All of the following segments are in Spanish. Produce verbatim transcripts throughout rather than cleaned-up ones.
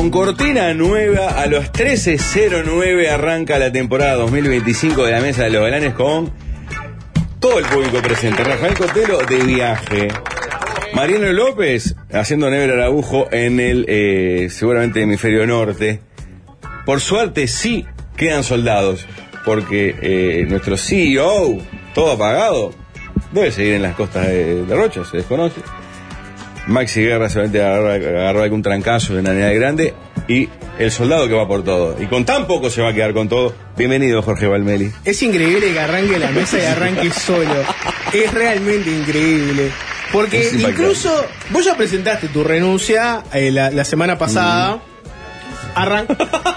Con cortina nueva, a las trece cero nueve arranca la temporada dos mil veinticinco de la Mesa de los Galanes con todo el público presente. Rafael Cotelo de viaje, Mariano López haciendo Never Araujo en el eh, seguramente hemisferio norte. Por suerte sí quedan soldados, porque eh, nuestro C E O, todo apagado, debe seguir en las costas de, de Rocha, se desconoce. Maxi Guerra seguramente agarró, agarró algún trancazo de una unidad grande, y el soldado que va por todo, y con tan poco se va a quedar con todo. Bienvenido, Jorge Valmeli. Es increíble que arranque la mesa y arranque solo. Es realmente increíble. Porque es incluso vos ya presentaste tu renuncia eh, la, la semana pasada. Mm. Arranca.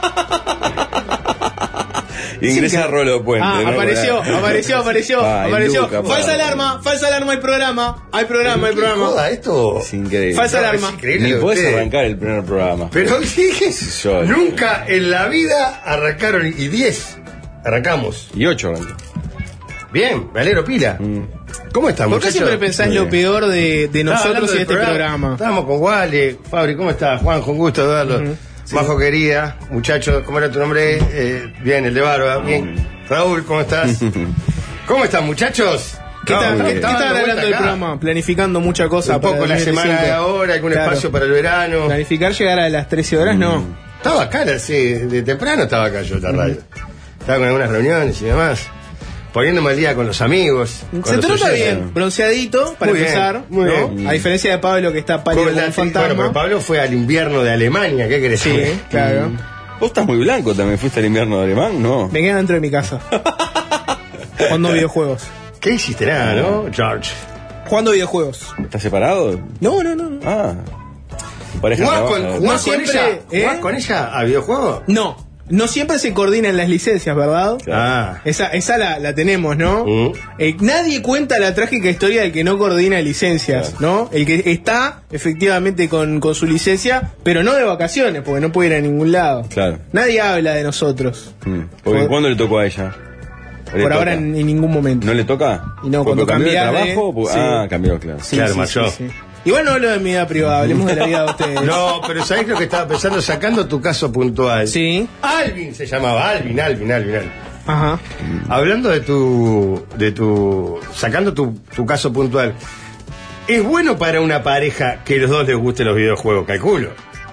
Ingresa sí, a Rolo Puente. Ah, ¿no? apareció, apareció, apareció, Ay, apareció. Luca, falsa padre. alarma, falsa alarma, hay programa, hay programa, hay programa. Joda, esto es increíble. Falsa no, alarma. Es increíble. Ni podés arrancar el primer programa. Pero dije, nunca en la vida arrancaron, y diez arrancamos. Y ocho arrancó. Bien, me alegro pila. Mm. ¿Cómo estás, muchachos? ¿Por qué siempre pensás Muy lo bien. peor de, de nosotros y de este programa? programa? Estábamos con Wally, Fabri, ¿cómo estás? Juan, con gusto de verlo. Uh-huh. Sí. Majo querida, muchachos, ¿cómo era tu nombre? Eh, bien, el de Barba, bien. Raúl, ¿cómo estás? ¿Cómo están, muchachos? ¿Qué están hablando del programa? Planificando muchas cosas. Un poco la semana de ahora, algún claro. espacio para el verano. Planificar llegar a las trece horas, mm. no. Estaba acá, sí, de temprano estaba acá yo en la radio. Mm. Estaba con algunas reuniones y demás. Poniéndome al día con los amigos. Con Se los trata bien, bronceadito, para muy empezar. Bien, muy ¿no? bien. A diferencia de Pablo, que está pálido como un fantasma. Bueno, pero Pablo fue al invierno de Alemania, ¿qué querés decir? Sí, claro. Mm. Vos estás muy blanco también, ¿fuiste al invierno de alemán? No. Me quedé dentro de mi casa. Jugando videojuegos. ¿Qué hiciste? Nada, ¿no, George? Jugando videojuegos. ¿Estás separado? No, no, no. Ah. Pareja ¿Jugás con, no con siempre, ella? ¿eh? ¿Jugás con ella a videojuegos? No. No siempre se coordinan las licencias, ¿verdad? Ah. Esa, esa la, la tenemos, ¿no? Mm. Eh, nadie cuenta la trágica historia del que no coordina licencias, claro. ¿no? El que está efectivamente con, con su licencia, pero no de vacaciones, porque no puede ir a ningún lado. Claro. Nadie habla de nosotros. Mm. Porque por, ¿cuándo le tocó a ella? Por toca? ahora en, en ningún momento. ¿No le toca? Y no, cuando cambió de trabajo, pues, sí. Ah, cambió, claro. Sí, claro, sí, mayor. Sí, sí. Igual no hablo de mi vida privada, hablemos de la vida de ustedes. No, pero ¿sabés lo que estaba pensando? Sacando tu caso puntual. Sí. Alvin se llamaba, Alvin, Alvin, Alvin, Alvin. Ajá. Hablando de tu. de tu. sacando tu, tu caso puntual. ¿Es bueno para una pareja que los dos les gusten los videojuegos? Calculo.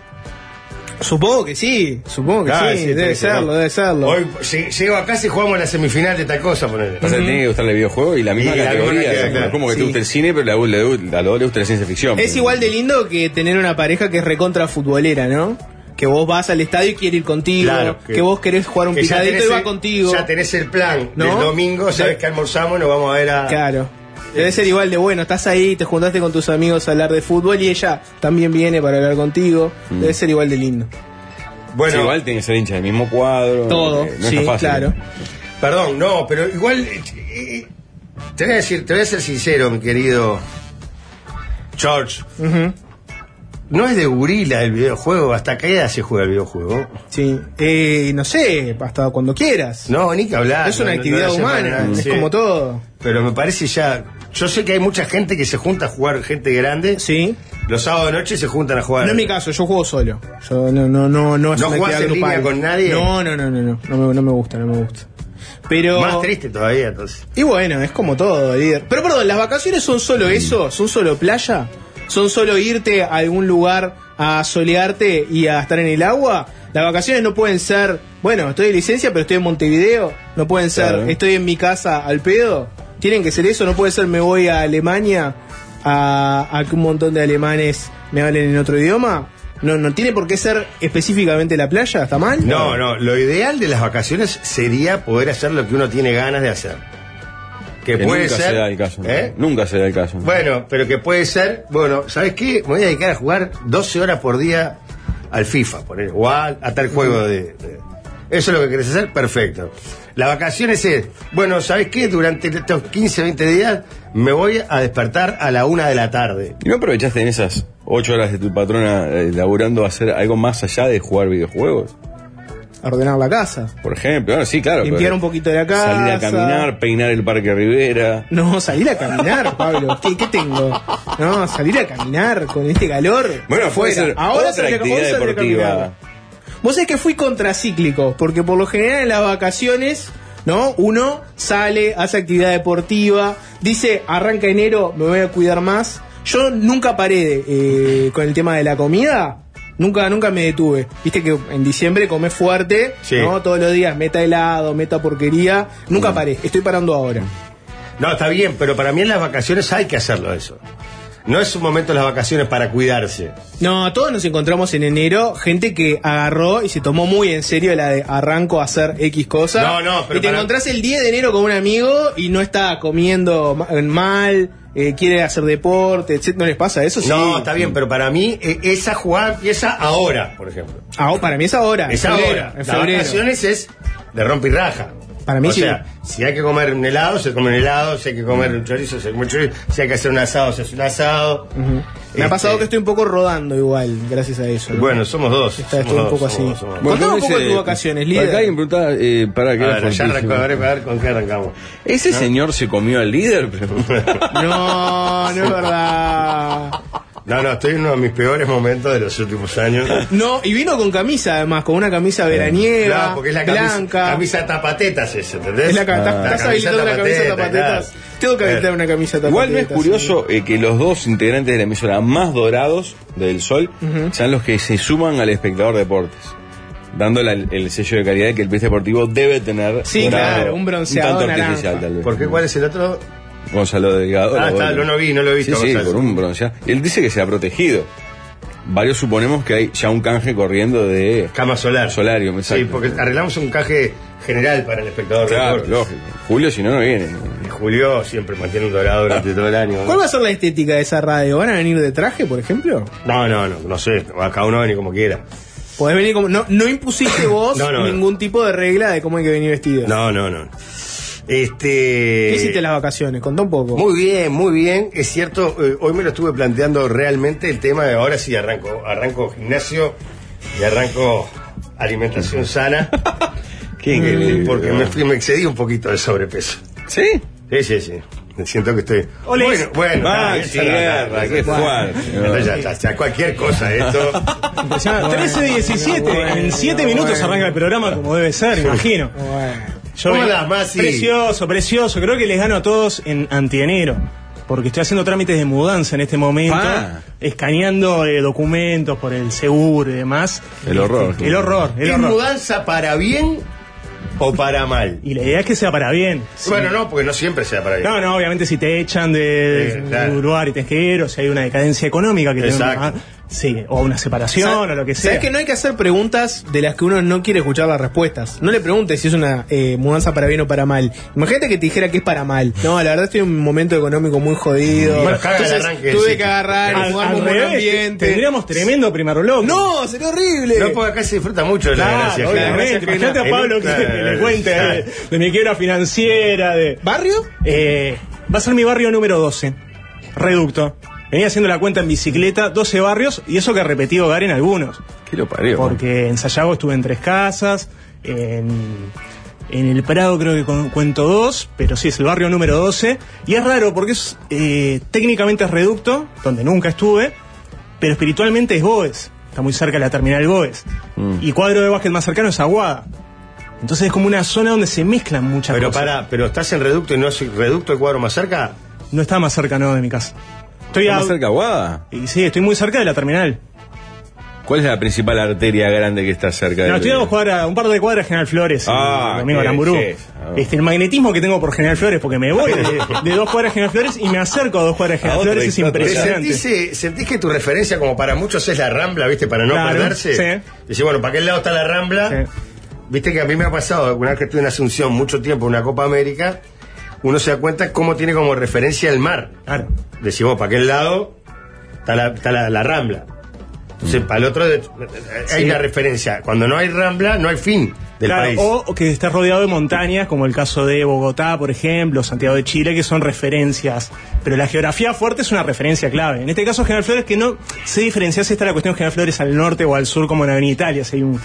Supongo que sí, supongo que ah, sí, sí, debe serlo, no. debe serlo. Hoy si, llego a casa y jugamos la semifinal de tal cosa, ponele. O sea, uh-huh. tiene que gustarle el videojuego y la misma y categoría. La misma, claro. Como que sí. te gusta el cine, pero a los dos le gusta la ciencia ficción. Es igual de lindo que tener una pareja que es recontra futbolera, ¿no? Que vos vas al estadio y quiere ir contigo, claro, que, que vos querés jugar un picadito y va contigo. Ya tenés el plan, ¿no? Del domingo, sabés de... que almorzamos, nos vamos a ver a... Claro. Debe ser igual de bueno, estás ahí, te juntaste con tus amigos a hablar de fútbol y ella también viene para hablar contigo. Mm. Debe ser igual de lindo. Bueno, sí, igual tiene que ser hincha del mismo cuadro. Todo, eh, no sí, es fácil. Claro. Perdón, no, pero igual eh, eh, te voy a decir, te voy a ser sincero, mi querido George. Uh-huh. No es de gorila el videojuego, ¿hasta qué edad se juega el videojuego? Sí, eh, no sé, hasta cuando quieras. No, ni que hablar. Es una no, actividad no, no humana, nada, es sí. como todo. Pero me parece ya... Yo sé que hay mucha gente que se junta a jugar, gente grande. Sí. Los sábados de noche se juntan a jugar. No es mi caso, yo juego solo. Yo no, no, no, no es ¿No una jugás actividad en grupal. línea con nadie? No, no, no, no, no, no me, no me gusta, no me gusta. Pero... Más triste todavía, entonces. Y bueno, es como todo, líder. Pero perdón, ¿las vacaciones son solo eso? ¿Son solo playa? ¿Son solo irte a algún lugar a solearte y a estar en el agua? Las vacaciones no pueden ser, bueno, estoy de licencia pero estoy en Montevideo. No pueden ser, claro. Estoy en mi casa al pedo. Tienen que ser eso, no puede ser me voy a Alemania a, a que un montón de alemanes me hablen en otro idioma. No, no tiene por qué ser específicamente la playa, ¿está mal? No, no, lo ideal de las vacaciones sería poder hacer lo que uno tiene ganas de hacer. Que, que puede nunca ser, se da el caso, ¿no? ¿eh? Nunca se da el caso, ¿no? Bueno, pero que puede ser, bueno, ¿sabes qué? Me voy a dedicar a jugar doce horas por día al FIFA, poner, o a, a tal juego de, de... Eso es lo que querés hacer, perfecto. Las vacaciones es, bueno, ¿sabes qué? Durante estos quince, veinte días me voy a despertar a la una de la tarde. ¿Y no aprovechaste en esas ocho horas de tu patrona eh, laburando a hacer algo más allá de jugar videojuegos? ordenar la casa. Por ejemplo, bueno, sí, claro. Limpiar un poquito de la casa. Salir a caminar, peinar el Parque Rivera. No, salir a caminar, Pablo. ¿Qué, qué tengo? No, salir a caminar con este calor. Bueno, puede ser Ahora otra actividad deportiva. Vos sabés que fui contracíclico, porque por lo general en las vacaciones, ¿no? Uno sale, hace actividad deportiva, dice, arranca enero, me voy a cuidar más. Yo nunca paré eh, con el tema de la comida. Nunca, nunca me detuve. Viste que en diciembre comés fuerte, sí. ¿no? Todos los días, meta helado, meta porquería. Nunca paré, estoy parando ahora. No, está bien, pero para mí en las vacaciones hay que hacerlo eso. No es un momento de las vacaciones para cuidarse. No, todos nos encontramos en enero, gente que agarró y se tomó muy en serio la de arranco a hacer X cosas. No, no, pero y te para... encontrás el diez de enero con un amigo y no está comiendo mal, eh, quiere hacer deporte, etcétera. ¿No les pasa eso? No, sí. Está bien, pero para mí eh, esa jugada empieza ahora, por ejemplo. Ah, para mí es ahora. Es en febrero, ahora. en Las febrero. vacaciones es de rompe y raja. Para mí o sí. sea, si hay que comer un helado, se come un helado. Si hay que comer un chorizo, se come un chorizo. Si hay que hacer un asado, se hace un asado. Uh-huh. Me este... ha pasado que estoy un poco rodando igual, gracias a eso, ¿no? Bueno, somos dos. Está, somos estoy un dos, poco somos, así. somos, somos. Bueno, Contame un poco ese, de tus vacaciones, líder. Acá alguien preguntaba, eh, para que a ver, ya arrancó, a ver, a ver con qué arrancamos. ¿Ese ¿no? señor se comió al líder? No, no es verdad. No, no, estoy en uno de mis peores momentos de los últimos años. No, y vino con camisa además, con una camisa veraniega, Claro, porque es la camisa, blanca. camisa tapatetas esa, ¿entendés? Es la, Ah, estás la habilitando una camisa tapateta, tapatetas. claro. Tengo que habilitar una camisa tapatetas. Igual no es curioso eh, que los dos integrantes de la emisora más dorados del Sol Uh-huh. sean los que se suman al espectador deportes, dándole el, el sello de calidad que el pez deportivo debe tener. Sí, dorado, claro, un bronceado un tanto naranja. artificial tal vez. ¿Por qué? ¿Cuál es el otro? Gonzalo Delgado. Ah, está, bueno. no lo vi, no lo he visto. Sí, sí, Gonzalo. por un bronceado. Él dice que se ha protegido. Varios suponemos que hay ya un canje corriendo de Cama solar. Solarium, exacto. Sí, porque arreglamos un canje general para el espectador de Claro, deportes. lógico. Julio, si no, no viene. Y Julio siempre mantiene un dorado durante todo el año. ¿no? ¿Cuál va a ser la estética de esa radio? ¿Van a venir de traje, por ejemplo? No, no, no, no sé. Cada uno viene como quiera. Podés venir como. No, no impusiste vos No, no, ningún tipo de regla de cómo hay que venir vestido. No, no, no. Este... ¿Qué hiciste en las vacaciones? Contá un poco. Muy bien, muy bien. Es cierto, eh, hoy me lo estuve planteando realmente el tema de ahora sí arranco, arranco gimnasio y arranco alimentación sana. ¿Qué increíble. Porque me, fui- me excedí un poquito de sobrepeso. ¿Sí? Sí, sí, sí. Me siento que estoy. Ole. Bueno, bueno. Ah, ya, sí, ya, ya, guerra, ya, qué ya, fuerte. ya, ya, ya, ya, cualquier cosa esto. trece diecisiete, en siete minutos bueno. arranca el programa como debe ser, imagino. Bueno. Yo ¿Cómo ven- andás, Masi? Precioso, precioso. Creo que les gano a todos en antienero. Porque estoy haciendo trámites de mudanza en este momento. Ah. Escaneando eh, documentos por el seguro y demás. El horror. El horror, el ¿Es horror. mudanza para bien o para mal? Y la idea es que sea para bien. Sí. Bueno, no, porque no siempre sea para bien. No, no, obviamente si te echan de, Sí, de claro. un lugar y te quiero, si hay una decadencia económica que te Exacto. sí, o una separación ¿Sabes- o lo que sea. ¿Sabes que no hay que hacer preguntas de las que uno no quiere escuchar las respuestas? No le preguntes si es una eh, mudanza para bien o para mal. Imagínate que te dijera que es para mal. No, la verdad estoy en un momento económico muy jodido. Bueno, caga el Entonces, arranque, tuve sí. que agarrar y Al, mudarme al un buen revés, ambiente. tendríamos tremendo primer bloque. No, sería horrible. No, porque acá se disfruta mucho de la Claro, gracia. obviamente. gracias, Imagínate a Gena. Pablo que Claro, le cuente claro. de, de mi quiebra financiera, de... ¿Barrio? Eh, va a ser mi barrio número doce, Reducto. Venía haciendo la cuenta en bicicleta, doce barrios, y eso que repetí hogar en algunos. ¿Qué lo parió? Porque en Sayago estuve en tres casas, en, en el Prado creo que con- cuento dos, pero sí es el barrio número doce. Y es raro porque es eh, técnicamente es Reducto, donde nunca estuve, pero espiritualmente es Goes. Está muy cerca de la terminal Goes. Mm. Y cuadro de básquet más cercano es Aguada. Entonces es como una zona donde se mezclan muchas Pero cosas. para, pero estás en Reducto y no es Reducto el cuadro más cerca. No está más cerca, no, de mi casa. Estoy ¿Está a- más cerca Aguada? y sí, estoy muy cerca de la terminal. ¿Cuál es la principal arteria grande que está cerca de No, estoy a dos cuadras, un par de cuadras de General Flores, Ah, el Domingo qué Aramburú. belleza. Este, el magnetismo que tengo por General Flores, porque me voy de, de dos cuadras de General Flores y me acerco a dos cuadras de A General otra Flores, es historia. ¿Te impresionante. sentís, eh, sentís que tu referencia, como para muchos, es la Rambla, viste, para no Claro, perderse? sí. Dice, bueno, ¿para qué lado está la Rambla? Sí. Viste que a mí me ha pasado, una vez que estuve en Asunción mucho tiempo, en una Copa América, uno se da cuenta cómo tiene como referencia el mar. Claro. Decís, vos, ¿para qué lado está la, está la, la Rambla? Entonces, para el otro, de- hay Sí. la referencia. Cuando no hay Rambla, no hay fin del Claro, país. o, o que esté rodeado de montañas, como el caso de Bogotá, por ejemplo, Santiago de Chile, que son referencias. Pero la geografía fuerte es una referencia clave. En este caso, General Flores, que no se diferencia si está la cuestión General Flores al norte o al sur, como en Avenida Italia, si hay un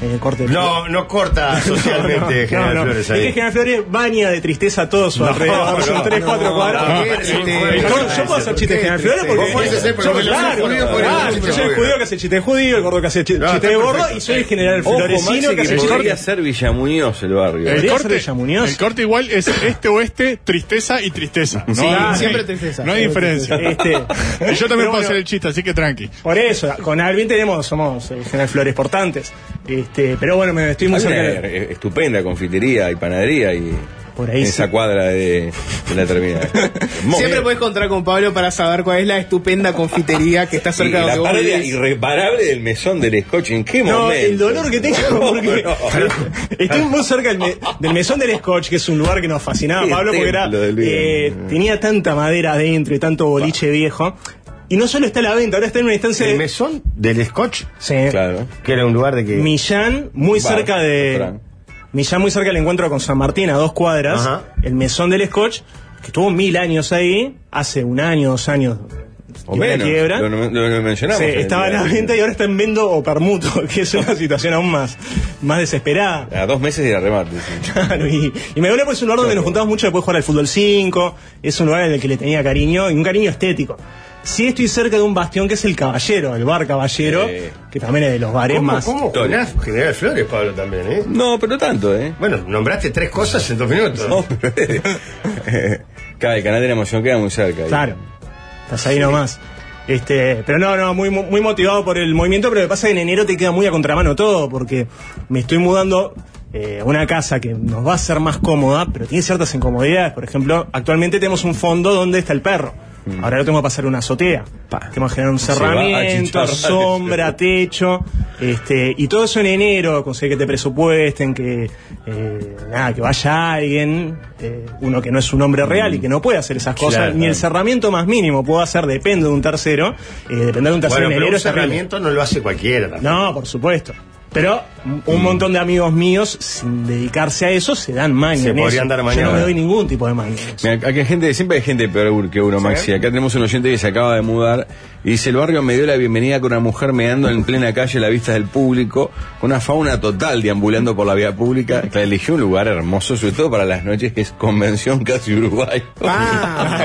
eh, corte. No, no corta socialmente General no, no. Flores ahí. Es que General Flores baña de tristeza a todo su No, alrededor. no, Son tres, no, cuatro no, cuadros. no, porque- no, este, no, no, yo- no, Yo puedo hacer chistes de General Flores porque. Vos podés hacer, porque yo- vos sos claro, judío, podés claro, hacer yo chiste soy el de judío que hace chiste de judío, el gordo que hace chi- No, chiste está de gordo, perfecto. y soy el General Ojo, Floresino Maxi, que que hace chiste podría de ser Villamuñoz el barrio. El El corte- corte, Villa Muñoz. el corte igual es este-oeste, tristeza y tristeza. No, Sí, hay- siempre tristeza. No hay diferencia. Este, Y yo también pero puedo bueno, hacer el chiste, así que tranqui. Por eso, con Alvin tenemos, somos eh, General Flores portantes. Este, pero bueno, me estoy muy Hay una cerca de- eh, estupenda confitería y panadería y Por ahí en sí. esa cuadra de, de la terminal. Muy Siempre bien. podés contar con Pablo para saber cuál es la estupenda confitería que está Y cerca de la donde vos pérdida vivís. irreparable del mesón del Scotch. ¿En qué No, momento? el dolor que tengo porque No. estoy muy cerca del, me- del mesón del Scotch, que es un lugar que nos fascinaba, Qué Pablo, porque era templo del bien. eh, tenía tanta madera adentro y tanto boliche viejo. Y no solo está a la venta, ahora está en una instancia El de mesón del Scotch, sí, Claro. que era un lugar de que. Millán, muy Bar, cerca de restaurante. Millán, muy cerca del encuentro con San Martín, a dos cuadras. Ajá. El mesón del Scotch, que estuvo mil años ahí, hace un año, dos años. O y una menos. quiebra. Lo, lo- lo mencionamos. Sí, en el estaba a la día. venta y ahora está en vendo o permuto, que es una situación aún más, más desesperada. A dos meses de remate. Sí. Claro, y, y me duele porque es un lugar donde nos juntamos mucho después de jugar al fútbol cinco, es un lugar en el que le tenía cariño, y un cariño estético. Sí estoy cerca de un bastión que es el Caballero, el bar Caballero, Sí. que también es de los bares ¿Cómo, más... ¿Cómo? Jonás, General Flores, Pablo, también, ¿eh? No, pero tanto, ¿eh? Bueno, nombraste tres cosas en dos minutos. No, pero- Cada el canal de la emoción queda muy cerca. ahí. Claro, estás ahí nomás. Este, pero no, no, muy, muy motivado por el movimiento, pero lo que pasa es que en enero te queda muy a contramano todo, porque me estoy mudando eh, a una casa que nos va a ser más cómoda, pero tiene ciertas incomodidades. Por ejemplo, actualmente tenemos un fondo donde está el perro. Ahora lo tengo que pasar una azotea. Tengo que generar un Se va a cerramiento, achicharrar. sombra, techo, este, y todo eso en enero, conseguir que te presupuesten, que eh, nada, que vaya alguien, eh, uno que no es un hombre real y que no puede hacer esas cosas, Claro, ni el claro. cerramiento más mínimo puedo hacer, depende de un tercero, eh, depender de un tercero Bueno, en pero enero un es terrible. cerramiento no lo hace cualquiera también. No, por supuesto. Pero un montón de amigos míos, sin dedicarse a eso, se dan maña. Se en podrían eso. dar Yo maña. no me doy ningún tipo de maña. en eso. Mira, acá hay gente, siempre hay gente peor que uno, Maxi. Acá tenemos un oyente que se acaba de mudar y dice: el barrio me dio la bienvenida con una mujer meando en plena calle a la vista del público, con una fauna total deambulando por la vía pública. Que eligió un lugar hermoso, sobre todo para las noches, que es Convención Casi Uruguay. Ah,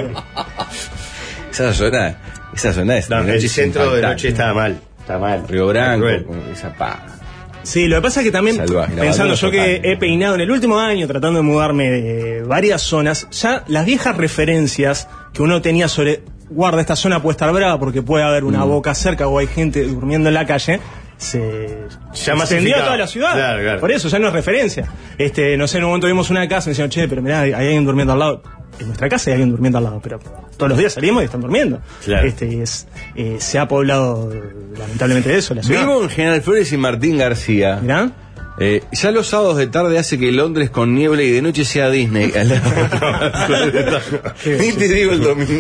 Esa zona, esa zona es No, de el noche centro de impactante. noche está mal. Está mal. Río Branco, Cruel. con esa pa. Sí, lo que pasa es que también, Salvaje, la pensando abandona yo que total. he peinado en el último año tratando de mudarme de varias zonas, ya las viejas referencias que uno tenía sobre, guarda, esta zona puede estar brava porque puede haber una Mm. boca cerca o hay gente durmiendo en la calle, se Ya extendió a masificado. toda la ciudad. Claro, claro. Por eso ya no es referencia. Este, no sé, en un momento vimos una casa y me decían, che, pero mirá, hay hay alguien durmiendo al lado. En nuestra casa hay alguien durmiendo al lado, pero todos los días salimos y están durmiendo. Claro. Este, y es, eh, se ha poblado lamentablemente de eso la ciudad. Vivo en General Flores y Martín García. Mirá. Eh, ya los sábados de tarde hace que Londres con niebla y de noche sea Disney. Ni te digo el domingo.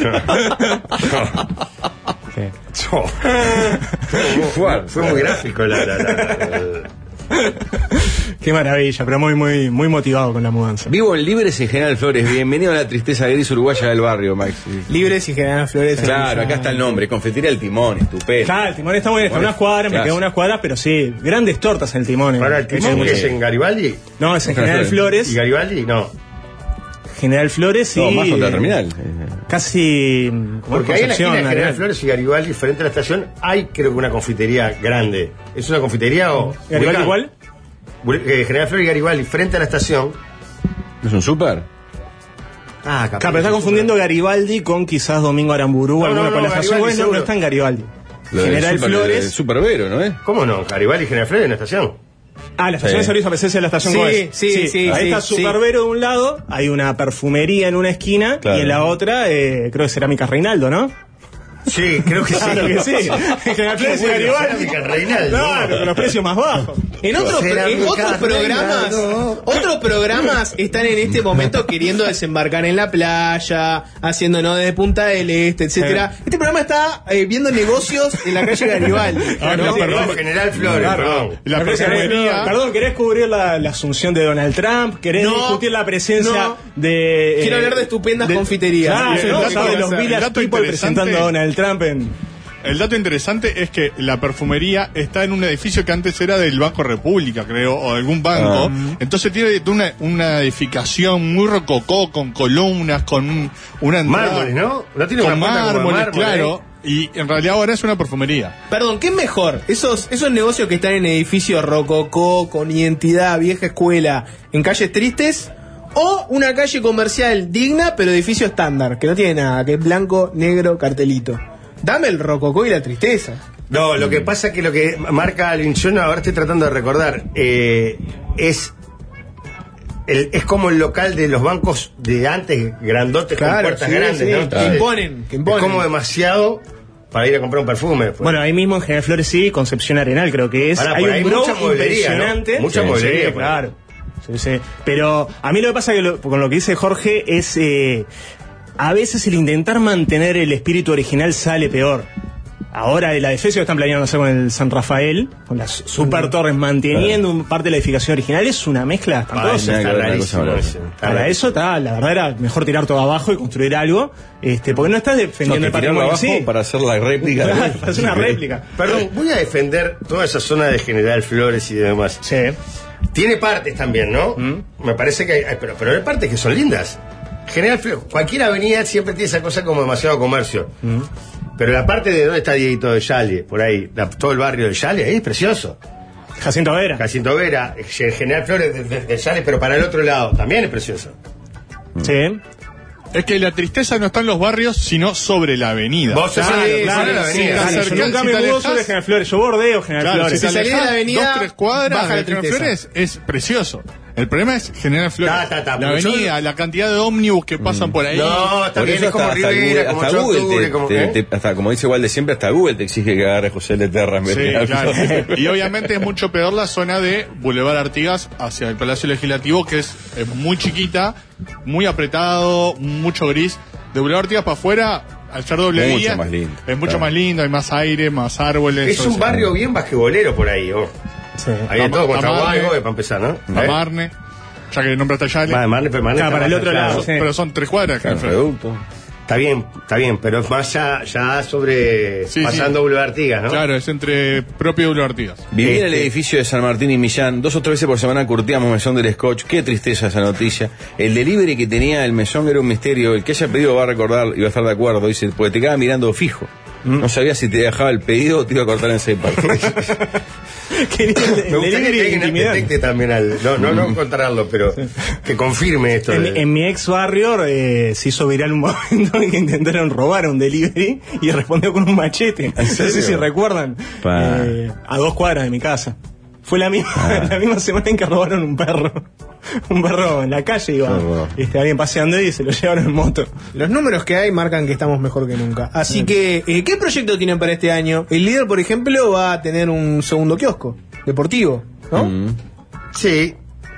Fue, fue muy gráfico la, la- la- la- Qué maravilla, pero muy, muy, muy motivado con la mudanza. Vivo en Libres y General Flores. Bienvenido a la tristeza gris uruguaya del barrio, Maxi. Libres y General Flores. Claro, acá está el nombre. Confitería El Timón, estupendo. Claro, el timón está muy bien, está Bueno, unas cuadras, me claro. quedan unas cuadras, pero sí, grandes tortas en el timón. Para el Es timón muy- que es en Garibaldi. No, es en General ¿Y Flores. Garibaldi? No. General Flores y. No, más contra eh, terminal. Casi. mm, como Porque ahí en la Concepción, esquina de General Arenal. Flores y Garibaldi, frente a la estación, hay creo que una confitería grande. ¿Es una confitería o...? ¿Garibaldi ubicás? igual? Eh, General Flores y Garibaldi, frente a la estación. ¿No es un súper? Ah, Claro, pero está confundiendo Garibaldi con quizás Domingo Aramburu o No, alguna no, por la no, estación. Garibaldi Bueno, no, seguro. no está en Garibaldi. Lo del General súper- Flores. El supervero, ¿no es? ¿Cómo no? Garibaldi y General Flores en la estación. Ah, la estación Sí. de servicio a presencia de la estación Sí, Goes. sí, sí, Ahí sí, está sí. Supervero de un lado, hay una perfumería en una esquina Claro. y en la otra, eh, creo que Cerámica Reinaldo, ¿no? Sí, creo que sí. Claro que sí. General Flores y Garibaldi. Cerámica Reinaldo. Claro, con los precios más bajos. En otros, Cerámica en otros programas, Reinaldo. otros programas están en este momento queriendo desembarcar en la playa, haciéndonos desde Punta del Este, etcétera. Este programa está eh, viendo negocios en la calle Garibaldi. Ah, ¿no? no, perdón. General Flores, Claro. perdón. La La presencia perfumería. de- Perdón, ¿querés cubrir la, la asunción de Donald Trump? ¿Querés No, discutir la presencia no. de... Quiero hablar de estupendas confiterías. Claro, Eso es ¿no? lo que ¿Sabes? quiero Los hacer. El Village dato People interesante- presentando a Donald Trump en... el dato interesante es que la perfumería está en un edificio que antes era del Banco República, creo, o algún banco. Ah. Entonces tiene una, una edificación muy rococó, con columnas, con un, una entrada. Mármoles, ¿no? No tiene con una puerta como de mármoles, mármol, claro. Y en realidad ahora es una perfumería. Perdón, ¿qué es mejor? Esos, esos negocios que están en edificios rococó, con identidad, vieja escuela, en calles tristes, o una calle comercial digna, pero edificio estándar, que no tiene nada, que es blanco, negro, cartelito. Dame el rococó y la tristeza. No, lo que pasa es que lo que marca Alvin, yo no, ahora estoy tratando de recordar, eh, es el, es como el local de los bancos de antes, grandotes, con Claro, puertas sí, grandes, sí, ¿no? que Entonces, imponen, que imponen. Es como demasiado para ir a comprar un perfume. Pues. Bueno, ahí mismo en General Flores sí, Concepción Arenal creo que es. Ahora, hay por un ahí grow mucha mueblería, ¿no? impresionante. Mucha Sí, mueblería, sí, por ahí. claro. Sí, sí. Pero a mí lo que pasa que lo- con lo que dice Jorge es eh, a veces el intentar mantener el espíritu original sale peor. Ahora el edificio que están planeando hacer con el San Rafael, con las super torres, manteniendo un parte de la edificación original, es una mezcla Ah, espantosa. está Una cosa rarísimo maravillosa. ese. Está Para rarísimo. eso está, la verdad era mejor tirar todo abajo y construir algo, este, porque no estás No, defendiendo que el tirarlo patrimonio. abajo Sí, para hacer la réplica. de- claro, para hacer una réplica. Perdón, voy a defender toda esa zona de General Flores y demás. Sí. Tiene partes también, ¿no? Me parece que hay, hay- pero, pero hay partes que son lindas. General Flores, cualquier avenida siempre tiene esa cosa como demasiado comercio. Pero la parte de donde está Dieguito de Yale, por ahí, la- todo el barrio de Yale, ahí es precioso. Jacinto Vera. Jacinto Vera, General Flores de, de- de Yale, pero para el otro lado, también es precioso. Sí. Es que la tristeza no está en los barrios, sino sobre la avenida. Vos sos Claro, el- claro, sobre la sí, avenida. claro, Si yo te nunca acercás, me si te mudo alejás- sobre General Flores, yo bordeo General Claro, Flores. si te Si salís de la alejás avenida, dos, tres cuadras baja la de General tristeza. Flores es precioso. El problema es General Flores. Ta, ta, ta, la porque avenida, yo- la cantidad de ómnibus que pasan por ahí. No, está Por bien, eso es como hasta, hasta Rivera, Google, como hasta ocho de Google octubre, te- como- te- ¿eh? te- hasta como dice Walde siempre, hasta Google te exige que agarre José L. Terra en vez Sí, de- claro. Y obviamente es mucho peor la zona de Boulevard Artigas hacia el Palacio Legislativo, que es, eh, muy chiquita, muy apretado, mucho gris. De Boulevard Artigas para afuera, al ser doble Mucho vía, más lindo. es mucho Claro. más lindo, hay más aire, más árboles. Es todo un eso. barrio bien basquetbolero por ahí, oh. Sí. Ahí de todo, contra Tamarne. Guaygo, para empezar, ¿no? A ¿Eh? Marne, ya que nombraste a Yale. Va, Marne, pero Marne Claro, está para el más otro allá. lado, sí. Pero son tres cuadras. Claro, General Flores. reducto. Está bien, está bien, pero es más ya, ya sobre Sí, pasando sí. Boulevard Artigas, ¿no? Claro, es entre propio Boulevard Artigas. Viví en el Este- edificio de San Martín y Millán. Dos o tres veces por semana curtíamos mesón del Scotch. Qué tristeza esa noticia. El delivery que tenía el mesón era un misterio. El que haya pedido va a recordar y va a estar de acuerdo. Dice, porque te quedaba mirando fijo. No sabía si te dejaba el pedido o te iba a cortar en seis partes. Quería el- el Me gustaría delivery que alguien intimidante. detecte también al. No, no, no encontrarlo, pero que confirme esto. En, de- en mi ex barrio eh, se hizo viral un momento en que intentaron robar un delivery y respondió con un machete. No sé serio? si recuerdan. Pa. Eh, a dos cuadras de mi casa. Fue la misma, Ah. la misma semana en que robaron un perro. Un perro en la calle iba. Qué horror. Este, alguien paseando y se lo llevaron en moto. Los números que hay marcan que estamos mejor que nunca. Así que, eh, ¿qué proyecto tienen para este año? El líder, por ejemplo, va a tener un segundo kiosco deportivo, ¿no? Mm. Sí.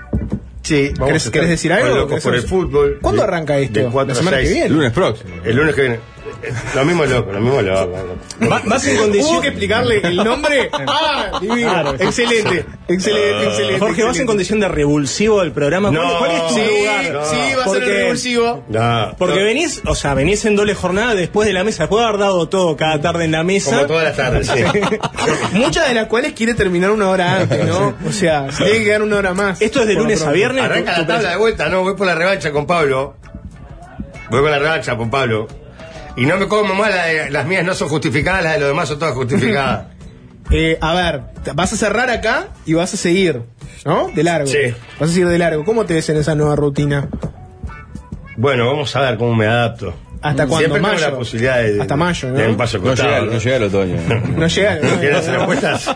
Sí. vamos ¿Querés- a estar querés decir algo? con locos ¿Querés por el hacer- fútbol. ¿Cuándo De- arranca esto? De cuatro ¿La a semana que seis. viene? Lunes próximo. El lunes que viene. Lo mismo loco, lo mismo loco. Va- vas en condición. ¿Hubo que explicarle el nombre? ¡Ah! Divino. Claro. Excelente, excelente, excelente. Jorge, vas en excelente. condición de revulsivo del programa. ¿Cuál, No. cuál es tu Sí, lugar? No. sí, va a ser Porque- el revulsivo. No. Porque no, venís, o sea, venís en doble jornada después de la mesa, después de haber dado todo cada tarde en la mesa. Como todas las tardes, sí. Muchas de las cuales quiere terminar una hora antes, ¿no? O sea, se tiene que quedar una hora más. Esto es de Por lo lunes a pronto. viernes. Arranca tu- la tu tabla de vuelta, no, voy por la revancha con Pablo. Voy con la revancha con Pablo. Y no me como más la de- las mías no son justificadas, las de los demás son todas justificadas. Eh, a ver, vas a cerrar acá y vas a seguir, ¿no? De largo. Sí. Vas a seguir de largo. ¿Cómo te ves en esa nueva rutina? Bueno, vamos a ver cómo me adapto. ¿Hasta cuándo? Siempre tengo ¿Mayo? la posibilidad de, Hasta mayo, ¿no? de un paso No cortado, llega, ¿no? no llega el otoño. No llega. ¿no? ¿Quieren hacer apuestas?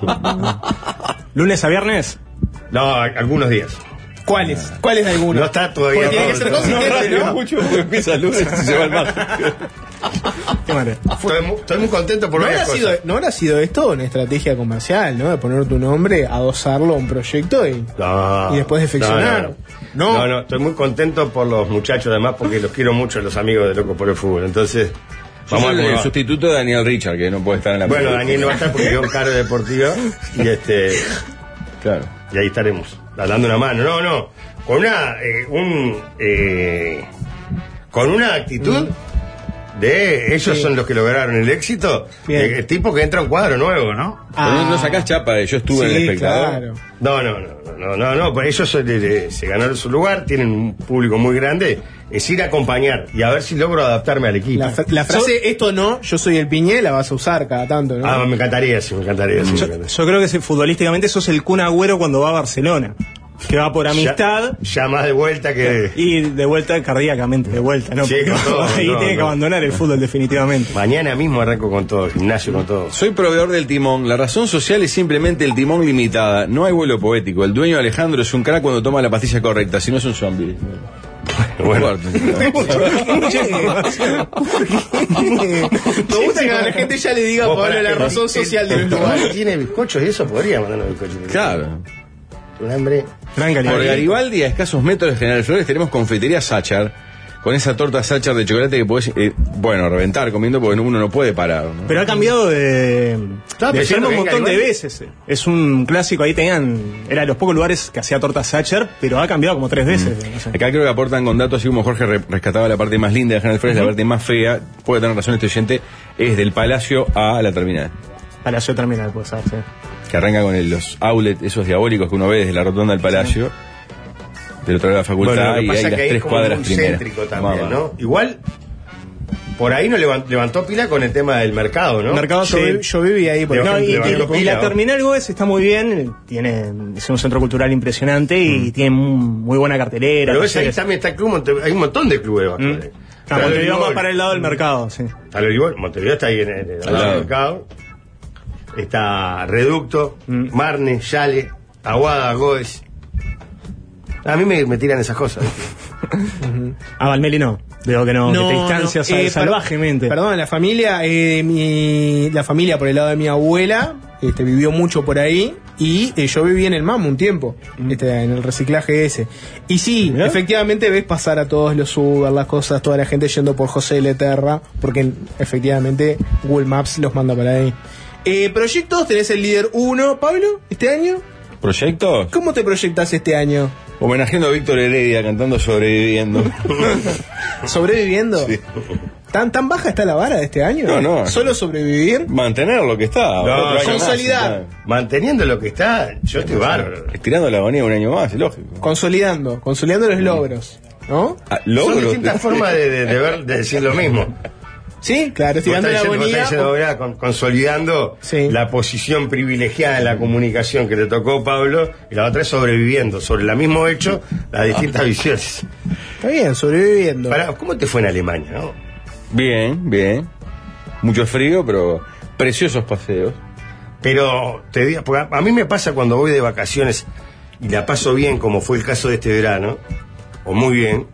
¿Lunes a viernes? No, algunos días. ¿Cuáles? ¿Cuáles de algunos? No está todavía. Porque tiene que ser pronto. consistente, ¿no? mucho porque empieza el lunes y se va el martes. Qué madre. Estoy muy, estoy muy contento por ¿No habrá, varias sido, cosas. ¿No habrá sido esto una estrategia comercial, ¿no? De poner tu nombre, adosarlo a un proyecto y, No, y después defeccionar. No no. No. no, no, estoy muy contento por los muchachos, además, porque los quiero mucho, los amigos de Locos por el Fútbol. Entonces, Vamos vamos a ver el cómo va. sustituto de Daniel Richard, que no puede estar en la Bueno, película. Daniel no va a estar porque quedó en cargo deportiva. Y este. Claro. Y ahí estaremos, dando una mano. No, no, con una, eh, un, eh, con una actitud de ellos Sí. son los que lograron el éxito. Bien. El, el tipo que entra a un cuadro nuevo, ¿no? Pero no, no sacás chapa de yo estuve en el Sí, espectador. claro. No, no, no, no, no, no, pues ellos son de- de- se ganaron su lugar, tienen un público muy grande, es ir a acompañar y a ver si logro adaptarme al equipo. La, fra- la frase, esto no, yo soy el Piñé, la vas a usar cada tanto, ¿no? Ah, me encantaría, sí, me encantaría, sí, me Yo, encantaría. yo creo que si, futbolísticamente sos el Kun Agüero cuando va a Barcelona, que va por amistad Ya, ya más de vuelta que... y de vuelta cardíacamente, de vuelta, ¿no? Sí, Porque con todo, ahí no, tiene que no. abandonar el fútbol definitivamente. Mañana mismo arranco con todo, gimnasio con todo. Soy proveedor del timón. La razón social es simplemente el timón limitada. No hay vuelo poético. El dueño Alejandro es un crack cuando toma la pastilla correcta, si no es un zombie. Bueno. Me gusta que a la gente ya le diga a Vos, Pablo pará, la el- razón el- social de el- los lugares. Tiene bizcochos y eso podría mandarnos bizcochos. Claro. Un hambre. Gran calidad. Por Garibaldi, a escasos metros de General Flores, tenemos confitería Sachar. Con esa torta Sachar de chocolate que podés, eh, bueno, reventar comiendo porque uno no puede parar, ¿no? Pero ha cambiado de, Estaba de pensando forma un que montón de Garibaldi- veces. Es un clásico, ahí tenían, era de los pocos lugares que hacía torta Sacher, pero ha cambiado como tres veces. no sé. Acá creo que aportan con datos, así como Jorge re- rescataba la parte más linda de General Flores, la parte más fea, puede tener razón este oyente, es del Palacio a la terminal. Palacio Terminal, puede ser, sí. Que arranca con el- los outlets, esos diabólicos que uno ve desde la rotonda del Palacio, del otro lado de la facultad, Bueno, lo que y pasa hay es las que ahí tres es como cuadras muy primeras. céntrico también, Mamá. ¿no? Igual, por ahí no levan- levantó pila con el tema del mercado, ¿no? Mercado, Yo, sí. vi- yo viví ahí, por Pero- No, ejemplo. y, le y- bajó y la pila, Terminal Goes está muy bien, tiene, es un centro cultural impresionante y tiene un- muy buena cartelera. Pero ves, ahí talleres. también está el club, Monte- hay un montón de clubes. Mm. Monte- Ah, Está el Montevideo voleibol, más para el lado del mercado, sí. Está el voleibol, Montevideo está ahí en el, en el Al lado. mercado. Está Reducto, Mm. Marne, Yale, Aguada, Goes. A mí me, me tiran esas cosas. Ah, Valmeli no. Veo que no, que te distancias no, sal- eh, salvajemente. Perdón, la familia, eh, mi, la familia por el lado de mi abuela, este, vivió mucho por ahí y eh, yo viví en el MAM un tiempo, este, en el reciclaje ese. Y sí, Mirá. efectivamente ves pasar a todos los Uber, las cosas, toda la gente yendo por José Leterra, porque efectivamente Google Maps los manda para ahí. Eh, proyectos, tenés el líder uno, Pablo, este año. ¿Proyectos? ¿Cómo te proyectas este año? Homenajeando a Víctor Heredia cantando Sobreviviendo. ¿Sobreviviendo? Sí. ¿Tan, ¿Tan baja está la vara de este año? No, no. ¿Solo sobrevivir? Mantener lo que está. otro año más, consolidar. ya. Manteniendo lo que está, yo estoy bárbaro. Estirando la agonía un año más, es lógico. Consolidando, consolidando los logros, ¿no? Ah, Son logros. distintas formas de, de- de ver, de decir lo mismo. Sí, claro, Vos estirando estás la diciendo- vos agonía. estás diciendo, mirá, con- consolidando Sí. la posición privilegiada en la comunicación que te tocó, Pablo, y la otra es sobreviviendo sobre el mismo hecho, las distintas visiones. Está bien, sobreviviendo. Pará, ¿cómo te fue en Alemania? No? Bien, bien. Mucho frío, pero preciosos paseos. Pero te digo, porque a, a mí me pasa cuando voy de vacaciones y la paso bien, como fue el caso de este verano, o muy bien,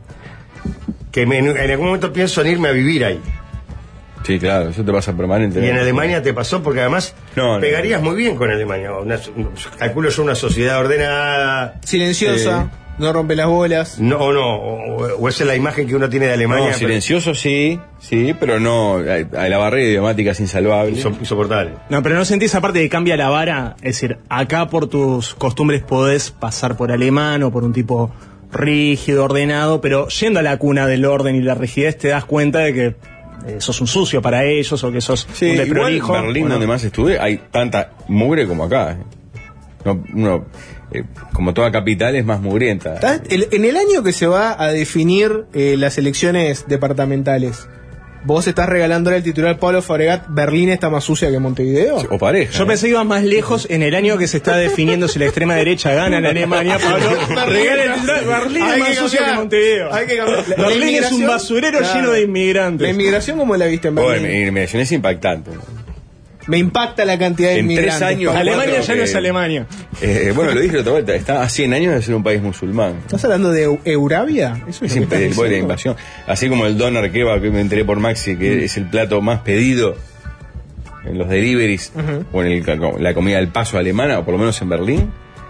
que me- en algún momento pienso en irme a vivir ahí. Sí, claro, eso te pasa permanentemente. Y en Alemania te pasó porque además No, no. pegarías muy bien con Alemania. Una- calculo yo una sociedad ordenada. Silenciosa, no rompe las bolas. No, o no, o, o esa es la imagen que uno tiene de Alemania. No, pero silencioso sí, sí, pero no. A la barrera idiomática es insalvable. inso- insoportable. No, pero no sentís aparte de que cambia la vara, es decir, acá por tus costumbres podés pasar por alemán o por un tipo rígido, ordenado, pero yendo a la cuna del orden y la rigidez te das cuenta de que eh, sos un sucio para ellos o que sos Sí, un igual desprolijo. Berlín, Bueno, donde más estuve, hay tanta mugre como acá. eh. No, uno, eh, como toda capital, es más mugrienta. ¿Estás- el- En el año que se va a definir eh, las elecciones departamentales, ¿vos estás regalándole el titular Pablo Fabregat, Berlín está más sucia que Montevideo? O pareja. Yo eh. pensé que ibas más lejos en el año que se está definiendo si la extrema derecha gana en Alemania, Pablo. Regala el titular, Berlín Hay es más que sucio que cambiar. Montevideo. Hay que cambiar. La- la Berlín es un inmigración- basurero Claro. lleno de inmigrantes. ¿La inmigración cómo la viste en Bueno, Berlín? mi inmigración es impactante. Me impacta la cantidad de En tres inmigrantes. años- Alemania cuatro ya no que- es Alemania. Eh, bueno, lo dije la otra vuelta, está a cien años de ser un país musulmán. ¿Estás hablando de Eu- Eurabia? Eso Es es lo que imp- estás el- bueno, la diciendo. invasión. Así como el doner kebab que me enteré por Maxi, que es el plato más pedido en los deliveries Ujú. o en el- la comida al paso alemana, o por lo menos en Berlín.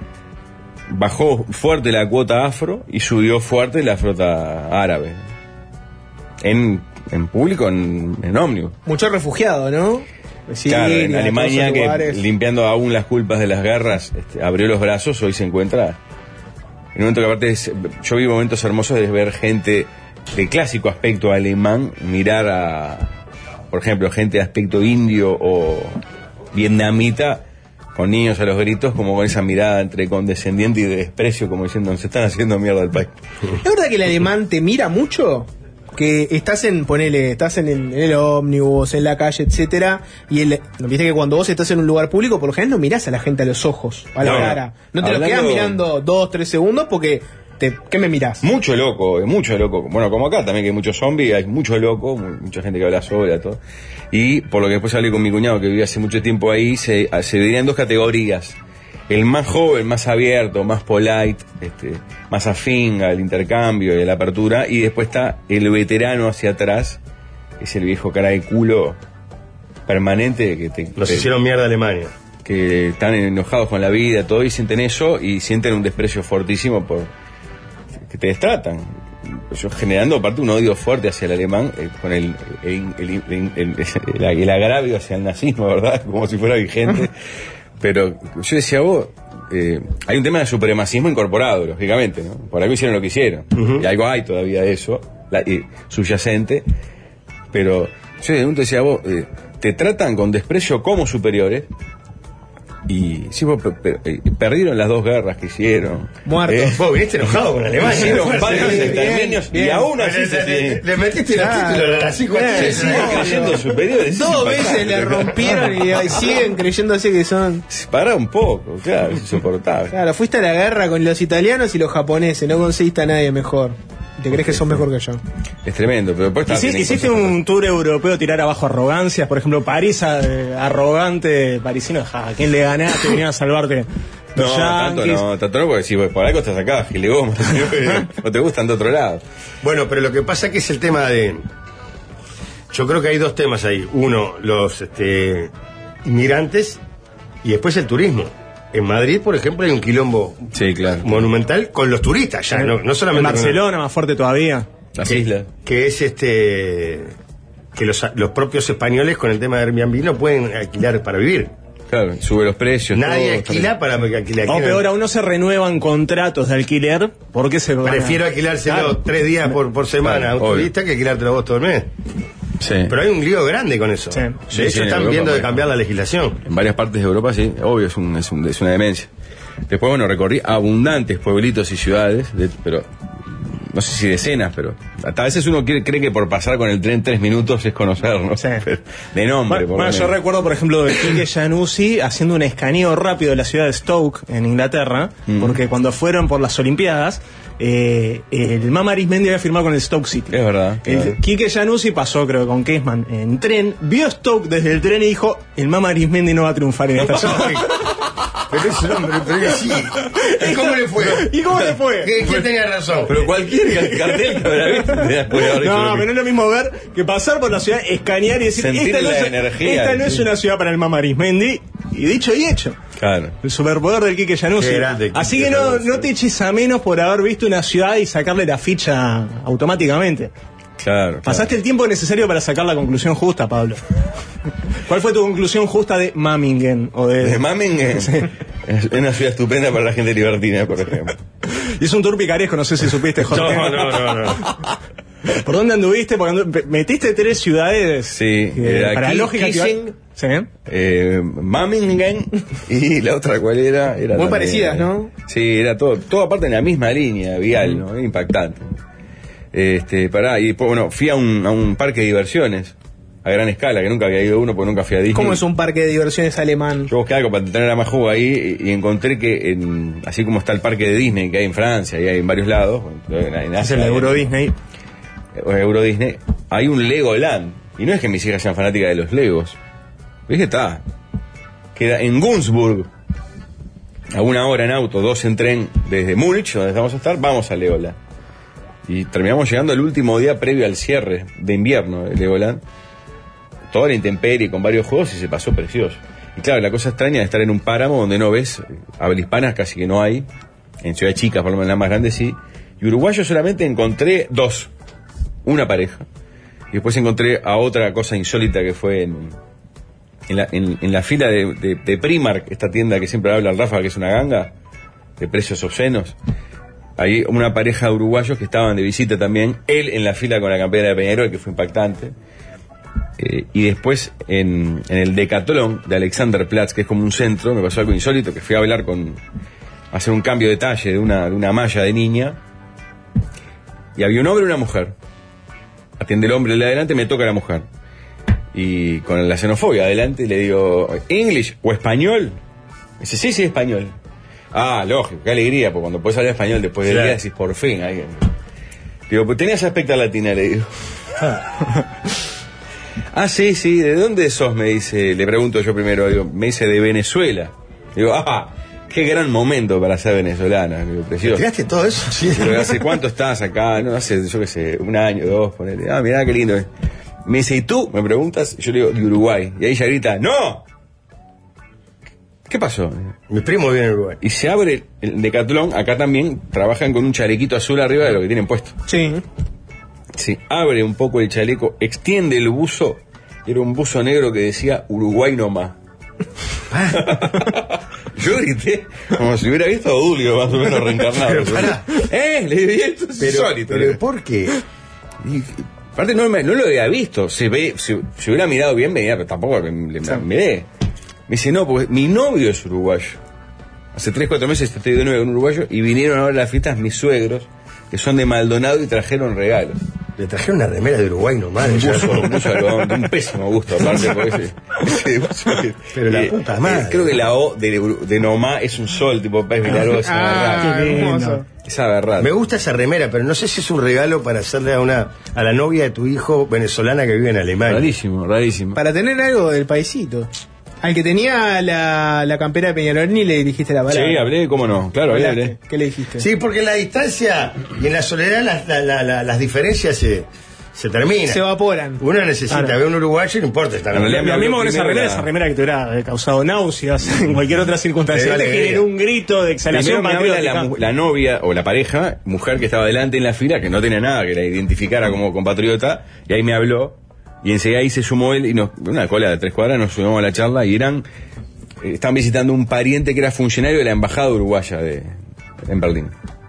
Bajó fuerte la cuota afro y subió fuerte la flota árabe. En, en público, en, en ómnibus. Mucho refugiado, ¿no? Claro, en Siria, Alemania, todos esos que lugares. limpiando aún las culpas de las guerras, este, abrió los brazos, hoy se encuentra. En un momento que aparte, es- yo vi momentos hermosos de ver gente de clásico aspecto alemán, mirar a, por ejemplo, gente de aspecto indio o vietnamita con niños a los gritos, como con esa mirada entre condescendiente y de desprecio, como diciendo, se están haciendo mierda al país. ¿Es verdad que el alemán te mira mucho? Que estás en, ponele, estás en el, en el ómnibus, en la calle, etcétera, y el, viste que cuando vos estás en un lugar público, por lo general no mirás a la gente a los ojos, a la No, cara. No te lo hablando- quedás mirando dos, tres segundos porque te, ¿qué me mirás? Mucho loco, eh, mucho loco. Bueno, como acá también que hay muchos zombies, hay mucho loco, mu- mucha gente que habla sola, todo. Y por lo que después hablé con mi cuñado que vivía hace mucho tiempo ahí, se, se dividían en dos categorías. El más joven, más abierto, más polite, este, más afín al intercambio y a la apertura, y después está el veterano hacia atrás, que es el viejo cara de culo permanente que te, Nos te- hicieron mierda Alemania. que están enojados con la vida, todo, y sienten eso y sienten un desprecio fortísimo por que te destratan. Yo generando aparte un odio fuerte hacia el alemán, eh, con el el, el, el- el- el- el agravio hacia el nazismo, ¿verdad? Como si fuera vigente. Pero yo decía, vos, eh, hay un tema de supremacismo incorporado, lógicamente, ¿no? Por algo hicieron lo que hicieron. Ujú. Y algo hay todavía de eso, la- y subyacente. Pero yo de un momento decía, vos, eh, te tratan con desprecio como superiores. Y sí, vos, pe- pe- eh, perdieron las dos guerras que hicieron. Muertos. Eh, Vos viniste enojado con Alemania. hicieron Fuerte, varios ¿eh? exterminios y bien. aún así Le- se le- siguen- Le metiste los Claro. títulos a las cinco Bien, se se siguen creyendo superiores. Dos Es veces impactante. le rompieron y ahí siguen creyendo así que son... Pará un poco, claro, es insoportable. Claro, fuiste a la guerra con los italianos y los japoneses, no conseguiste a nadie mejor. Te crees que son mejor que yo. Es tremendo, pero después Hici- también Hiciste cosas- un tour europeo tirar abajo arrogancias, por ejemplo, París, eh, arrogante, parisino, ja, ¿a quién le ganaste? Venía a salvarte. No, Los tanto yanquis. no, tanto no, porque si por algo estás acá, gilegón, o te gustan de otro lado. Bueno, pero lo que pasa que es el tema de... Yo creo que hay dos temas ahí. Uno, los este, inmigrantes y después el turismo. En Madrid, por ejemplo, hay un quilombo Sí, claro. monumental con los turistas, ya, no, no En solamente con- Barcelona, más fuerte todavía. Las que, islas. que es este que los, los propios españoles con el tema de Airbnb no pueden alquilar para vivir. Claro, sube los precios. Nadie todo, alquila para que alquilar. O peor aún, no se renuevan contratos de alquiler porque se van a- Prefiero alquilárselo Claro. tres días por, por semana a un Obvio. turista que alquilártelo vos todo el mes. Sí. Pero hay un lío grande con eso. Sí. De Sí, hecho, sí, en están Europa, viendo de bueno. cambiar la legislación. En varias partes de Europa, sí, obvio, es, un, es, un- es una demencia. Después, bueno, recorrí abundantes pueblitos y ciudades, de- pero no sé si decenas, pero hasta a veces uno quiere- cree que por pasar con el tren tres minutos es conocernos. Sí. Pero de nombre, Bueno, por bueno, lo yo menos. recuerdo, por ejemplo, de Quique Januzzi haciendo un escaneo rápido de la ciudad de Stoke, en Inglaterra, Mm. porque cuando fueron por las Olimpiadas, eh, el Mama Arismendi había firmado con el Stoke City. Es verdad. El claro. Quique Januzzi pasó, creo, con Kesman en tren, vio Stoke desde el tren y dijo: el Mama Arismendi no va a triunfar en esta ciudad. Pero es un hombre, pero sí. ¿Y cómo le fue? ¿Y cómo le fue? ¿Quién, quién tenía razón? Pero cualquier cartel que habrá visto puede haber hecho No, lo pero no mismo. es lo mismo ver que pasar por la ciudad, escanear y decir: Sentir esta, no la es, energía, esta no sí. es una ciudad para el Mama Arismendi. Y dicho y hecho. Claro. El superpoder del Quique Januzzi. Qué grande, Quique Así que no, Januzzi. no te eches a menos por haber visto una ciudad y sacarle la ficha automáticamente. Claro, claro. Pasaste el tiempo necesario para sacar la conclusión justa, Pablo. ¿Cuál fue tu conclusión justa de Mammingen? O de... De Mamen es es una ciudad estupenda para la gente libertina, por ejemplo. Y es un tour picaresco, no sé si supiste, Jorge. No, no, no, no. ¿Por dónde anduviste? Porque andu- metiste tres ciudades. Sí, que era para Ki- lógica que- Kissing. Sí. Eh, Mammingen y la otra cuál era, era Muy también, parecidas, eh, ¿no? Sí, era todo, todo aparte en la misma línea vial, ¿no? Impactante. Este, pará, y después, bueno, fui a un, a un parque de diversiones a gran escala, que nunca había ido a uno porque nunca fui a Disney. ¿Cómo es un parque de diversiones alemán? Yo busqué algo para tener a más jugo ahí y, y encontré que, en, así como está el parque de Disney que hay en Francia y hay en varios lados, en, en Es Asia, el en- Euro Disney. o Euro Disney, hay un Legoland. Y no es que mis hijas sean fanáticas de los Legos. Es que está. Queda en Günzburg. A una hora en auto, dos en tren desde Múnich, donde vamos a estar, vamos a Legoland. Y terminamos llegando el último día previo al cierre de invierno de Legoland. Toda la intemperie con varios juegos y se pasó precioso. Y claro, la cosa extraña de estar en un páramo donde no ves, eh, habla hispanas casi que no hay. En ciudades chicas, por lo menos en las más grandes sí. Y uruguayos solamente encontré dos. Una pareja. Y después encontré a otra cosa insólita que fue en, en, la, en, en la fila de, de, de Primark, esta tienda que siempre habla el Rafa, que es una ganga, de precios obscenos. hay una pareja de uruguayos que estaban de visita también, él en la fila con la campera de Peñarol, que fue impactante, eh, y después en, en el Decatlón de Alexanderplatz, que es como un centro, me pasó algo insólito, que fui a hablar con, a hacer un cambio de talle de una, de una malla de niña, y había un hombre y una mujer. Atiende el hombre el de adelante, me toca la mujer. Y con la xenofobia adelante le digo, ¿English o español? Me dice, sí, sí, español. Ah, lógico, qué alegría, porque cuando puedes hablar español después del Claro. día decís, por fin, alguien. Digo, pues tenías aspecto latina, le digo. Ah, sí, sí, ¿de dónde sos? Me dice, le pregunto yo primero, digo, me dice, de Venezuela. Digo, ah, qué gran momento para ser venezolana. Digo, precioso. ¿Tiraste todo eso? Sí. Pero ¿hace cuánto estás acá? No, hace, yo qué sé, un año, dos, ponele. Ah, mirá qué lindo. Me dice, ¿y tú? Me preguntas, yo le digo, de Uruguay. Y ahí ella grita, ¡no! ¿Qué pasó? Mi primo vive en Uruguay. Y se abre el Decatlón, acá también trabajan con un chalequito azul arriba de lo que tienen puesto. Sí. Se abre un poco el chaleco, extiende el buzo, y era un buzo negro que decía Uruguay no más. Yo grité como si hubiera visto a Odulio más o menos reencarnado. Pero pará. Eh, le dije, esto es Pero, insólito. pero ¿por qué? Y, aparte no, me- no lo había visto, se ve, si, si hubiera mirado bien venía, pero tampoco le, le- me miré. Me dice, no, porque mi novio es uruguayo. Hace tres, cuatro meses estoy de nuevo con un uruguayo y vinieron a ver las fiestas mis suegros, que son de Maldonado y trajeron regalos. Le trajeron una remera de Uruguay nomás. Un ya. buzo, un buzo algodón, de un pésimo gusto, aparte, porque ese, ese buzo que- Pero la eh, puta madre. eh, Creo que la O de, de Nomá es un sol, tipo pez milagroso. Ah, qué lindo. hermoso. Es aberrante. Me gusta esa remera, pero no sé si es un regalo para hacerle a una a la novia de tu hijo venezolana que vive en Alemania. Rarísimo, rarísimo. Para tener algo del paisito. Al que tenía la, la campera de Peñarol ni le dijiste la palabra. Sí, hablé, cómo no, claro, ahí hablé. ¿Qué le dijiste? Sí, porque en la distancia y en la soledad las, la- la- la- las diferencias se, se terminan. Se evaporan. Uno necesita Claro. ver a un uruguayo y no importa estar En realidad, Lo me mismo habló con esa primero remera, la- esa remera que te hubiera eh, causado náuseas en cualquier otra circunstancia. Eh, Te alegría. generó un grito de exhalación Primero me habla la, patriótica. mu- la novia o la pareja, mujer que estaba delante en la fila, que no tenía nada que la identificara como compatriota, y ahí me habló, y enseguida ahí se sumó él, y nos, una cola de tres cuadras, nos sumamos a la charla, y eran, eh, estaban visitando un pariente que era funcionario de la embajada uruguaya de, en Berlín.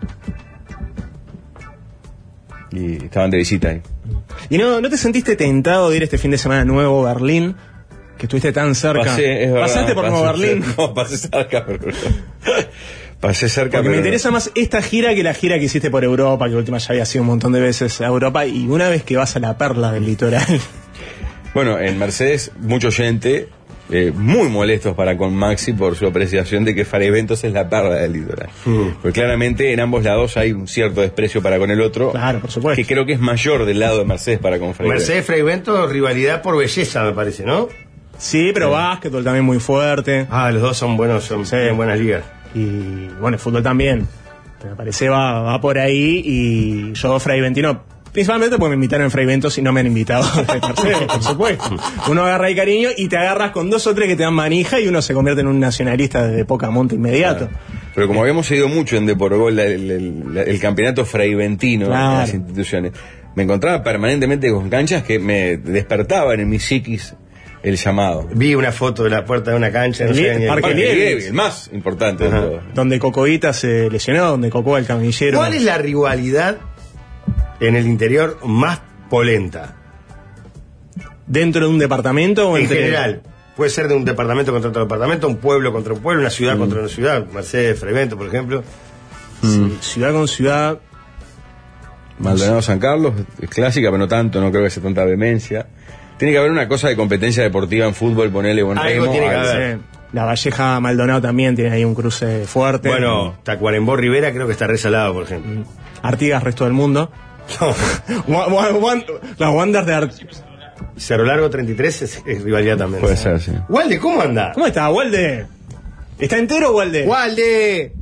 Y estaban de visita ahí. ¿Y no, no te sentiste tentado de ir este fin de semana a Nuevo Berlín? Que estuviste tan cerca. Pasé, es verdad, ¿Pasaste por pasé Nuevo Berlín? cerca- No, pasé cerca, pero... pasé cerca, Porque pero... me interesa más esta gira que la gira que hiciste por Europa, que última ya había sido un montón de veces a Europa, y una vez que vas a la perla del litoral. Bueno, en Mercedes, mucha gente eh, muy molestos para con Maxi por su apreciación de que Fray Ventos es la perla del litoral. Porque claramente en ambos lados hay un cierto desprecio para con el otro. Claro, por supuesto. Que creo que es mayor del lado de Mercedes para con Fray Ventos. Mercedes Freivento, rivalidad por belleza, me parece, ¿no? Sí, pero básquetbol también muy fuerte. Ah, los dos son buenos, son Sí. tienen buenas ligas. Y bueno, el fútbol también. Me parece va, va por ahí. Y yo, Fray Ventino, principalmente porque me invitaron en Fray Ventos y no me han invitado de Mercedes, por supuesto. Uno agarra ahí cariño y te agarras con dos o tres que te dan manija y uno se convierte en un nacionalista desde poca monta inmediato. Pero como habíamos seguido mucho en Deporgol el, el, el campeonato fraiventino Claro. en las instituciones, me encontraba permanentemente con canchas que me despertaban en mi psiquis el llamado. Vi una foto de la puerta de una cancha, no El sé ni Parque Parque Liebre. Liebre, el más importante Ajá. de todo. Donde Cocoita se lesionó, donde Cocoa el camillero. ¿Cuál es la rivalidad en el interior más polenta? ¿Dentro de un departamento o En entre- general. Puede ser de un departamento contra otro departamento, un pueblo contra un pueblo, una Mm. ciudad contra una ciudad. Mercedes, Freivento, por ejemplo. Sí, ciudad con ciudad. Maldonado San Carlos es clásica, pero no tanto, no creo que sea tanta vehemencia. Tiene que haber una cosa de competencia deportiva en fútbol, ponerle buen Algo remo. tiene que algo. haber. Sí. La Valleja Maldonado también tiene ahí un cruce fuerte. Bueno, Tacuarembó Rivera creo que está resalado, por ejemplo. Artigas, resto del mundo. Wa- wa- wan- Las Wanders de Artigas. Cerro Largo treinta y tres es, es rivalidad también. Puede ser, sí. Walde, ¿cómo anda? ¿Cómo está, Walde? ¿Está entero, Walde? ¡Walde!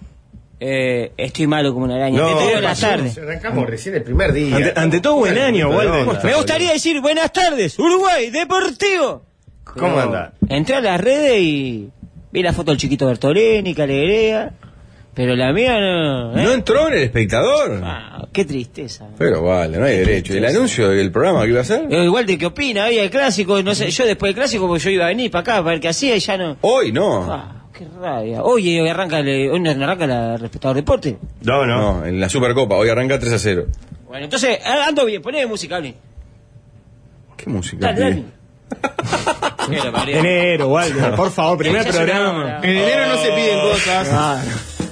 Eh, estoy malo como una araña. No, Te traigo ¿qué la pasó? tarde. Arrancamos recién el primer día. Ante, ante todo, buen año, Perdón, Walde. ¿cómo Me gustaría decir buenas tardes, Uruguay Deportivo. ¿Cómo Pero anda? Entré a las redes y vi la foto del chiquito Bertolini, que alegría. Pero la mía no. ¿eh? No entró en el espectador. Ah, qué tristeza. Pero vale, no hay derecho. ¿Y el anuncio del programa que iba a hacer? Eh, igual de qué opina, había el clásico, no sé, yo después del clásico porque yo iba a venir para acá para ver qué hacía y ya no. Hoy no. Ah, qué rabia. Oye, hoy arranca, el, hoy no arranca la respetador deporte. No, no. No, en la Supercopa, hoy arranca tres a cero. Bueno, entonces, ando bien, poneme música, Ale. ¿Qué música? Dale, dale. pibe? Enero, Walter, por favor, primer Ya programa. En enero no se piden cosas. Ah,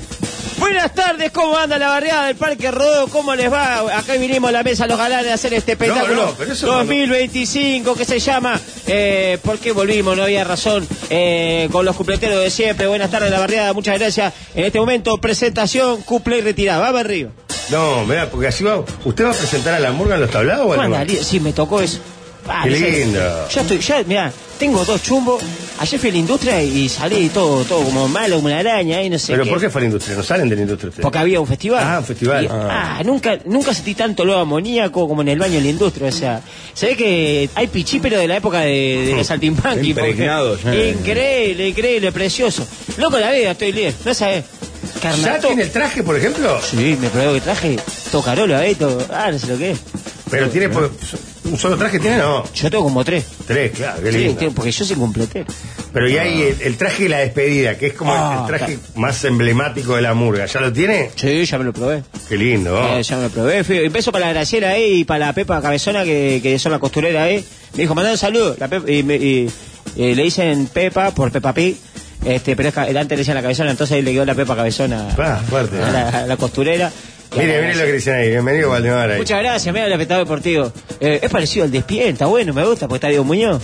Buenas tardes, ¿cómo anda la barriada del Parque Rodó? ¿Cómo les va? Acá vinimos a la mesa los galanes a hacer este espectáculo No, no, pero eso dos mil veinticinco que se llama eh, ¿por qué volvimos? No había razón eh, con los cupleteros de siempre. Buenas tardes la barriada, muchas gracias. En este momento, presentación, cuple y retirada. Vamos arriba. No, vea, porque así va. ¿Usted va a presentar a la murga en los tablados o ¿Cómo no? anda, líder? Sí, me tocó eso. Ah, Qué no sé. lindo. Ya estoy, ya, mirá, tengo dos chumbos. Ayer fui a la industria y salí todo, todo como malo, como una araña y no sé ¿Pero qué. por qué fue a la industria? ¿No salen de la industria ustedes? Porque había un festival. Ah, un festival. Y, ah, nunca, nunca sentí tanto olor amoníaco como en el baño de la industria. O sea, se ve que hay pichíperos de la época de, de Saltimbanqui. Impregnados, porque- eh. Increíble, increíble, precioso. Loco la vida, estoy líder. No sabes. ¿Ya Carnato. tiene el traje, por ejemplo? Sí, me probé que traje. Todo carola, ¿eh? Todo. Ah, no sé lo que es. Pero tiene por- un solo traje, ¿tiene? No. Yo tengo como tres. Tres, claro, qué Sí, lindo. tengo- porque yo soy completero. Pero ya hay el, el traje de la despedida, que es como el- Ah, el traje más emblemático de la murga. ¿Ya lo tiene? Sí, ya me lo probé. Qué lindo. ¿no? Eh, ya me lo probé. Fui, empezó para la Graciela ahí y para la Pepa Cabezona, que, que son la costurera ahí. Me dijo, mandá un saludo. La Pepa- y, me- y- y le dicen Pepa por Pepa Pig. Este, pero es que antes le decían la Cabezona, entonces ahí le quedó la Pepa Cabezona Pa, fuerte. a, la, a la costurera. Y a Mire, la mire lo que dicen ahí. Bienvenido, Valdemar. Ahí. Muchas gracias, mira el espectáculo deportivo. Eh, es parecido al Despierta, está bueno, me gusta, porque está Diego Muñoz.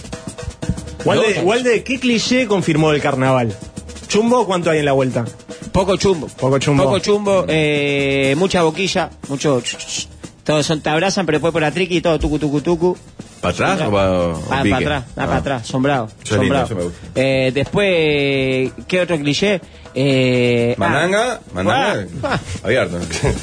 Walde, Walde, ¿qué cliché confirmó el carnaval? ¿Chumbo cuánto hay en la vuelta? Poco chumbo. Poco chumbo. Poco chumbo, eh, mucha boquilla, mucho... ch, ch, ch. Todos son, te abrazan, pero después por la triqui y todo, tucu, tucu, tucu. ¿Para atrás o para o Para pique? atrás, Ah. para atrás, sombrado. Eso es lindo, sombrado. eso me gusta. Eh, después, ¿qué otro cliché? Eh, Mandanga, ah, mandanga, ah, abierto.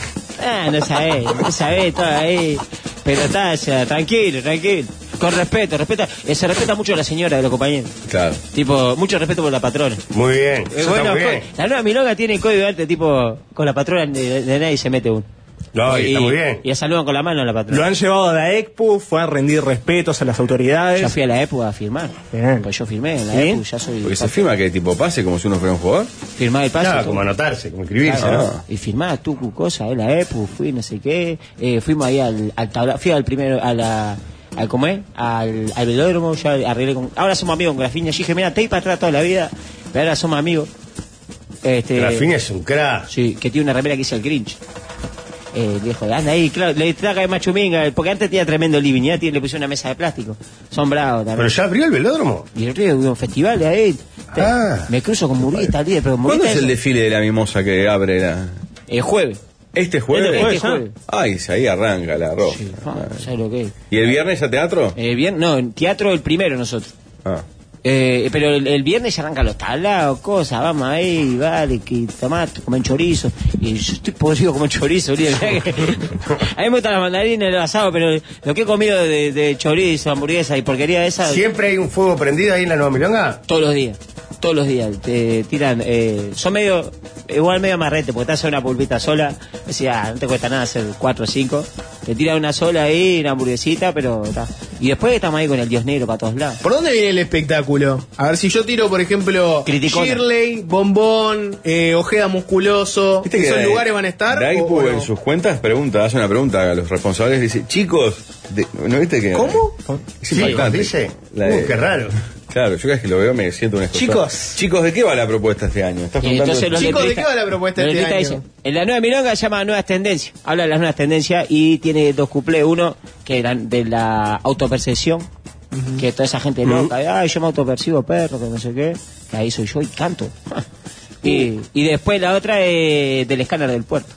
ah, no sabés, no sabés, todo ahí. Pero está, o sea, tranquilo, tranquilo. Con respeto, respeta, eh, se respeta mucho a la señora de los compañeros. Claro. Tipo, mucho respeto por la patrona. Muy bien. Eh, Eso bueno, está muy bien. con- la nueva milonga tiene código antes, tipo, con la patrona de, de nadie se mete uno. No, y está muy bien. Y la saludan con la mano a la Lo patrona. han llevado a la ECPU, fue a rendir respetos a las autoridades. Yo fui a la época a firmar. Bien. Pues yo firmé en la ¿Sí? EPU, ya soy. Porque se firma que tipo pase como si uno fuera un jugador. Firmar el pase. Claro, todo. como anotarse, como escribirse, Claro, ¿no? y firmaba tu cosa, eh, la EPU, fui no sé qué, eh, fuimos ahí al, al tabla, fui al primero, a la, al ¿cómo es? Al, al velódromo, ya arreglé con, ahora somos amigos con Grafiña, yo dije, mira, te iba para atrás toda la vida, pero ahora somos amigos. Este, Grafín es un crack. sí, que tiene una remera que dice el Grinch. Eh, le dijo, anda ahí, claro, le traga de machuminga, porque antes tenía tremendo living, ya tiene, le pusieron una mesa de plástico, son bravos también. Pero ya abrió el velódromo. Y el otro día hubo un festival de ahí, te- Ah. me cruzo con Murguita, líder, pero ¿Cuándo Murguita es el eso- desfile de la mimosa que abre la... el jueves. ¿Este jueves? Este jueves. Ay, ahí arranca la roja. Sí, ah, ¿sabes lo que es? ¿Y el viernes a teatro? Eh, bien, no, en teatro el primero nosotros. Ah. Eh, pero el, el viernes ya arrancan los tablados, cosas, vamos ahí, vale, que tomate, comen chorizo. Y yo estoy podrido como chorizo, líder. A mí me gustan las mandarinas y el asado, pero lo que he comido de, de chorizo, hamburguesa y porquería esa, ¿Siempre hay un fuego prendido ahí en la Nueva Milonga? todos los días. Todos los días te tiran, eh, son medio, igual medio amarrete, porque te haces una pulpita sola, decía, ah, no te cuesta nada hacer cuatro o cinco, te tiran una sola ahí, una hamburguesita, pero está. Y después estamos ahí con el Dios Negro para todos lados. ¿Por dónde viene el espectáculo? A ver, si yo tiro, por ejemplo, Criticona. Shirley, Bombón, eh, Ojeda Musculoso, ¿Viste que ¿esos la- lugares van a estar? la o- Expo o no? en sus cuentas pregunta, hace una pregunta a los responsables, dice, chicos, de- ¿no viste que? ¿Cómo? Es Sí, impactante. dice. La de- Uh, qué raro. Claro, yo cada vez que lo veo me siento un escosado. Chicos. Chicos, ¿de qué va la propuesta este año? ¿Estás Y contando entonces los Chicos, ¿de letristas- qué va la propuesta los este letristas año? dicen, en la nueva milonga se llama Nuevas Tendencias. Habla de las nuevas tendencias y tiene dos cuplés. Uno que era de la autopercepción, que toda esa gente loca, de, ay, yo me autopercibo perro, que no sé qué. Que ahí soy yo y canto. y, y después la otra es del escáner del puerto.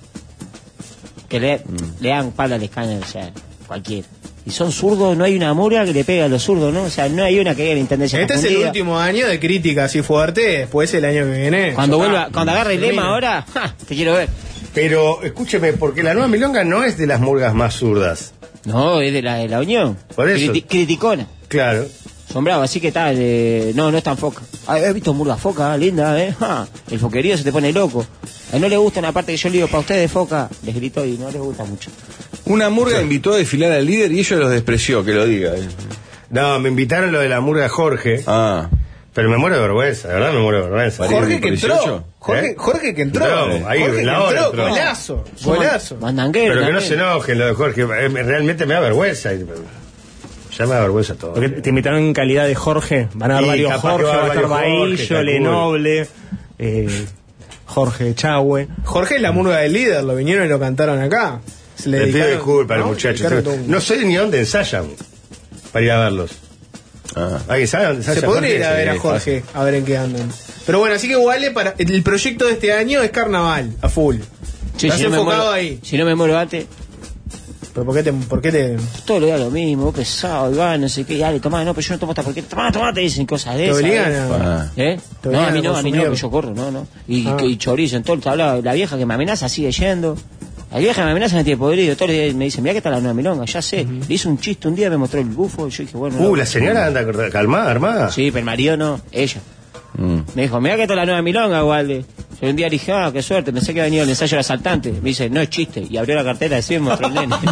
Que le, le dan pala al escáner, o sea, cualquiera. Y son zurdos, no hay una murga que le pegue a los zurdos, ¿no? O sea, no hay una que haya la intendencia Este es el confundida. último año de crítica así fuerte, después el año que viene. Cuando ya vuelva, está. cuando agarre el lema Termina. ahora, ¡ja! Te quiero ver. Pero escúcheme, porque la Nueva Milonga no es de las murgas más zurdas. No, es de la, de la Unión. Por eso. Criti- criticona. Claro. Son bravos, así que tal. Eh, no, no es tan foca. Ah, he visto murga foca, linda, ¿eh? Ja, el foquerío se te pone loco. A él no le gusta una parte que yo le digo, para ustedes foca, les grito y no les gusta mucho. Una murga invitó a desfilar al líder y ellos los despreció, que lo diga. No, me invitaron lo de la murga Jorge, Ah, Pero me muero de vergüenza, de verdad me muero de vergüenza. Jorge que entró. dieciocho? Jorge, ¿Eh? Jorge que entró. Entró, ahí, Jorge en la que hora entró. entró. Golazo. Golazo. Mandanguero. Pero que no también. se enojen lo de Jorge, eh, realmente me da vergüenza. Ya me da vergüenza todo. Porque te invitaron en calidad de Jorge. Van a haber Y varios capaz Jorge, que va a va a haber estar varios Jorge, Bahillo, calculo. Lenoble, eh, Jorge Chahue. Jorge es la murga del líder. Lo vinieron y lo cantaron acá. Se Le pido dedicaron- disculpas a los ¿no? muchachos. Dedicaron todo un- No sé ni dónde ensayan para ir a verlos. Ah. ¿Alguien sabe dónde ensaya Se podría Jorge? ir a ver a Sí, Jorge, a ver en qué andan. Pero bueno, así que Wale, para el proyecto de este año es carnaval, a full. Sí, Estás si no me enfocado muero- ahí. Si no me muero antes, ¿Pero por qué te.? Por qué te todos los días lo mismo, vos pesado, Iván, no sé qué, dale, tomá, no, pero yo no tomo hasta porque, tomá, tomá, te dicen cosas de te esas. obligan ¿eh? a.? Ah. ¿Eh? Te No, obligan a mí a no, a mí no, consumir. que yo corro, no, no. Y, Ah. y chorizo, en todo el tablado, la vieja que me amenaza sigue yendo. La vieja que me amenaza me tiene podrido, todos los días me dice, mirá que está la nueva milonga, ya sé. Le hice un chiste un día, me mostró el bufo, y yo dije, bueno. Uh, no. la señora anda calmada, armada. Sí, pero el marido no, ella. Mm. Me dijo, mirá que está la nueva milonga, Walde. Yo un día le dije, ah, qué suerte, pensé que había venido el ensayo del asaltante. Me dice, no es chiste. Y abrió la cartera de y me mostró el nene.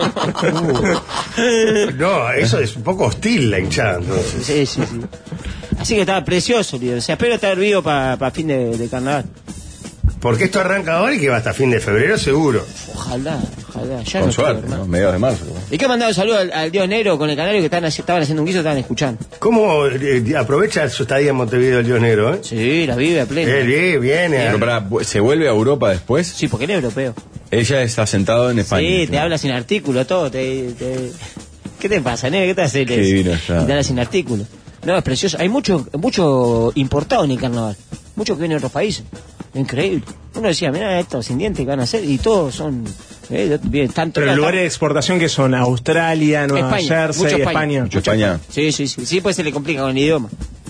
No, eso es un poco hostil la hinchada, entonces. Sí, sí, sí. Así que estaba precioso el video. O sea, espero estar vivo para fin de, de carnaval. Porque esto arranca ahora y que va hasta fin de febrero seguro. Ojalá, ojalá. Ya Con no suerte, quiero, hermano. ¿no? Mediados de marzo. ¿Y qué mandado saludo al, al Dios Negro con el canario que estaban, haci- estaban haciendo un guiso, estaban escuchando? ¿Cómo eh, aprovecha su estadía en Montevideo el Dios Negro, eh? Sí, la vive a pleno. Él eh, viene. Pero pará, ¿se vuelve a Europa después? Sí, porque él es europeo. Ella está sentado en España. Sí, te ¿no? habla sin artículo, todo. Te, te- ¿Qué te pasa, nene? ¿Qué te haces? Qué divino está. Te habla sin artículo. No, es precioso. Hay mucho, mucho importado en el carnaval. Mucho que viene de otros países. Increíble. Uno decía, mira estos sin dientes que van a hacer. Y todos son. Eh, bien, tanto, Pero los tanto- lugares de exportación que son Australia, Nueva España, Jersey, mucho España. España. Mucho España. Sí, sí, sí. Sí, pues se le complica con el idioma.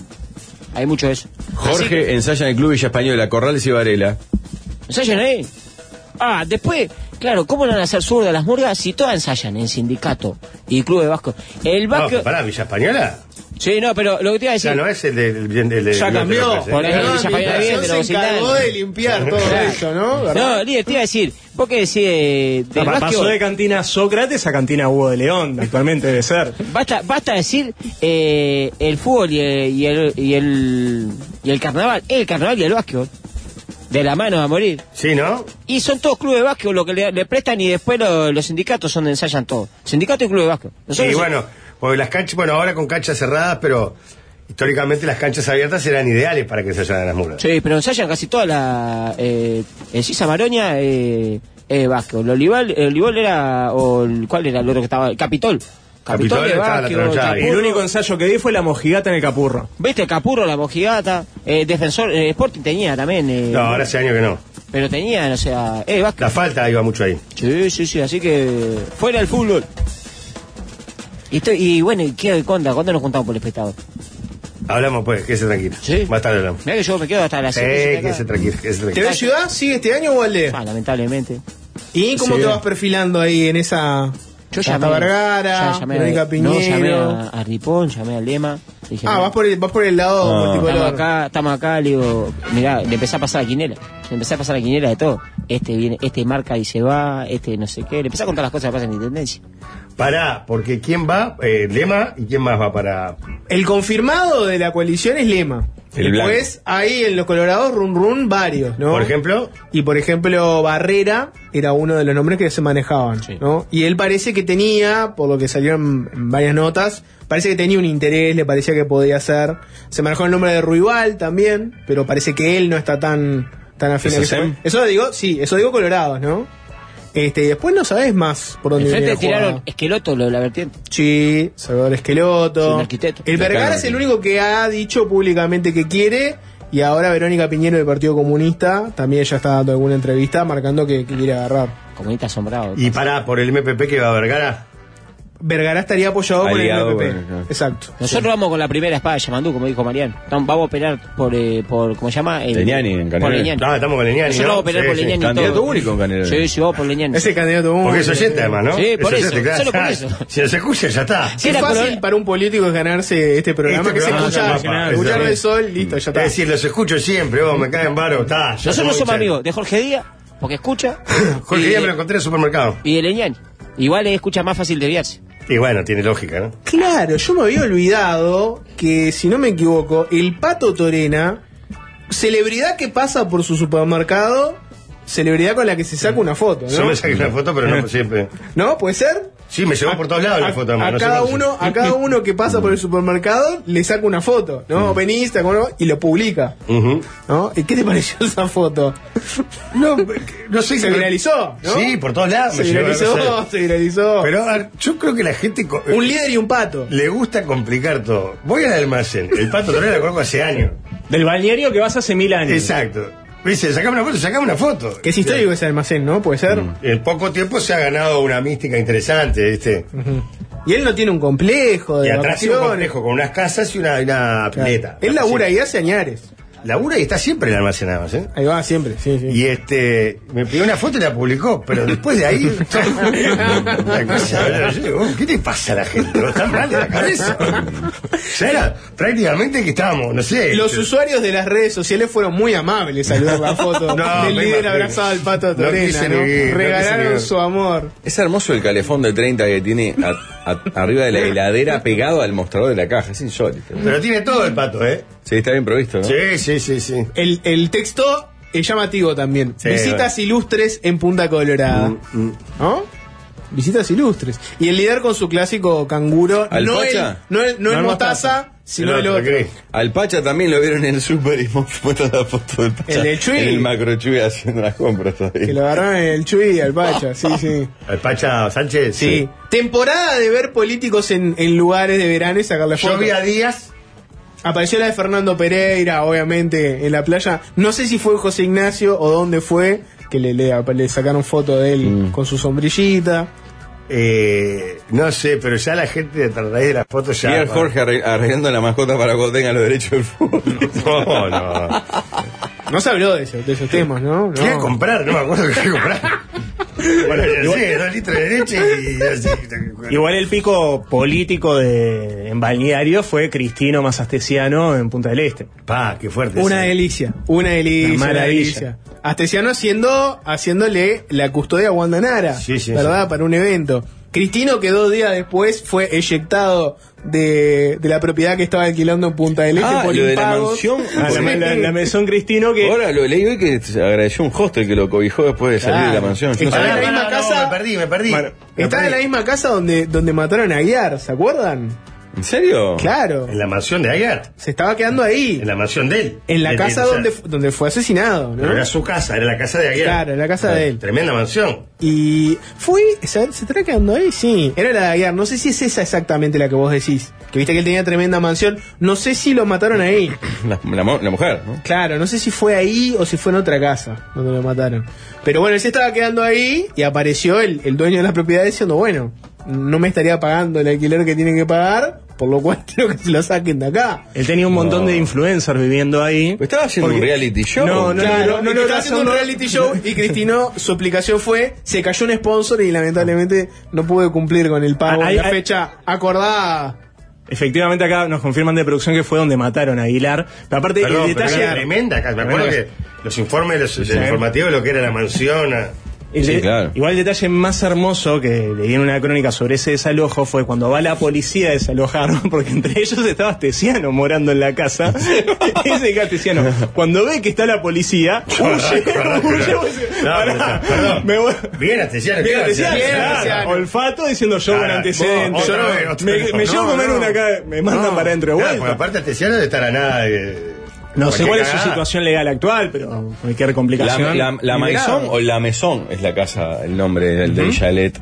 Hay mucho de eso. Así Jorge que- ensaya en el Club Villa Española, Corrales y Varela. ¿Ensayan ahí? Ah, después, claro, ¿cómo no van a hacer zurdas las murgas si todas ensayan en sindicato y club de vasco? El No, vasco. pará, Villa Española. Sí, no, pero lo que te iba a decir. Ya no es el de. El, de- el de- Ya el de- cambió. el de- Por La eso nueva Villa Española administración bien, pero se encargó sin de limpiar todo Claro. eso, ¿no? ¿Verdad? No, líder, te iba a decir, vos qué decís de, del Pa- Pasó básquetbol? de cantina Sócrates a cantina Hugo de León, actualmente debe ser. Basta, basta decir eh, el fútbol y el, y, el, y, el, y el carnaval, el carnaval y el básquetbol, de la mano a morir. Sí, ¿no? Y son todos clubes de básquetbol lo que le, le prestan y después lo- los sindicatos son donde ensayan todo. Sindicato y club de básquetbol. Sí, Nosotros- bueno, porque las canchas, bueno, ahora con canchas cerradas, pero históricamente las canchas abiertas eran ideales para que se hayan las muras. Sí, pero ensayan casi toda la... Eh, el Sisa Maroña, eh, eh, básquetbol. El Olival, el Olival era... O el, ¿cuál era el otro que estaba? El Capitol. Capitol de estaba la básquetbol, tronchada. Y el único ensayo que vi fue la mojigata en el Capurro. ¿Viste? Capurro, la mojigata. Eh, defensor, eh, Sporting tenía también. Eh, No, ahora hace años que no. Pero tenían, o sea... Eh, básquetbol. La falta iba mucho ahí. Sí, sí, sí, así que... Fuera el fútbol. Y, estoy, y bueno, ¿y qué onda? ¿Cuándo nos juntamos por el espectador? Hablamos pues, quédese tranquilo. Sí. Más tarde hablamos. Mirá que yo me quedo hasta las Sí, siete, quédese tranquilo, quédese ¿Te tranquilo. ves ciudad? ¿Sigue este año, Walde? Ah, lamentablemente. ¿Y cómo Sí. te vas perfilando ahí en esa. Yo Tata llamé, Vergara, ya llamé Verónica a, no, llamé Piñero? a, a Ripón, llamé a Lema. Dije, Ah, no, vas por el, vas por el lado Ah. multicolor. estamos acá, estamos acá, le digo, mirá, le empecé a pasar la quinela. Le empecé a pasar la quinela de todo. Este viene, este marca y se va, este no sé qué. Le empecé a contar las cosas que pasan en Intendencia. Pará, porque ¿quién va? Eh, Lema, ¿y quién más va para...? El confirmado de la coalición es Lema. El Después, ahí en los Colorados, run run, varios, ¿no? Por ejemplo, Y por ejemplo, Barrera era uno de los nombres que se manejaban, Sí. ¿no? Y él parece que tenía, por lo que salieron en varias notas, parece que tenía un interés, le parecía que podía ser. Se manejó el nombre de Ruibal también, pero parece que él no está tan, tan afín a ¿Eso que se- Sem? Eso lo digo, sí, eso digo Colorados, ¿no? Este, y después no sabés más por dónde viene Enfrente la jugada. tiraron esqueloto, lo de la vertiente. Sí, Salvador Esqueloto. Sí, un arquitecto. El Vergara Claro. es el único que ha dicho públicamente que quiere. Y ahora Verónica Piñero del Partido Comunista también ya está dando alguna entrevista marcando que, que quiere agarrar. Comunista asombrado. y pará, por el M P P que va a Vergara. Vergara estaría apoyado por el Aliado M P P. con- claro. Exacto. Nosotros vamos con la primera espada de Yamandú, como dijo Mariano. Estamos- vamos a operar por, eh, por ¿cómo se llama? El- Leñani, en Por Canela. Leñani. No, estamos con Leñani, Nosotros ¿no? vamos a operar Sí, por sí. Leñani y Candidato todo. único en Canela. Sí, sí, vamos por Leñani. Ese candidato único. Porque es oyente además, ¿no? Sí, Es por eso, oyente, claro. solo por Ah, eso. Si no se escucha, ya está. Sí, Es era fácil color- para un político es ganarse este programa Este que se programa escucha, es nacional, escuchar es el sol, listo, ya está. Es decir, los escucho siempre, vos me caen varo, está. ya Nosotros somos hinchas. amigos de Jorge Díaz, porque escucha. Jorge y, Díaz me lo encontré en el supermercado. y de Leñani. Igual es escucha más fácil desviarse. Y bueno, tiene lógica, ¿no? Claro, yo me había olvidado que, si no me equivoco, el Pato Torena, celebridad que pasa por su supermercado, celebridad con la que se saca una foto, ¿no? Yo me saqué una foto, pero no siempre. ¿No? ¿Puede ser? Sí, me llevó por todos lados la A, foto. a no sé cada cómo uno, se- a cada uno que pasa por el supermercado le saca una foto, ¿no? En Instagram, ¿no? Y lo publica, Ujú. ¿no? ¿Y qué te pareció esa foto? No, no sé. Se que- viralizó, ¿no? Sí, por todos lados. Se me llegó, viralizó, no sé. se viralizó. Pero a ver, yo creo que la gente co- Un líder y un pato. le gusta complicar todo. Voy al almacén. El Pato Torena la conozco hace años. Del balneario que vas hace mil años. Exacto. Me dice, sacame una foto, sacame una foto. Que es histórico ese almacén, ¿no? Puede ser. En poco tiempo se ha ganado una mística interesante, ¿viste? Y él no tiene un complejo de Y atrás tiene un vacaciones. complejo con unas casas y una, y una pileta. Él labura ahí hace añares. Labura y está siempre en el almacén nada más, ¿eh? Ahí va, siempre, sí, sí. Y este, me pidió una foto y la publicó, pero después de ahí. Una cosa, yo digo, ¿qué te pasa a la gente? ¿No están mal de la cabeza? Ya era prácticamente que estábamos, no sé. Los este, usuarios de las redes sociales fueron muy amables al ver la foto No, del me líder imagino. abrazado al Pato No Torena, quise ¿no? ni ir, no Regalaron quise ni ir. su amor. Es hermoso el calefón de treinta que tiene a- a- arriba de la heladera pegado al mostrador de la caja. Es insólito. Pero tiene todo el Pato, ¿eh? Sí, está bien provisto, ¿no? Sí, sí, sí, sí. El, el texto es llamativo también. Sí, Visitas ilustres en Punta Colorada. Mm, mm. ¿No? Visitas ilustres. Y el líder con su clásico canguro, ¿Al no el, Pacha? no el, no el el mostaza, sino el otro. ¿qué? Al Pacha también lo vieron en el súper y muestra la foto del Pacha. El de Chuy. En el macro Chuy haciendo las compras ahí. Que lo agarraron en el Chuy y al Pacha, sí, sí. ¿Al Pacha Sánchez? Sí. Temporada de ver políticos en, en lugares de verano y sacarle Yo fotos. vi a Díaz. Apareció la de Fernando Pereira, obviamente, en la playa. No sé si fue José Ignacio o dónde fue, que le, le, le sacaron foto de él Mm. con su sombrillita. Eh, no sé, pero ya la gente a raíz de las fotos ya. Miguel Jorge arre- arreglando la mascota para que tenga los derechos del fútbol. No, no. No se habló de, eso, de esos temas, ¿no? ¿Qué iba a No. comprar? No me acuerdo qué iba a comprar. Bueno, ya sé, dos litros de leche y así. Igual el pico político de, en balneario fue Cristino Masastesiano en Punta del Este. Pa, qué fuerte. Una ese. delicia, una delicia, Una una maravilla. delicia. Astesiano haciendo, haciéndole la custodia a Wanda Nara, Sí, sí, ¿verdad? sí. Para un evento. Cristino, que dos días después fue eyectado de, de la propiedad que estaba alquilando en Punta del Este Ah, por lo de la impagos. mansión. Ah, Sí. la, la, la mesón Cristino que... Ahora lo leí hoy que se agradeció un hostel que lo cobijó después de salir Claro. de la mansión. Yo no Está Pará, en la sabía. misma pará, no, casa. me perdí, me perdí. Bueno, Me Estaba en la perdí. misma casa donde, donde mataron a Aguiar, ¿se acuerdan? ¿En serio? Claro. En la mansión de Aguiar. Se estaba quedando ahí. En la mansión de él. En la De- casa de- o sea, donde, fu- donde fue asesinado, Pero ¿no? era su casa, era la casa de Aguiar. Claro, la casa de él. Tremenda mansión. Y fue, ¿se, se estará quedando ahí? Sí, era la de Aguiar. No sé si es esa exactamente la que vos decís. Que viste que él tenía tremenda mansión. No sé si lo mataron ahí. La, la mo- la mujer, ¿no? Claro, no sé si fue ahí o si fue en otra casa donde lo mataron. Pero bueno, él se estaba quedando ahí y apareció el, el dueño de la propiedad diciendo, bueno, no me estaría pagando el alquiler que tienen que pagar, por lo cual quiero que se lo saquen de acá. Él tenía un montón de influencers viviendo ahí. Pues estaba haciendo Porque- un reality show. No, no, Claro, no, no, y que no, estaba no, haciendo un no. reality show y Cristino, su explicación fue, se cayó un sponsor y lamentablemente no pude cumplir con el pago Ah, en hay- la hay- fecha acordada. Efectivamente acá nos confirman de producción que fue donde mataron a Aguilar. Pero aparte Perdón, el pero detalle... era tremenda casa. Me acuerdo Tremenda que los informes los, del informativo de lo que era la mansión. ah, El Sí, de- claro. Igual el detalle más hermoso que leí en una crónica sobre ese desalojo fue cuando va la policía a desalojar, porque entre ellos estaba Astesiano morando en la casa. Y dice que Astesiano, cuando ve que está la policía, huye, huye, huye. No, Pará, pero, perdón. me voy- Bien, Astesiano. Bien, ¿qué Astesiano, Bien, claro, Astesiano. olfato diciendo yo buen Ah, antecedente. vos, Yo otra no- vez, otra me, vez. me llevo a No, comer no. una acá, me mandan No. para adentro de Claro, vuelta. porque aparte Astesiano no estará nada de. No sé cualquier cuál es su cagada. situación legal actual, pero cualquier La, complicación. la, la Liberado. Maison o la Maison es la casa, el nombre del, del chalet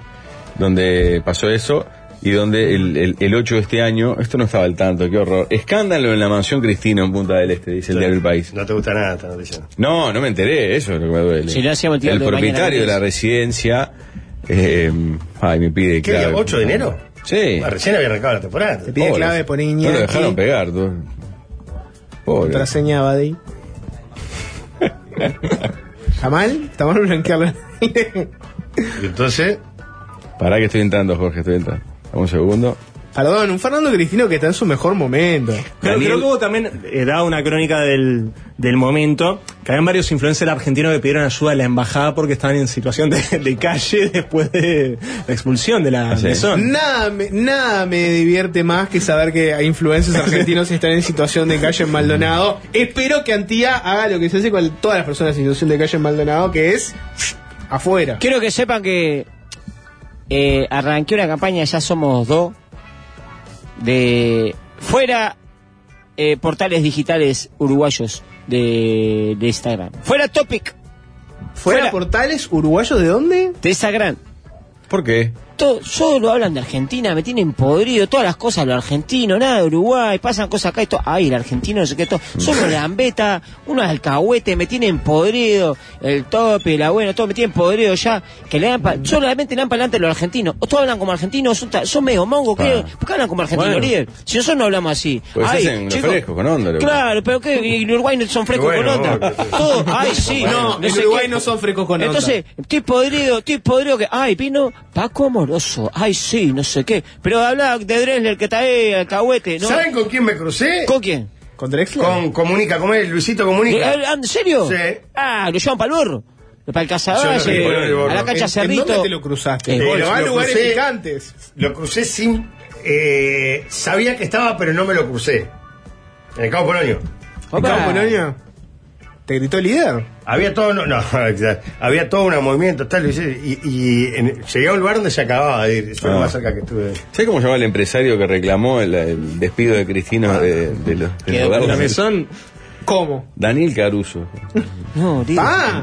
donde pasó eso y donde el, el, el ocho de este año, esto no estaba al tanto, qué horror. Escándalo en la mansión Cristino en Punta del Este, dice el diario El País. No te gusta nada esta noticia. No, no me enteré, eso es lo que me duele. Si no hacíamos el tirando de propietario mañana de la antes. residencia, eh, ay, me pide ¿Qué clave. día? ¿ocho de enero? Sí. Ah, recién había arrancado la temporada. Te pide Pobre. clave por No Iñaki. lo dejaron pegar. tú. Pobre. Contraseña Badi. ¿Está mal? ¿Está mal blanquearlo? Y entonces, Pará que estoy entrando, Jorge, estoy entrando. Dame un segundo. Perdón, un Fernando Cristino que está en su mejor momento. Creo, Daniel- creo que hubo también, eh, da una crónica del, del momento, que habían varios influencers argentinos que pidieron ayuda a la embajada porque estaban en situación de, de calle después de la expulsión de la Ah, sí. mesón. Nada me, nada me divierte más que saber que hay influencers argentinos están en situación de calle en Maldonado. Espero que Antía haga lo que se hace con todas las personas en situación de calle en Maldonado, que es afuera. Quiero que sepan que eh, arranqué una campaña, ya somos dos, de fuera eh, portales digitales uruguayos de, de Instagram. Fuera Topic. ¿Fuera, fuera- portales uruguayos de dónde? De Instagram. ¿Por qué? Todo, solo hablan de Argentina, me tienen podrido, todas las cosas lo argentino, nada de Uruguay, pasan cosas acá y todo, ay, el argentino no sé qué, todo, solo la gambeta, unos alcahuetes, me tienen podrido, el tope, la bueno, todo me tienen podrido ya, que le dan pa, solamente le dan para adelante los argentinos, o todos hablan como argentinos, son, ta- son medio mongos, ¿qué? ¿Por qué hablan como argentinos, Bueno. líder? Si nosotros no hablamos así. Pues Ay, hacen los chicos, frescos con onda. loco. Claro, pero que en Uruguay no son frescos Bueno, con onda. bueno. Todo, ay, sí, No, no en sé Uruguay qué. no son frescos con onda. Entonces, estoy podrido, estoy podrido que, ay, vino Paco Amoroso, ay, sí, no sé qué. Pero habla de Dresler que está ahí, alcahuete, ¿no? ¿Saben con quién me crucé? ¿Con quién? ¿Con Drexler? Con Comunica, ¿cómo es? Luisito Comunica. ¿Eh, ¿En serio? Sí. Ah, lo llevan para el borro. Para el Yo Cazaballe, lo recuerdo en el borro. a la cancha ¿En, Cerrito. ¿En dónde te lo cruzaste? Eh, lo- Bueno, va a lo lugares crucé. picantes. Lo crucé sin... Eh, sabía que estaba, pero no me lo crucé. En el Cabo Polonio. ¿En Opa. Cabo Polonio? ¿Te gritó el líder? Había todo, no, no, había todo un movimiento, tal, y, y en- llegué a un lugar donde se acababa de ir. Fue lo Ah. más cerca que estuve. ¿Sabes cómo se llama el empresario que reclamó el, el despido de Cristino de, de los de ¿Qué? los La Bernes? mesón, ¿Cómo? Daniel Caruso. No, líder. ¡Ah!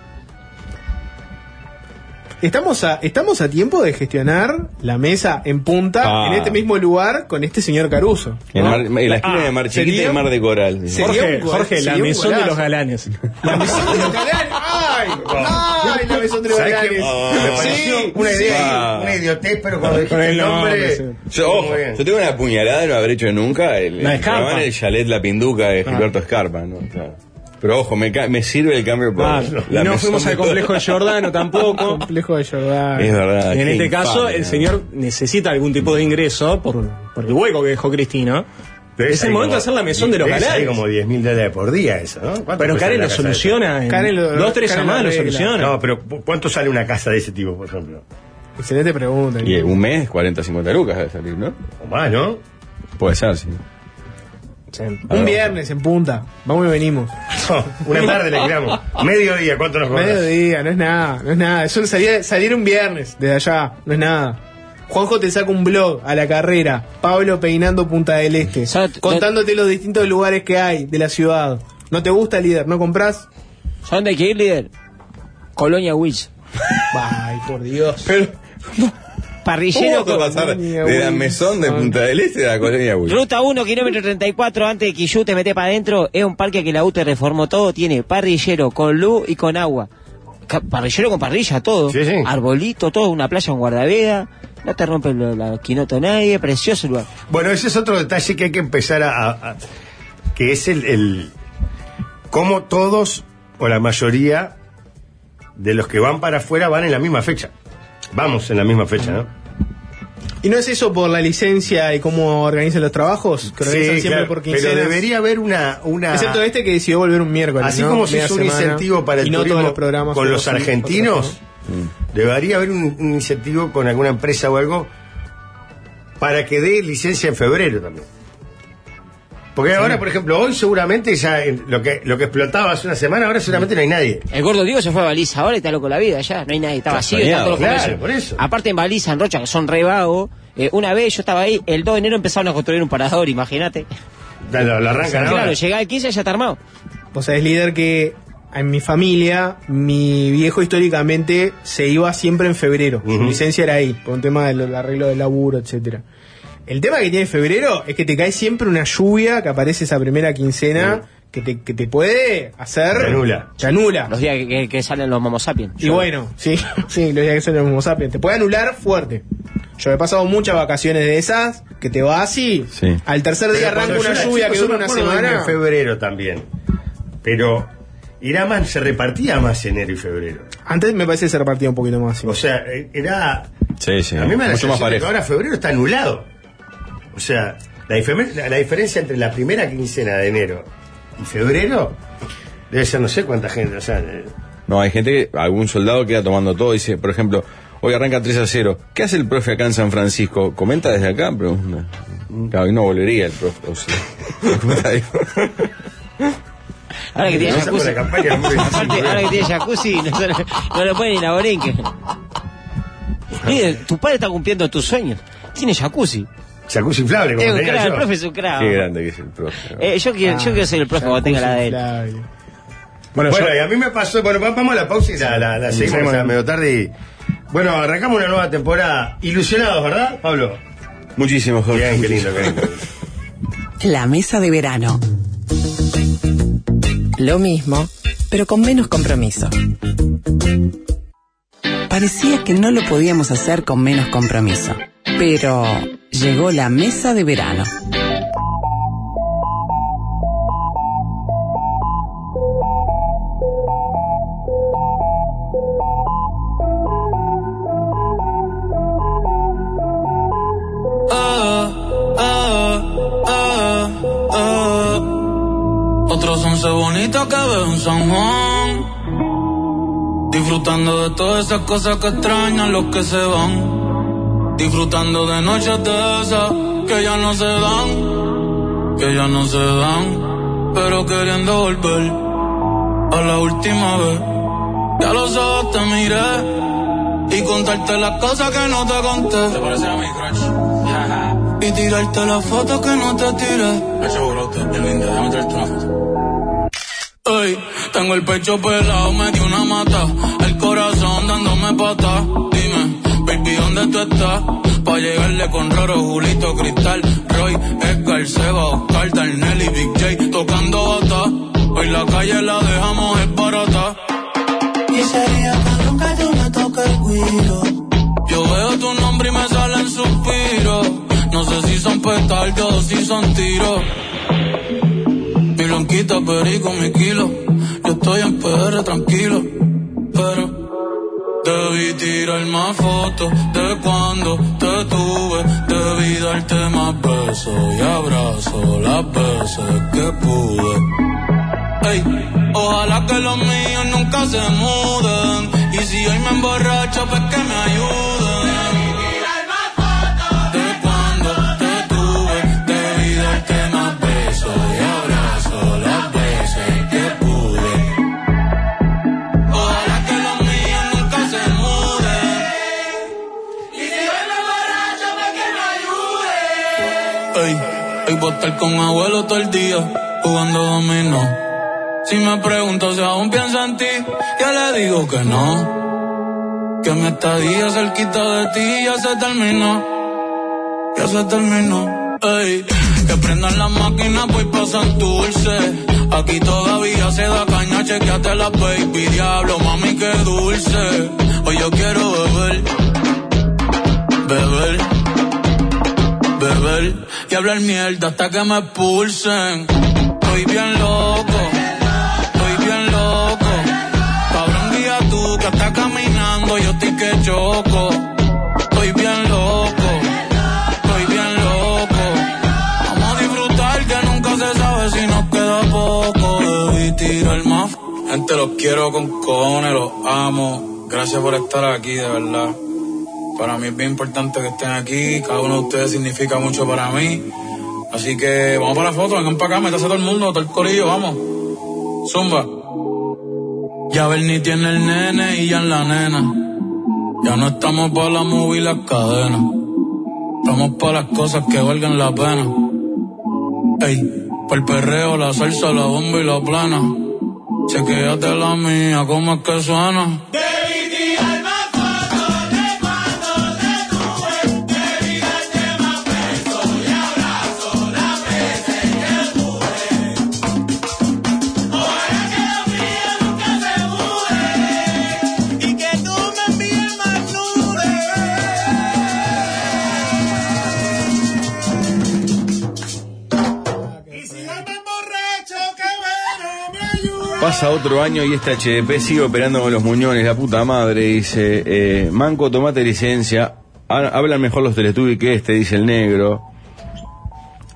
Estamos a, estamos a tiempo de gestionar la mesa en punta Ah. en este mismo lugar con este señor Caruso. En, ¿no? Mar- en la esquina Ah, de Mar Chiquita sería- y Mar de Coral. sería Jorge, un gol- Jorge, la sería un mesón de golazo. los galanes. La mesón de los galanes. ¡Ay! ¡Ay! La mesón de los ¿Sabés qué? galanes. Me pareció Sí, una idea, sí. una idiotez, pero cuando dijiste Con el el nombre. nombre, sí. Yo, ojo, Muy bien. yo tengo una puñalada de no haber hecho nunca el, La el Escarpa. programa en el chalet La Pinduca de Gilberto Escarpa, ¿no? O sea, pero ojo, me, ca- me sirve el cambio por Ah, la y no mesón fuimos de al todo. complejo de Giordano tampoco. Complejo de Jordán. Es verdad. Y en qué este caso, infame, el ¿no? señor necesita algún tipo de ingreso por, por el hueco que dejó Cristino. Pero Es el ahí momento como- de hacer la mesón de los es ahí galanes. como diez mil dólares por día eso, ¿no? ¿Cuánto Pero cuesta Karen la lo casa soluciona. En Karen lo- dos, tres Karen llamadas lo lo arregla. soluciona. esa? No, pero ¿cu- ¿cuánto sale una casa de ese tipo, por ejemplo? Excelente pregunta. Y un mes, cuarenta, cincuenta lucas debe salir, ¿no? O más, ¿no? Puede ser, sí. Sí. Un viernes en punta. Vamos y venimos. No, una tarde le tiramos. Mediodía, ¿cuánto nos cobras? Mediodía, no es nada, no es nada. Es un salir, salir un viernes desde allá, no es nada. Juanjo te saca un blog a la carrera, Pablo peinando Punta del Este, ¿Sabes? contándote los distintos lugares que hay de la ciudad. ¿No te gusta, líder? ¿No compras? ¿Sabes dónde hay que ir, líder? Colonia Wills. Ay, por Dios. Pero, Parrillero ¿cómo puede con... pasar Colonia de la Wilson. mesón de Punta del Este a la Colonia Wilson? Ruta uno, kilómetro treinta y cuatro, antes de Quillú, te metes para adentro. Es un parque que la U T E reformó todo. Tiene parrillero con luz y con agua. Ca- Parrillero con parrilla, todo. Sí, sí. Arbolito, todo. Una playa con guardaveda. No te rompe la, la quinota nadie. Precioso el lugar. Bueno, ese es otro detalle que hay que empezar a... a- a- que es el, el... cómo todos, o la mayoría, de los que van para afuera van en la misma fecha. Vamos en la misma fecha, ¿no? ¿Y no es eso por la licencia y cómo organizan los trabajos? Que organizan Sí, siempre claro, por pero quincenas. debería haber una... una Excepto este que decidió volver un miércoles. Así ¿no? como se Media hizo un semana, incentivo para el y no turismo todos los programas con son los así, argentinos, otra cosa. debería haber un, un incentivo con alguna empresa o algo para que dé licencia en febrero también. Porque ahora, por ejemplo, hoy seguramente ya en lo que lo que explotaba hace una semana, ahora seguramente no hay nadie. El gordo Diego se fue a Baliza ahora y está loco la vida ya. No hay nadie. Está vacío. soñado, Están todos los claro, comercios. por eso. Aparte en Baliza, en Rocha, que son re vagos. Eh, una vez yo estaba ahí, el dos de enero empezaron a construir un parador, imagínate. Lo, lo arrancan ahora. Claro, llegaba el quince y ya está armado. Vos sabés, líder, que en mi familia, mi viejo históricamente se iba siempre en febrero. Su Ujú. licencia era ahí, por un tema del arreglo del laburo, etcétera. El tema que tiene febrero es que te cae siempre una lluvia que aparece esa primera quincena que, te, que te puede hacer... Te anula. Te anula. Los días que, que- que salen los Momo Sapiens. Y bueno, sí, sí, los días que son los Homo sapiens. Te puede anular fuerte. Yo he pasado muchas vacaciones de esas, que te vas y Sí. al tercer Pero día cuando arranca yo una era lluvia chico, que yo dura me una acuerdo de semana. En febrero también. Pero Iraman se repartía más enero y febrero. Antes me parece que se repartía un poquito más. sí. O sea, era... Sí, sí. a mí me da la mucho más sensación de que parejo. ahora febrero está anulado. O sea, la, difer- la, la diferencia entre la primera quincena de enero y febrero debe ser no sé cuánta gente, o sea... Eh, No, hay gente que, algún soldado queda tomando todo, dice, por ejemplo, hoy arranca tres a cero. ¿Qué hace el profe acá en San Francisco? ¿Comenta desde acá? Pregunta. Claro, y no volvería el profe. O sea, ahora que tiene no, jacuzzi. la campaña muy Aparte, ahora que tiene jacuzzi, no, se lo- no lo pueden ni la borinque. Mire, tu padre está cumpliendo tus sueños. Tiene jacuzzi. Jacuzzi inflable, como Es un tenía crack, yo. el profe es un crack. qué grande que es el profe. Eh, yo, quiero, yo quiero ser el profe cuando tenga la de él. Inflable. Bueno, Bueno, yo- y a mí me pasó, bueno, va- vamos a la pausa y la, la, la seguimos, Seguimos. ya medio tarde y... Bueno, arrancamos una nueva temporada. Ilusionados, ¿verdad, Pablo? muchísimo, Jorge. Bien, qué lindo, qué lindo. La mesa de verano. Lo mismo, pero con menos compromiso. Parecía que no lo podíamos hacer con menos compromiso. Pero llegó la mesa de verano. Ah, ah, ah, ah. Otros once bonitos que veo en San Juan, disfrutando de todas esas cosas que extrañan los que se van, disfrutando de noches de esas que ya no se dan, que ya no se dan, pero queriendo volver a la última vez. Ya los ojos te miré y contarte las cosas que no te conté. Te parecerá a mi crush. Y tirarte las fotos que no te tiré. Déjame traerte una foto. Ey, tengo el pecho pelado, me dio una mata. El corazón dándome pata. Dime, baby, ¿dónde tú estás? Pa' llegarle con Roro, Julito, Cristal, Roy, Edgar, Seba, Oscar, Darnell y Big J tocando bata. Hoy la calle la dejamos es barata. Y sería cabrón que tú me toques el guiro. Yo veo tu nombre y me salen suspiros. No sé si son petardos o si son tiros. Mi blanquita perico, mi kilo. Yo estoy en P R tranquilo, pero debí tirar más fotos de cuando te tuve. Debí darte más besos y abrazos las veces que pude. Ey, ojalá que los míos nunca se muden. Y si hoy me emborracho, pues que me ayuden. De cuando te tuve, debí darte más besos y abrazos las veces que pude. Ojalá que los míos nunca se muden. Y si hoy me emborracho, pues que me ayuden. Ey, hoy voy a estar con abuelo todo el día, jugando dominó. Si me pregunto si aún pienso en ti, yo le digo que no. Que mi estadía cerquita de ti ya se terminó. Ya se terminó. Ey, que prendan las máquinas pues pasan dulce. Aquí todavía se da caña, chequeate la baby. Diablo, mami, qué dulce. Hoy yo quiero beber, beber, beber y hablar mierda hasta que me expulsen. Estoy bien loco. Que está caminando, yo estoy que choco. Estoy bien loco, estoy bien loco. Vamos a disfrutar que nunca se sabe si nos queda poco. Debí tirar más. Gente, los quiero con cojones, los amo. Gracias por estar aquí, de verdad. Para mí es bien importante que estén aquí. Cada uno de ustedes significa mucho para mí. Así que vamos para la foto, vengan para acá, métase todo el mundo, todo el corillo, vamos. Zumba. Ya Bernie tiene el nene y ya en la nena. Ya no estamos para la movie y las cadenas. Estamos para las cosas que valgan la pena. Ey, para el perreo, la salsa, la bomba y la plana. Chequéate la mía, cómo es que suena. Pasa otro año y este H D P sigue operando con los muñones, la puta madre, dice. Eh, Manco, tomate licencia. Ha- Hablan mejor los Teletubbies que este, dice el negro.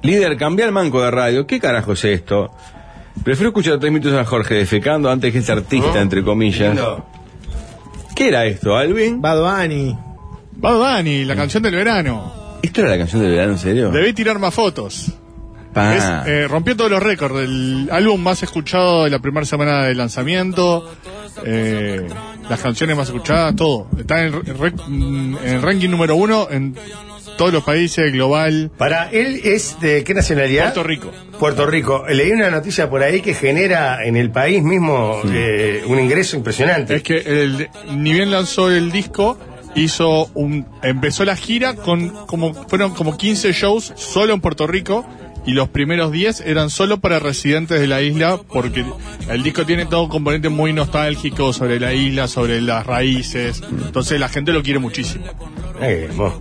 Líder, cambia el manco de radio. ¿Qué carajo es esto? Prefiero escuchar tres minutos a Jorge defecando antes que este artista, ¿Oh? entre comillas. Lindo. ¿Qué era esto, Alvin? Bad Bunny. Bad Bunny, la canción del verano. ¿Esto era la canción del verano, en serio? Debí tirar más fotos. Pa. Es, eh, rompió todos los récords. El álbum más escuchado de la primera semana de lanzamiento. Eh, las canciones más escuchadas, todo. Está en, en, en el ranking número uno en todos los países, global. Para él es de qué nacionalidad? Puerto Rico. Puerto Rico. Leí una noticia por ahí que genera en el país mismo eh, un ingreso impresionante. Es que el, ni bien lanzó el disco, hizo un, empezó la gira con como fueron como quince shows solo en Puerto Rico. Y los primeros diez eran solo para residentes de la isla, porque el disco tiene todo un componente muy nostálgico sobre la isla, sobre las raíces. Entonces la gente lo quiere muchísimo. Eh, vos.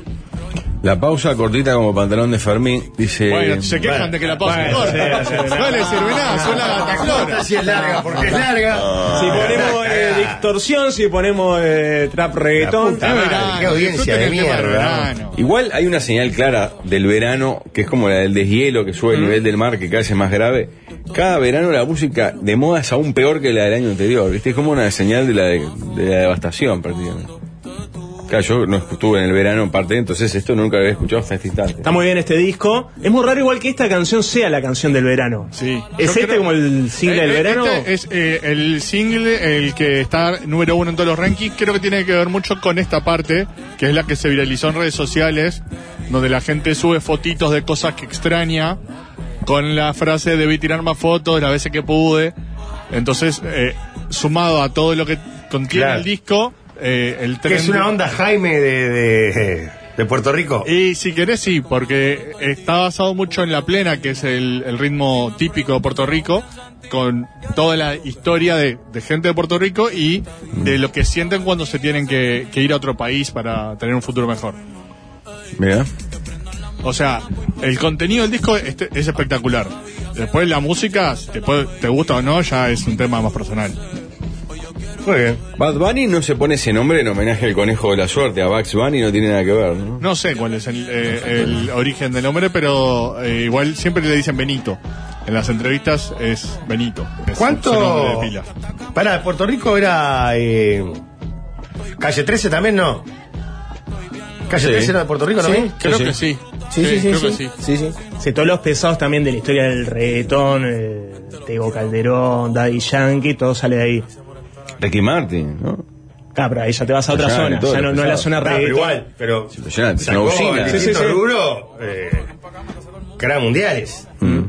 La pausa cortita como pantalón de Fermín, dice... Bueno, se quejan bueno, de que la pausa bueno, corta. sí, sí, sí. No le sirve nada, son la gataflora. Si es larga, porque es larga. Si ponemos eh, distorsión, si ponemos eh, trap reggaetón. puta madre, qué audiencia de disfruten el tema del mierda. verano. Igual hay una señal clara del verano, que es como la del deshielo que sube el nivel del mar, que cada vez es más grave. Cada verano la música de moda es aún peor que la del año anterior, ¿viste? Es como una señal de la, de, de la devastación, prácticamente. Claro, yo no estuve en el verano en parte, entonces esto nunca había escuchado hasta este instante. Está muy bien este disco. Es muy raro igual que esta canción sea la canción del verano. Sí. ¿Es Yo este creo- como el single Eh, del eh, verano? Este es eh, el single, el que está número uno en todos los rankings. Creo que tiene que ver mucho con esta parte, que es la que se viralizó en redes sociales, donde la gente sube fotitos de cosas que extraña, con la frase debí tirar más fotos las veces que pude. Entonces, eh, sumado a todo lo que contiene Claro. el disco, eh, el Que es trend- una onda Jaime de, de, de Puerto Rico. Y si querés, sí, porque está basado mucho en la plena, que es el, el ritmo típico de Puerto Rico, con toda la historia de, de gente de Puerto Rico y de lo que sienten cuando se tienen que, que ir a otro país para tener un futuro mejor. Mira. O sea, el contenido del disco es, es espectacular. Después la música, si te, puede- te gusta o no, ya es un tema más personal. Muy bien. Bad Bunny no se pone ese nombre en homenaje al conejo de la suerte, a Bugs Bunny no tiene nada que ver, ¿no? No sé cuál es el, eh, el origen del nombre, pero eh, igual siempre le dicen Benito. En las entrevistas es Benito. Es su nombre ¿Cuánto? de pila. Para, Puerto Rico era. Eh, Calle trece también, ¿no? Calle Sí. trece era de Puerto Rico también. Creo Sí, que sí. sí. Sí, sí, sí. creo sí. que sí. Sí, sí. Sí, todos los pesados también de la historia del reggaetón, eh, Tego Calderón, Daddy Yankee, todo sale de ahí. Ricky Martin, ¿no? Ah, pero ahí ya te vas a otra Ya, zona, todo ya lo no, no es la pesado. zona Ah, pero reggaetón. igual, pero. Impresionante, Sacó una usina. en Sí, sí, distintos sí. rubros, eh, caras mundiales. Mm.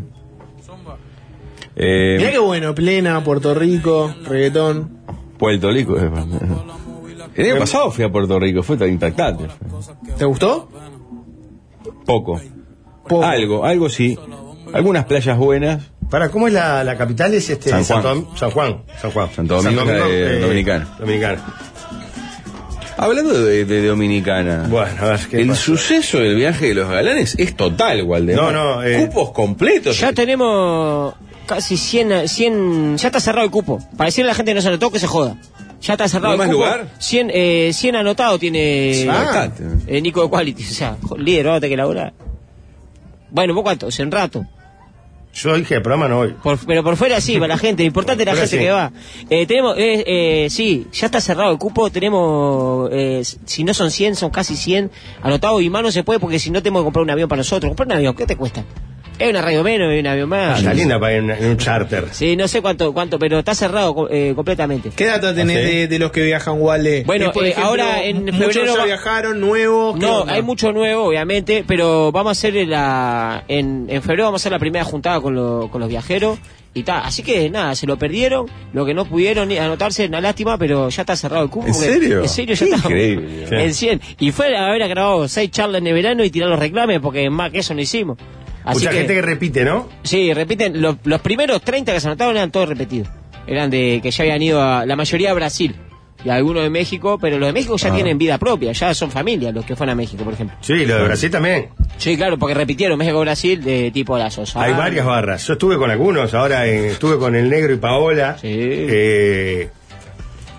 Eh, Mirá qué bueno, plena, Puerto Rico, reggaetón. Puerto Rico. eh, El año pasado fui a Puerto Rico, fue tan impactante. ¿Te gustó? Poco. Poco. Algo, algo sí. Algunas playas buenas. Para, ¿cómo es la, la capital? Es este San Juan. Santo- San Juan. San Juan. Santo Domingo, San de Dominicana. Dominicana. Hablando de, de Dominicana. Bueno, a ver, ¿qué el pasó? suceso del viaje de los galanes es total, Waldemar. No, no, eh, Cupos completos. Ya tenemos casi cien, cien, ya está cerrado el cupo. Para decirle a la gente que no se anotó que se joda. Ya está cerrado ¿No el hay cupo. más lugar? cien, eh, cien anotados tiene Sí, bastante. eh, Nico de Quality. O sea, jo- líder, ahora que laburar. Bueno, ¿vos cuántos? En rato. Yo dije, el programa no voy. Por- pero por fuera sí, para la gente. Lo importante es la Fuera gente sí. que va. Eh, tenemos, eh, eh, sí, ya está cerrado el cupo. Tenemos, eh, si no son cien, son casi cien anotados. Y más no se puede porque si no tenemos que comprar un avión para nosotros. Comprar un avión, ¿qué te cuesta? Es una radio menos, es un avión más. Está linda para ir en, en un charter. Sí, no sé cuánto, cuánto, pero está cerrado co- eh, completamente. ¿Qué datos tenés ¿Ah, sí? de, de los que viajan, Wale? Bueno, Eh, por eh, ejemplo, ahora en muchos febrero ya va- viajaron, nuevos. ¿qué No, onda? hay mucho nuevo, obviamente, pero vamos a hacer la en, en febrero vamos a hacer la primera juntada con, lo- con los viajeros y tal. Así que nada, se lo perdieron, lo que no pudieron ni anotarse, una lástima, pero ya está cerrado el cupo. ¿En porque- serio? En serio, ya Qué está. increíble. En cien. Y fue a haber grabado seis charlas en el verano y tirar los reclames, porque más que eso no hicimos. Así Mucha que, gente que repite, ¿no? sí, repiten, los, los primeros treinta que se anotaron eran todos repetidos. Eran de que ya habían ido a, la mayoría a Brasil y algunos de México, pero los de México ya Ah. tienen vida propia, ya son familia los que fueron a México, por ejemplo. Sí, lo de Brasil también. Sí, claro, porque repitieron México-Brasil de tipo la Sosa. Hay varias barras. Yo estuve con algunos, ahora eh, estuve con el Negro y Paola. Sí. Eh,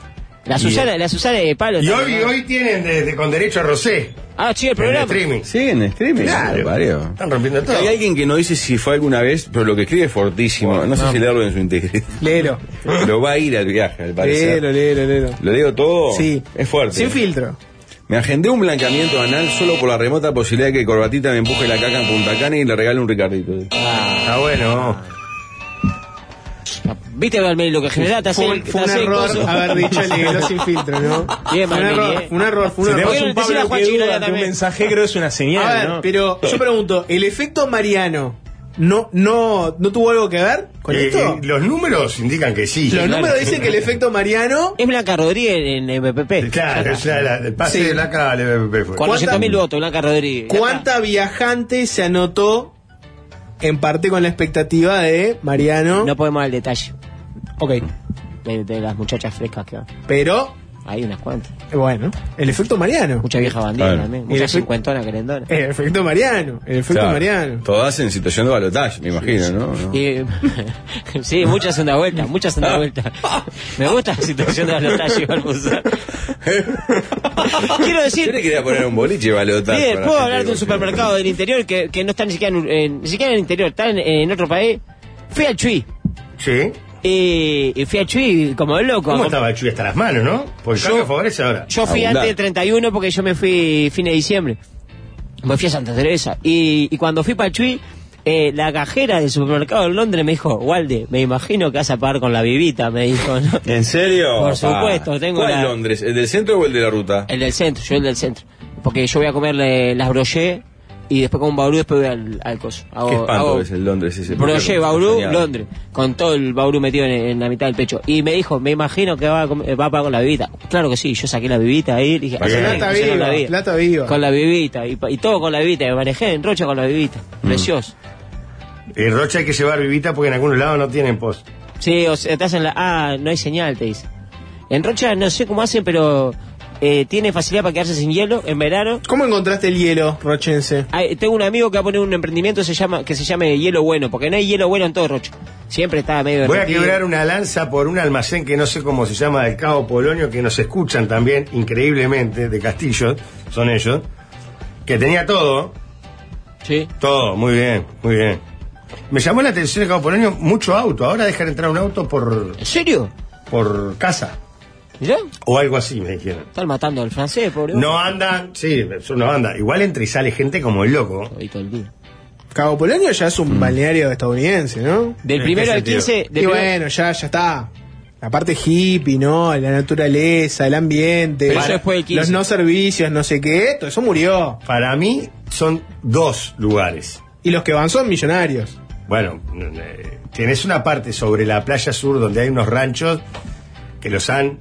La Susana, la Susana de Palo. Y también, hoy, ¿no? hoy tienen de, de- con derecho a Rosé. Ah, sí, el En programa. streaming. Sí, en streaming. Claro. me parió. Están rompiendo todo. Hay alguien que no dice si fue alguna vez, pero lo que escribe es fortísimo. No sé si leerlo en su integridad. Léelo. Pero va a ir al viaje, al parecer. Léelo, léelo, léelo. ¿Lo digo todo? Sí. Es fuerte. Sin filtro. Me agendé un blanqueamiento anal solo por la remota posibilidad de que Corbatita me empuje la caca en Punta Cana y le regale un Ricardito. Está bueno. ¿Viste, Balmeli, lo que genera? Te hace, Fue, te fue un hace error coso. haber dicho léelo sin filtro, ¿no? Bien, Fue un Balmeli, error, eh. fue un error, fue un Si tenemos error. Bueno, un decile a Pablo que Juanchi que duda lo ante un también. mensaje, creo que es una señal, A ver, ¿no? pero yo pregunto, ¿el efecto Mariano no, no, no tuvo algo que ver con Eh, esto? eh, los números indican que sí. Los números dicen que el efecto Mariano... Es Blanca Rodríguez en M P P. Claro, o sea, la- el pase Sí. de Blanca al M V P fue. cuatrocientos mil votos, Blanca Rodríguez. Ya ¿Cuánta viajante se anotó en parte con la expectativa de Mariano? está. No podemos dar el detalle Ok, de, de las muchachas frescas que van. pero, Hay unas cuantas. eh, bueno, el efecto Mariano. Mucha vieja bandida Claro. también. Y Mucha el efecto- cincuentona querendona. El efecto Mariano, el efecto Claro. Mariano. Todas en situación de balotaje, me imagino, ¿no? ¿no? Y, sí, muchas segunda vuelta, muchas segunda vuelta. Me gusta la situación de balotaje, Balbuzar. Quiero Yo decir, le quería poner un boliche balotaje. bien, para puedo la hablar gente de un que- supermercado del interior que, que no está ni siquiera en, en- ni siquiera en el interior, está en, en otro país. Fui al Chuy. Sí. Y, y fui al Chuy como el loco. ¿Cómo estaba el Chuy hasta las manos, no? Porque el Yo- cambio favorece ahora. Yo fui Abundante. antes del treinta y uno porque yo me fui fin de diciembre. Me fui a Santa Teresa. Y, y cuando fui para el Chuy, eh, la cajera del supermercado en Londres me dijo, Walde, me imagino que vas a pagar con la vivita, me dijo, ¿no? ¿En serio? Por Pa. supuesto, tengo ¿Cuál la- Londres? ¿El del centro o el de la ruta? El del centro, yo el del centro. Porque yo voy a comerle las brochets y después con un baurú, después voy al, al coso. Hago, Qué espanto hago es el Londres ese. brochet, baurú, Genial. Londres. Con todo el baurú metido en, en la mitad del pecho. Y me dijo, me imagino que va a, comer- va a pagar con la bebida. Claro que sí, yo saqué la bebita ahí. Dije, Bien. "Hacelo, Plata hacelo viva, la vida". plata viva. Con la bebita. Y, pa- y todo con la bebita. Me manejé en Rocha con la bebita. Precioso. En Rocha hay que llevar vivita porque en algunos lados no tienen post. Sí, o sea, te hacen la... Ah, no hay señal, te dice. En Rocha no sé cómo hacen, pero... Eh, tiene facilidad para quedarse sin hielo en verano. ¿Cómo encontraste el hielo, rochense? Hay- tengo un amigo que va a poner un emprendimiento se llama, que se llame Hielo Bueno, porque no hay hielo bueno en todo Rocha. Siempre está medio Voy a derretido. quebrar una lanza por un almacén que no sé cómo se llama, del Cabo Polonio, que nos escuchan también, increíblemente, de Castillo, son ellos, que tenía todo, Sí. todo, muy bien, muy bien. Me llamó la atención el Cabo Polonio, mucho auto, ahora dejan entrar un auto por, ¿En serio? por casa, ¿Ya? o algo así, me dijeron. Están matando al francés, pobre. No andan, sí, son una banda, igual entra y sale gente como el loco. Ahí todo el día. Cabo Polonio ya es un balneario estadounidense, ¿no? Del ¿En primero qué al sentido? quince... Y del primero- bueno, ya, ya está. La parte hippie, ¿no? La naturaleza, el ambiente, Pero eso después del quince. los no servicios, no sé qué, todo eso murió. Para mí son dos lugares. Y los que van son millonarios. Bueno, eh, tienes una parte sobre la playa sur donde hay unos ranchos que los han,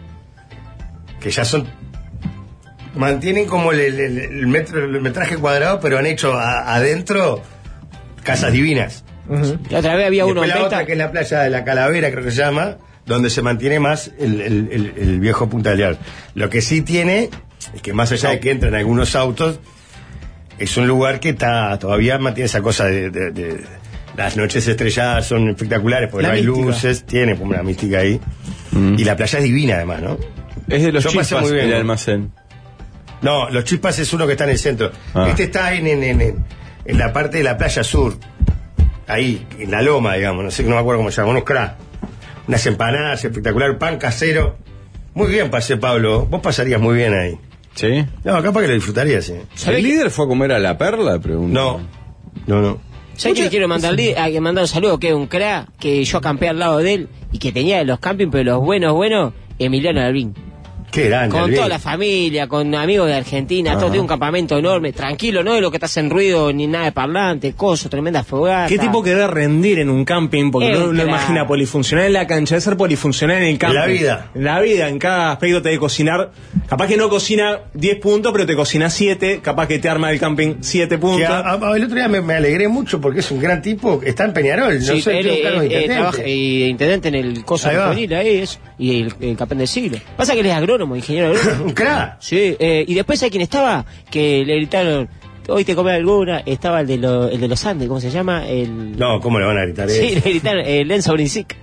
que ya son, mantienen como el, el- el- el metro, el metraje cuadrado, pero han hecho a- adentro casas divinas. La otra vez había Y uno después en la venta. otra que es la playa de la Calavera, creo que se llama, donde se mantiene más el, el- el- el viejo Punta del Diablo. Lo que sí tiene es que más allá de que entran algunos autos, es un lugar que está todavía mantiene esa cosa de, de- de- las noches estrelladas son espectaculares porque La no hay mística. luces, tiene como una mística ahí. Y la playa es divina además, ¿no? Es de los Yo pasé chispas muy bien, el ¿no? almacén. No, Los Chispas es uno que está en el centro. Ah. Este está en, en, en, en- en la parte de la playa sur. Ahí, en la loma, digamos. No sé, no me acuerdo cómo se llama. Unos crack. Unas empanadas espectacular, pan casero. Muy bien pasé, Pablo. Vos pasarías muy bien ahí. ¿Sí? No, capaz que lo disfrutarías, sí. ¿El líder fue a comer a la perla? Pregunto. No, no, no. ¿Sabes que le quiero mandar, li- a que mandar un saludo? Que es un crack, que yo acampé al lado de él y que tenía los campings, pero los buenos, buenos, Emiliano Albín. Qué grande. Con Alvin. toda la familia, con amigos de Argentina, todo tiene un campamento enorme, tranquilo, no de lo que te hacen ruido ni nada de parlante, coso, tremenda fogata. ¿Qué tipo que debe rendir en un camping? Porque Eh, uno no claro. imagina polifuncional en la cancha, debe ser polifuncional en el camping. la vida. En la vida, en cada aspecto te debe cocinar. Capaz que no cocina diez puntos, pero te cocina siete. Capaz que te arma el camping siete Que puntos. a- a- el otro día me, me alegré mucho porque es un gran tipo. Está en Peñarol. No Sí, sé, él tiene un cargo de eh, eh, intendente. trabaja eh, intendente en el coso Ahí va. juvenil, ahí es, y el, el campeón del siglo. Pasa que él es agrónomo, ingeniero agrónomo. Un crack. Sí, eh, y después hay quien estaba, que le gritaron, hoy te come alguna, estaba el de, lo- el de los Andes, ¿cómo se llama? El... No, ¿cómo le van a gritar Sí, eso? le gritaron, el Enzo Brinsic.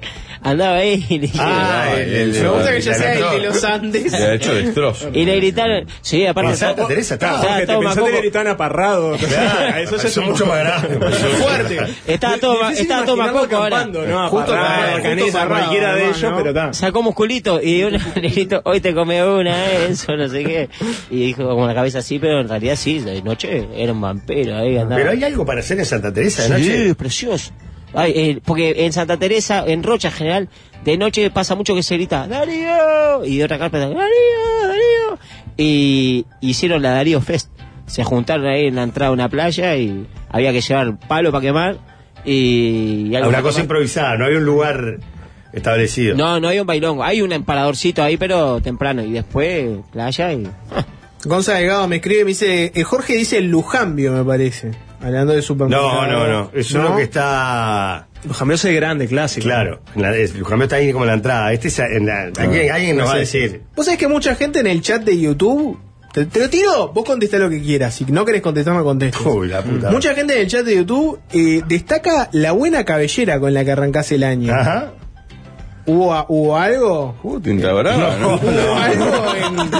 andaba ahí y le dijeron, Ah, no, el, el- el- Me gusta que ya el- sea el el- de los Andes. Le ha hecho destrozo. y le gritaron, sí, aparte En Santa Teresa estaba. Estaba Jorge, te todo pensaste macoco. que gritaban aparrado. Claro, Eso ya eso es un mucho más grave. Fuerte. estaba todo, ma- Difícil estaba todo imaginarlo macoco ahora. acampando, ¿no? Justo Aparrado, para- justo Canesa, para- cualquiera de no, ellos, no. pero está. Sacó musculito y un le gritó, hoy te come una, eh, eso, no sé qué. Y dijo con la cabeza así, pero en realidad sí, de noche era un vampiro ahí andaba. Pero hay algo para hacer en Santa Teresa de noche. Sí, es precioso. Ay, eh, porque en Santa Teresa, en Rocha en general, de noche pasa mucho que se grita ¡Darío! Y de otra carpeta ¡Darío! ¡Darío! Y hicieron la Darío Fest. Se juntaron ahí en la entrada de una playa y había que llevar palo para quemar y, y algo Una para cosa tomar. improvisada, no había un lugar establecido. No, no hay un bailongo, hay un emparadorcito ahí, pero temprano. Y después playa y... Gonza Delgado me escribe, me dice, eh, Jorge dice el Lujambio, me parece. Hablando de supermercado. No, no, no. Es uno que está. Lujambio es el grande, clásico. Claro, en la- es- Lujambio está ahí como en la entrada. Este es en la- alguien, alguien nos va a decir. Vos sabés que mucha gente en el chat de YouTube, te, te lo tiro, vos contestá lo que quieras. Si no querés contestar, no contestes. Uy, la puta. Mucha gente en el chat de YouTube eh, destaca la buena cabellera con la que arrancás el año. Ajá. ¿Hubo, a- ¿Hubo algo? Uh, tinta brava, ¿no? ¿Hubo algo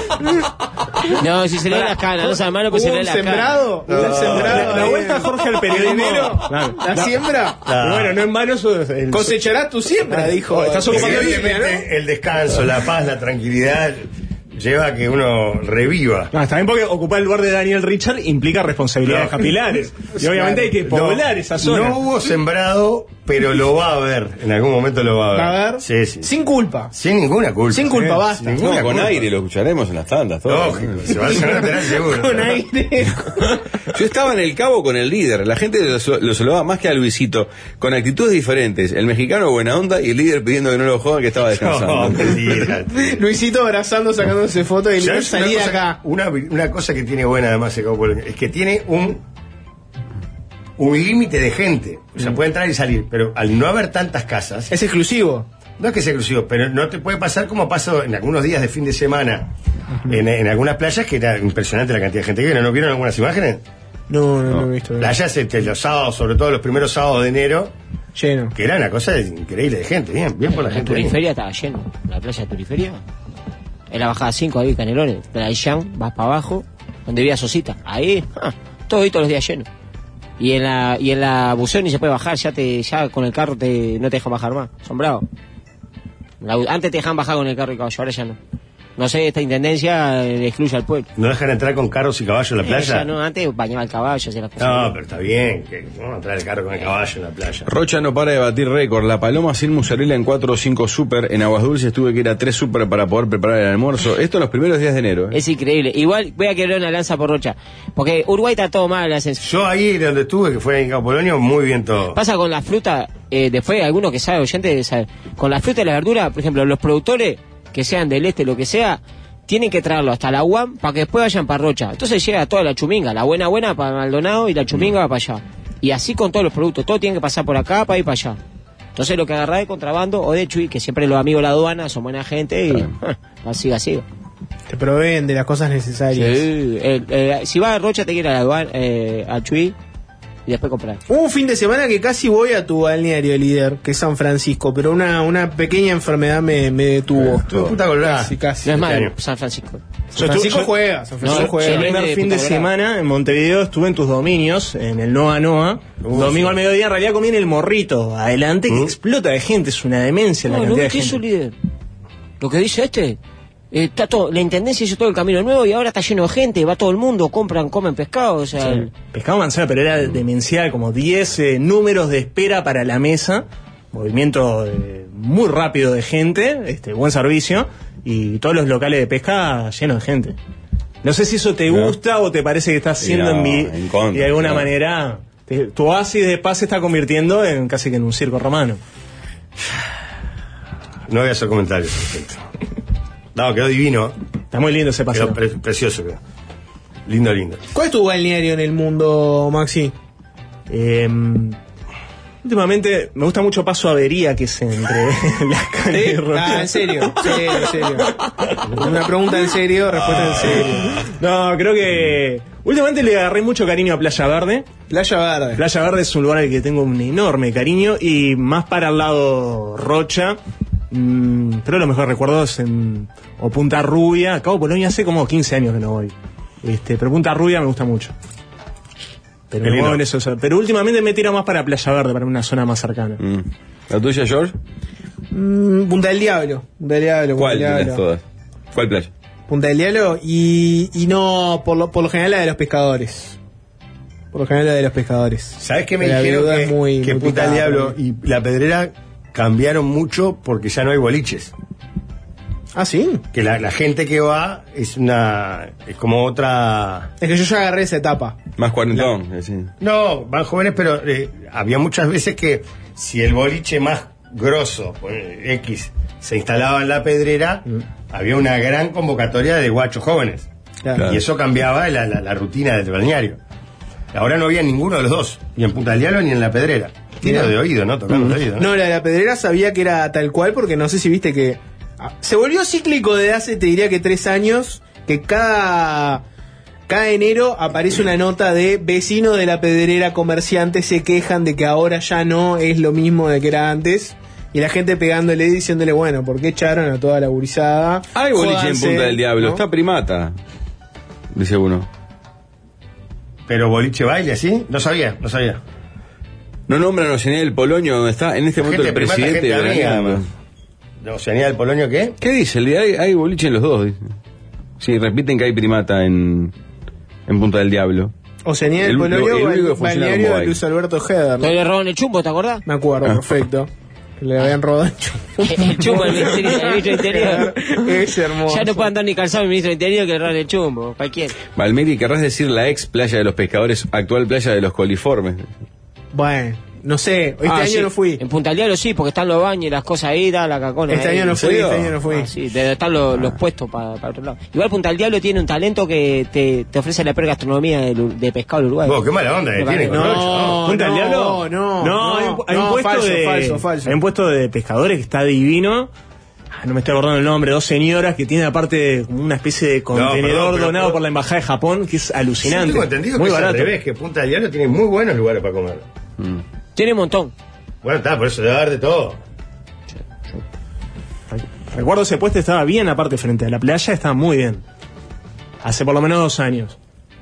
en... No, si se le ven las canas, no sabe malo, pues se ¿Hubo le un ven las canas. sembrado? ¿Hubo un No, sembrado? La, la vuelta Jorge al periodismo. ¿Enero? Claro. ¿La No. siembra? Ah. Y bueno, no en vano eso es el- Cosecharás tu siembra, dijo. Oh, estás ocupando Dice, Evidentemente, ¿no? el descanso, la paz, la tranquilidad lleva a que uno reviva. No, está bien porque ocupar el lugar de Daniel Richard implica responsabilidades No. capilares. Y obviamente hay que poblar No, esa zona. No hubo sembrado, pero lo va a haber. En algún momento lo va a ver. A ver. Sí, sí. Sin culpa. Sin ninguna culpa. Sin culpa, Sí, basta. sin ninguna No, con culpa. aire lo escucharemos en las tandas. Todo. Lógico, se va a hacer lateral seguro. Con aire. Yo estaba en el Cabo con el líder. La gente lo, lo saludaba más que a Luisito, con actitudes diferentes. El mexicano buena onda y el líder pidiendo que no lo jodan, que estaba descansando. No, mentira. Luisito abrazando, sacándose fotos y le ¿Sabes salí de una cosa- acá. Una, una cosa que tiene buena además el Cabo Polonio es que tiene un un límite de gente. O sea, puede entrar y salir, pero al no haber tantas casas, Es exclusivo. no es que sea exclusivo, pero no te puede pasar como pasó en algunos días de fin de semana en, en algunas playas, que era impresionante la cantidad de gente que vino. ¿No vieron algunas imágenes? No, no, no, he visto. Playas este, los sábados, sobre todo los primeros sábados de enero, Lleno. que era una cosa increíble de gente. Bien, bien por la La gente. bien. Turiferia estaba lleno. La playa de Turiferia. En la bajada cinco ahí, Canelones. Playán, vas para abajo, donde vivía Sosita. Ahí, ah, todo ahí todos los días lleno. Y en la y en la buceo ni se puede bajar, ya te ya con el carro te no te dejan bajar más. Son bravos. La bu- antes te dejan bajar con el carro y caballo, ahora ya no. No sé, esta intendencia eh, excluye al pueblo. ¿No dejan entrar con carros y caballos a la Eh, playa? ya no, antes bañaba el caballo, hacía las cosas. No, pero está bien, que vamos a entrar el carro con el caballo en la playa. Rocha no para de batir récord. La paloma sin mozzarella en cuatro o cinco super. En Aguas Dulces tuve que ir a tres super para poder preparar el almuerzo. Esto en los primeros días de enero. ¿eh? Es increíble. Igual voy a querer una lanza por Rocha. Porque Uruguay está todo mal en ascenso. Yo ahí donde estuve, que fue en Cabo Polonio, muy bien todo. Pasa con la fruta, eh, después alguno que sabe, oyente, sabe. Con la fruta y la verdura, por ejemplo, los productores, que sean del este, lo que sea, tienen que traerlo hasta la U A M para que después vayan para Rocha. Entonces llega toda la chuminga, la buena buena para Maldonado y la chuminga va para allá. Y así con todos los productos, todo tiene que pasar por acá para ir para allá. Entonces lo que agarrá de contrabando o de Chuy, que siempre los amigos de la aduana son buena gente y así, así. Te proveen de las cosas necesarias. Sí, eh, eh, si vas a Rocha te quiere a la aduana, eh, a Chuy y después comprar. Hubo un fin de semana que casi voy a tu balneario, líder, que es San Francisco, pero una, una pequeña enfermedad me, me detuvo. Estuve puta colgada. Casi, casi. No es malo, Este año. San Francisco. San Francisco Yo estuve- juega, San Francisco No, juega. El sí, primer de fin de puta semana en Montevideo estuve en tus dominios, en el Noa Noa. Uh, Domingo sí. al mediodía, en realidad comí en el Morrito. Adelante, que ¿Mm? explota de gente, es una demencia la No, no cantidad viste de eso, gente. líder. Lo que dice este, eh, está todo, la intendencia hizo todo el camino nuevo y ahora está lleno de gente, va todo el mundo, compran, comen pescado, o sea, el- Pescado manzana, pero era demencial, como diez eh, números de espera para la mesa, movimiento eh, muy rápido de gente, este buen servicio, y todos los locales de pesca llenos de gente. No sé si eso te No. gusta o te parece que estás Sí, siendo no, envi- en contra, de alguna no. manera, te- tu oasis de paz se está convirtiendo en casi que en un circo romano. No voy a hacer comentarios al respecto. No, quedó divino. Está muy lindo ese paseo. Quedó pre- precioso. Quedó. Lindo, lindo. ¿Cuál es tu balneario en el mundo, Maxi? Eh, últimamente me gusta mucho Paso Avería, que es entre las canas y Rocha. Ah, en serio, serio, serio. Una pregunta en serio, respuesta en serio. No, creo que Últimamente le agarré mucho cariño a Playa Verde. Playa Verde. Playa Verde es un lugar al que tengo un enorme cariño y más para el lado Rocha. Mmm, pero lo mejor recuerdo es en o Punta Rubia. Cabo Polonio hace como quince años que no voy. Este, pero Punta Rubia me gusta mucho. Pero, me muevo en eso, pero últimamente me tiro más para Playa Verde, para una zona más cercana. Mm. ¿La tuya, George? Mm, Punta del Diablo. Punta del Diablo. ¿Cuál Punta de del las Diablo. todas? ¿Cuál playa? Punta del Diablo y, y no, por lo, por lo general la de los pescadores. Por lo general la de los pescadores. ¿Sabes qué me La dijeron? viuda Que, es muy- que muy Punta del picada, Diablo pero- y La Pedrera cambiaron mucho porque ya no hay boliches. Ah, ¿sí? Que la, la gente que va es una... es como otra... Es que yo ya agarré esa etapa. Más cuarentón. eh, sí. No, van jóvenes, pero eh, había muchas veces que si el boliche más grosso, eh, X, se instalaba en La Pedrera, había una gran convocatoria de guachos jóvenes. Claro. Y eso cambiaba la, la, la rutina del balneario. Ahora no había ninguno de los dos, ni en Punta del Diablo ni en La Pedrera. Tiene Mira. de oído, ¿no? Tocando de oído, ¿no? No, la de la Pedrera sabía que era tal cual porque no sé si viste que... ah, se volvió cíclico desde hace, te diría que tres años, que cada... Cada enero aparece una nota de vecinos de La Pedrera, comerciantes se quejan de que ahora ya no es lo mismo de que era antes. Y la gente pegándole y diciéndole, bueno, ¿por qué echaron a toda la gurizada? Hay boliche en Jódanse, Punta del Diablo. ¿no? Está Primata. Dice uno. Pero boliche baile, ¿así? No sabía, no sabía. No nombran Oceanía del Polonio, donde está en este momento Gente el primata, presidente gente de amiga, Brasil. además. ¿De Oceanía del Polonio qué? ¿Qué dice? El día hay, hay boliche en los dos. Dice. Sí, repiten que hay primata en, en Punta del Diablo. Oceanía del El- Polonio, lo- el único que bal- funciona balneario como de baile. Luis Alberto Heder. Que le roban el chumbo, ¿te acordás? Me acuerdo, Ah. perfecto. Que le habían robado el chumbo. El chumbo del ministro, del ministro del Interior. Es hermoso. Ya no puede andar ni calzado el ministro del Interior que le roban el chumbo, cualquiera. Valmeri, querrás decir la ex playa de los pescadores, actual playa de los coliformes. Bueno, no sé, este Ah, año sí. no fui. En Punta del Diablo sí, porque están los baños y las cosas ahí, da la cacona. Este ahí. año no ¿En fui, serio? este año no fui. Ah, sí, de- están los, los puestos para otro lado. Igual Punta del Diablo tiene un talento que te, te ofrece la pergastronomía del Ur- de pescado del Uruguay. Vos, qué mala onda que Lo tiene que- con No, Rocha, ¿no? ¿Punta del no, Diablo? no, no, hay, un- hay no, un puesto falso, de falso, falso. hay un puesto de pescadores que está divino. Ah, no me estoy acordando el nombre, dos señoras que tienen aparte como una especie de contenedor perdón, pero- donado pero- por la embajada de Japón que es Sí, alucinante. tengo entendido muy que es barato. al revés, que Punta del Diablo tiene muy buenos lugares para comer. Tiene un montón. Bueno, está, por eso debe haber de todo. Recuerdo ese puesto estaba bien aparte frente a la playa, estaba muy bien. Hace por lo menos dos años.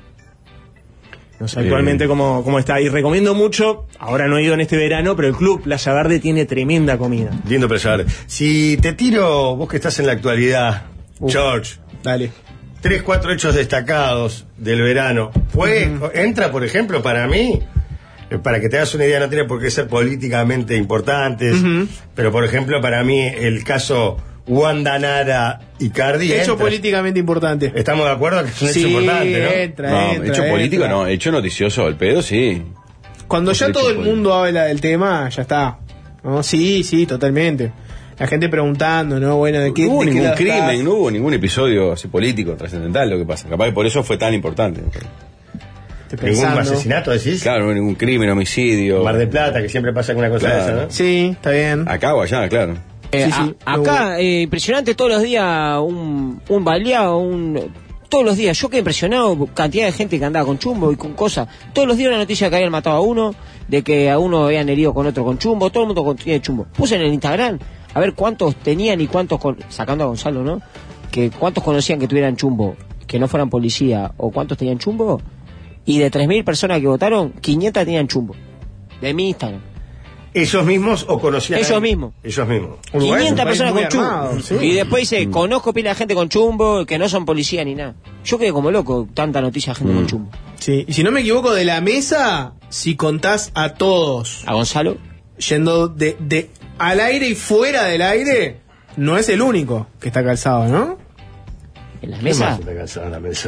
No sé actualmente cómo, cómo está. Y recomiendo mucho, ahora no he ido en este verano, pero el Club Playa Verde tiene tremenda comida. Lindo Playa Verde. Si te tiro, vos que estás en la actualidad, George, Dale. tres, cuatro hechos destacados del verano. Fue, entra, por ejemplo, para mí, eh, para que te hagas una idea, no tiene por qué ser políticamente importantes, pero por ejemplo, para mí, el caso Wanda Nara Icardi. Hecho entra. políticamente importante. Estamos de acuerdo que es un hecho Sí, importante, ¿no? entra, No, entra, hecho entra. político no, hecho noticioso al pedo, sí. Cuando ya Hecho todo el político. mundo habla del tema, ya está. ¿No? Sí, sí, totalmente. La gente preguntando, ¿no? Bueno, ¿de qué, No hubo de qué ningún lado crimen, estás? no hubo ningún episodio así político, trascendental, lo que pasa. Capaz que por eso fue tan importante. Estoy Ningún pensando. asesinato, decís. Claro, no hubo ningún crimen, homicidio. Mar del Plata, que siempre pasa con una cosa Claro. de esa, ¿no? Sí, está bien. Acá o allá, claro. Eh, Sí, a- sí, acá, eh, impresionante todos los días un, un baleado, un, todos los días. Yo quedé impresionado, cantidad de gente que andaba con chumbo y con cosas. Todos los días una noticia de que habían matado a uno, de que a uno habían herido con otro con chumbo, todo el mundo con, tiene chumbo. Puse en el Instagram a ver cuántos tenían y cuántos, con, sacando a Gonzalo, ¿no? Que cuántos conocían que tuvieran chumbo, que no fueran policía, o cuántos tenían chumbo. Y de tres mil personas que votaron, quinientas tenían chumbo. De mi Instagram. ¿Ellos mismos o conocían? Ellos a alguien? mismos. Ellos mismos. Uruguay es un quinientas país personas muy con chumbo. armado, sí. Y después dice, conozco pila de gente con chumbo, que no son policía ni nada. Yo quedé como loco, tanta noticia de gente con chumbo. Sí, y si no me equivoco, de la mesa, si contás a todos A Gonzalo, yendo de, de al aire y fuera del aire, no es el único que está calzado, ¿no? en la ¿Qué mesa. más está cansado en la mesa?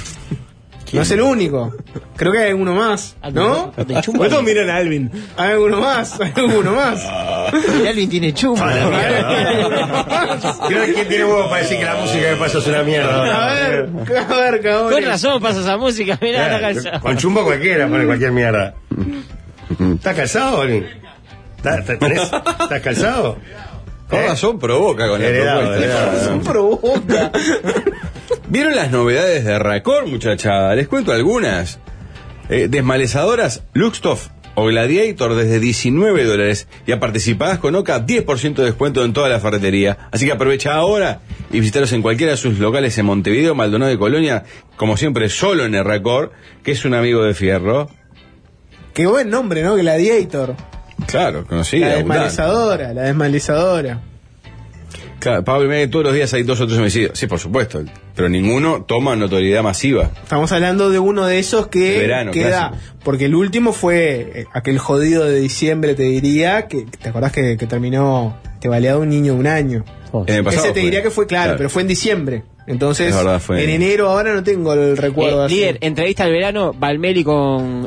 No es el único. Creo que hay alguno más, ¿no? De chumbo. Todos miran a Alvin. Hay alguno más, hay alguno más. Y Alvin tiene chumbo. A la mierda. Creo que quién tiene huevo para decir que la música que pasa es una mierda. A ver, a ver, cabrón. Con razón pasa esa música, mirá, está Claro, calzado. con chumbo cualquiera pone cualquier mierda. ¿Estás calzado, Oli? ¿Estás, tenés- ¿Estás calzado? Con ¿Eh? razón provoca con la Heredado, propuesta. heredado. provoca. ¿Vieron las novedades de Racor, muchachada? Les cuento algunas. Eh, desmalezadoras Luxtoff o Gladiator desde diecinueve dólares y a participadas con Oca diez por ciento de descuento en toda la ferretería. Así que aprovecha ahora y visitaros en cualquiera de sus locales en Montevideo, Maldonado y Colonia, como siempre solo en Racor, que es un amigo de Fierro. Qué buen nombre, ¿no? Gladiator. Claro, conocida. La desmalizadora, la desmalizadora. Claro, Pablo, mira que todos los días hay dos o tres homicidios. Sí, por supuesto, pero ninguno toma notoriedad masiva. Estamos hablando de uno de esos que de verano, queda, clásico. Porque el último fue eh, aquel jodido de diciembre, te diría, que te acordás que, que terminó, te baleado un niño de un año. Oh. En el pasado Ese te fue, diría que fue claro, claro, pero fue en diciembre. Entonces, es verdad, fue en enero ahora no tengo el recuerdo. Eh, así. líder, entrevista al verano, Valmeli con...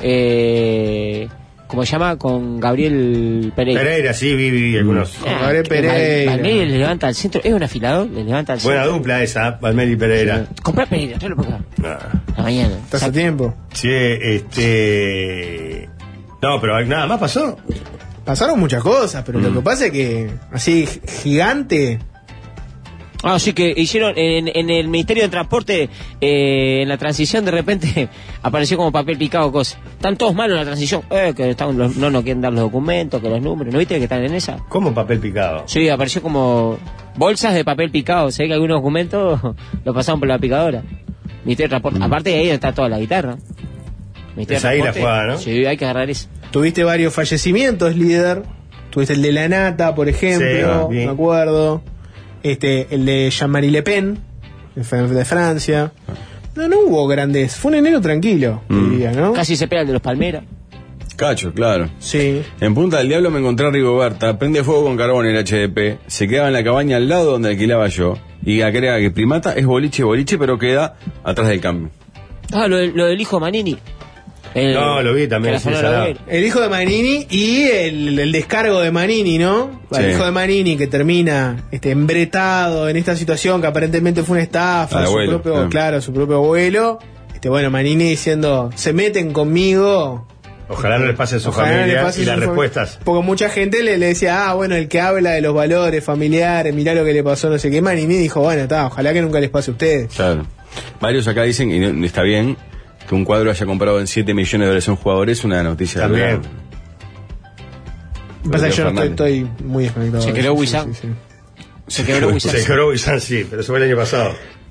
Eh, ¿Cómo se llama? Con Gabriel Pereira. Pereira, sí, vi, vi algunos. Ah, Gabriel que Pereira. Val- Valmeli le levanta al centro. Es un afilador, le levanta al Buena centro. dupla esa, Valmeli y Pereira. Comprá Pereira, tráelo por acá. Ah. A la mañana. ¿Estás a tiempo? Che, este... No, pero nada más pasó. Pasaron muchas cosas, pero Mm. lo que pasa es que así gigante. Ah, sí, que hicieron en, en el Ministerio de Transporte, eh, en la transición de repente apareció como papel picado cosas. Están todos malos en la transición. Eh, que están, los- no nos quieren dar los documentos, que los números. ¿No viste que están en esa? ¿Cómo papel picado? Sí, apareció como bolsas de papel picado. Sé que algunos documentos lo pasaron por la picadora. Ministerio de Transporte. Aparte de ahí está toda la guitarra. Ministerio Es de ahí la Transporte. jugada, ¿no? Sí, hay que agarrar eso. Tuviste varios fallecimientos, líder. Tuviste el de la Nata, por ejemplo, Sí, bien. me acuerdo. Este, el de Jean-Marie Le Pen, de Fran- de Francia. No, no hubo grandes. Fue un enero tranquilo, Mm. diría, ¿no? Casi se pega el de los Palmeras. Cacho, claro. Sí. En Punta del Diablo me encontré a Rigoberta, prende fuego con carbón el H D P, se quedaba en la cabaña al lado donde alquilaba yo, y agrega que Primata es boliche, boliche, pero queda atrás del cambio. Ah, lo, del- lo del hijo Manini. El- No, lo vi también, que la sí, sonó salado. la vela. El hijo de Manini y el, el descargo de Manini, ¿no? El Sí. hijo de Manini que termina este, embretado en esta situación que aparentemente fue una estafa, Al su abuelo, propio, claro. claro, su propio abuelo. Este, bueno, Manini diciendo, se meten conmigo. Ojalá no les pase a su Ojalá no familia le pase y a las su fam- respuestas. Porque mucha gente le, le decía, ah, bueno, el que habla de los valores familiares, mirá lo que le pasó, no sé qué. Manini dijo, bueno, está, ojalá que nunca les pase a ustedes. Claro. Varios acá dicen, y no- está bien, que un cuadro haya comprado en siete millones de dólares a un jugador es una noticia. También. real. Pasa que yo no estoy, Fernández. estoy muy desconectado. Se de quedó eso, Wissam. sí, sí, sí. Se quebró Wissam. Se quebró Bizán, sí, pero eso fue el año pasado.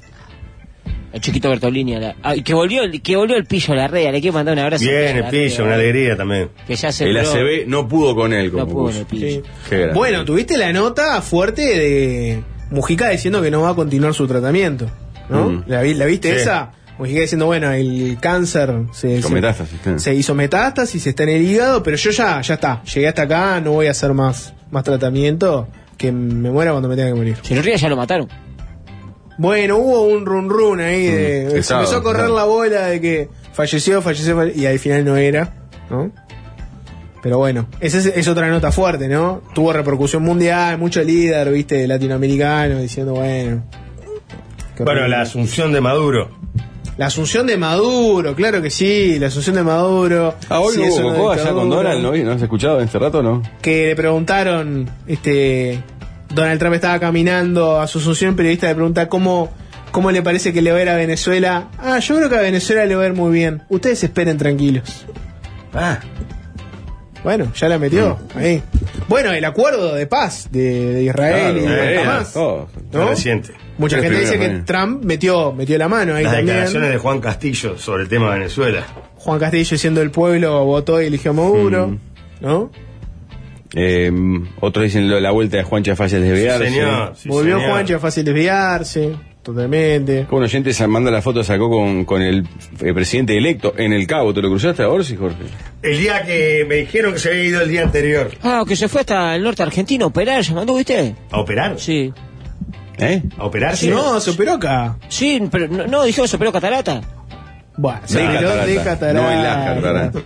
El chiquito Bertolini. a la- ah, y que volvió, el- que volvió el pillo a la red. Le quiero mandar un abrazo. Bien, a el la pillo, Rea, una alegría también. Que ya se El curó. A C B no pudo con él, como No pudo puso. en el pillo. Sí. Qué grande. Bueno, tuviste la nota fuerte de Mujica diciendo que no va a continuar su tratamiento, ¿no? Mm. ¿La, vi- la viste Sí. esa? Mujica diciendo, bueno, el cáncer se, Con se- metástasis, sí. se hizo metástasis, está en el hígado, pero yo ya, ya está, llegué hasta acá, no voy a hacer más, más tratamiento, que me muera cuando me tenga que morir. Si no ría ya lo mataron. Bueno, hubo un run run ahí, de, Mm, se estaba, empezó a correr claro. la bola de que falleció, falleció, falle- y al final no era, ¿no? Pero bueno, esa es, es otra nota fuerte, ¿no? Tuvo repercusión mundial, mucho líder, viste, latinoamericano, diciendo, bueno. qué Bueno, horrible. la asunción de Maduro. La asunción de Maduro, claro que sí, la asunción de Maduro. Ah, hoy si no es hubo una Cocoa allá con dictadura. Donald, ¿no? ¿No has escuchado en este rato, no? Que le preguntaron, este, Donald Trump estaba caminando a su asunción, el periodista le pregunta cómo, cómo le parece que le va a ir a Venezuela. Ah, yo creo que a Venezuela le va a ir muy bien. Ustedes esperen tranquilos. Ah, Bueno, ya la metió ahí. Bueno, el acuerdo de paz de, de Israel Claro, y eh, Hamas. todo. ¿no? reciente. Mucha El gente dice que primero, Trump metió, metió la mano ahí Las también. declaraciones de Juan Castillo sobre el tema de Venezuela. Juan Castillo siendo el pueblo votó y eligió a Maduro, Mm. ¿no? Eh, otros dicen lo- la vuelta de Juancha fácil de desviarse. señor. Sí, Volvió señor. Juancho, fácil desviarse, totalmente. Un oyente se manda la foto, sacó con, con el, eh, presidente electo en el Cabo. ¿Te lo cruzaste ahora, sí, Jorge? El día que me dijeron que se había ido el día anterior. Ah, que se fue hasta el norte argentino a operar, ya mandó, ¿viste? ¿A operar? Sí. ¿Eh? ¿A operarse? No, se operó acá. Sí, pero no, no dijeron que se operó catarata. Bueno, De se operó catarata, de catarata. no en las cataratas.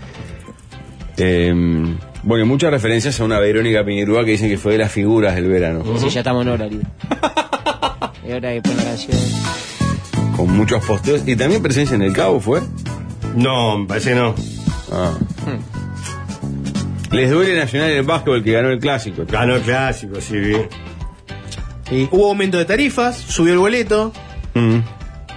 Eh, bueno, y muchas referencias a una Verónica Piñerúa que dicen que fue de las figuras del verano. Sí, ya estamos en hora, libre. Es hora de poner la canción. Con muchos posteos. Y también presencia en el Cabo, ¿fue? No, me parece que no. Ah. Les duele Nacional en el básquetbol que ganó el clásico. Ganó el clásico, sí, bien. Sí, hubo aumento de tarifas, subió el boleto. Mm.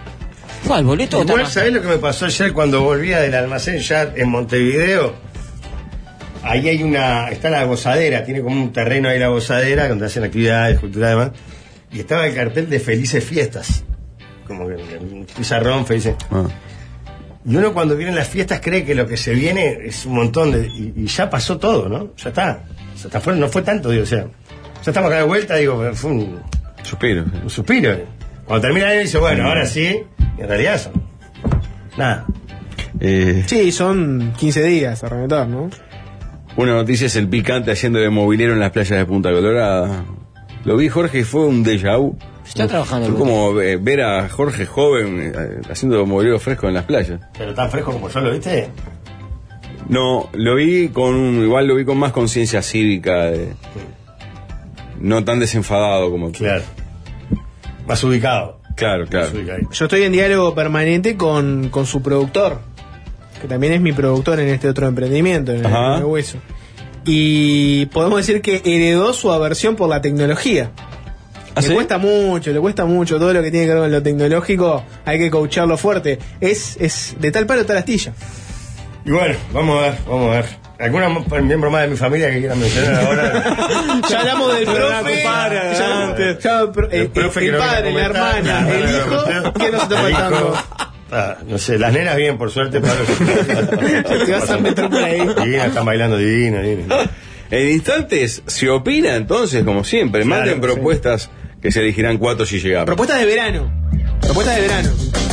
¿Cuál, boleto? Igual, ¿sabés lo que me pasó ayer cuando volvía del almacén ya en Montevideo? Ahí hay una, está la gozadera, tiene como un terreno ahí la gozadera, donde hacen actividades culturales y demás. Y estaba el cartel de Felices Fiestas. Como que un pizarrón, felices. Ah. Y uno cuando vienen las fiestas cree que lo que se viene es un montón de... Y, y ya pasó todo, ¿no? Ya está. Ya está fuera, no fue tanto, digo, o sea... Ya estamos acá de vuelta, digo, fue un... Suspiro. Un suspiro. Cuando termina el año dice, bueno, ahora sí. Y en realidad son... Nada. Eh, Sí, son quince días a reventar, ¿no? una noticia es el picante haciendo de movilero en las playas de Punta Colorada. Lo vi, Jorge, y fue un déjà vu. Está trabajando. Fue como eh, ver a Jorge joven eh, haciendo movilero fresco en las playas. Pero tan fresco como yo, ¿lo viste? No, lo vi con un, igual lo vi con más conciencia cívica, de, no tan desenfadado como tú. Claro. Más ubicado. Claro, claro. Más ubicado. Yo estoy en diálogo permanente con, con su productor, que también es mi productor en este otro emprendimiento, en el, Ajá. en el Hueso. Y podemos decir que heredó su aversión por la tecnología. ¿Ah, le sí? cuesta mucho, le cuesta mucho todo lo que tiene que ver con lo tecnológico, hay que coacharlo fuerte. Es, es de tal palo tal astilla. Y bueno, vamos a ver, vamos a ver. ¿Algún miembro más de mi familia que quiera mencionar ahora? Ya hablamos del profe, para, ya hablamos- adelante. ya, pro- El el, profe el que no padre, quiere la comentar, hermana, no, el no, hijo, no, no. ¿qué nos está El hijo. faltando? Ah, no sé, las nenas bien, por suerte, Pablo. Te vas a meter por ahí. Divina, están bailando divino, divino. En instantes se opina entonces, como siempre. Claro, Manden sí. propuestas que se elegirán cuatro si llegamos. Propuestas de verano. Propuestas de verano.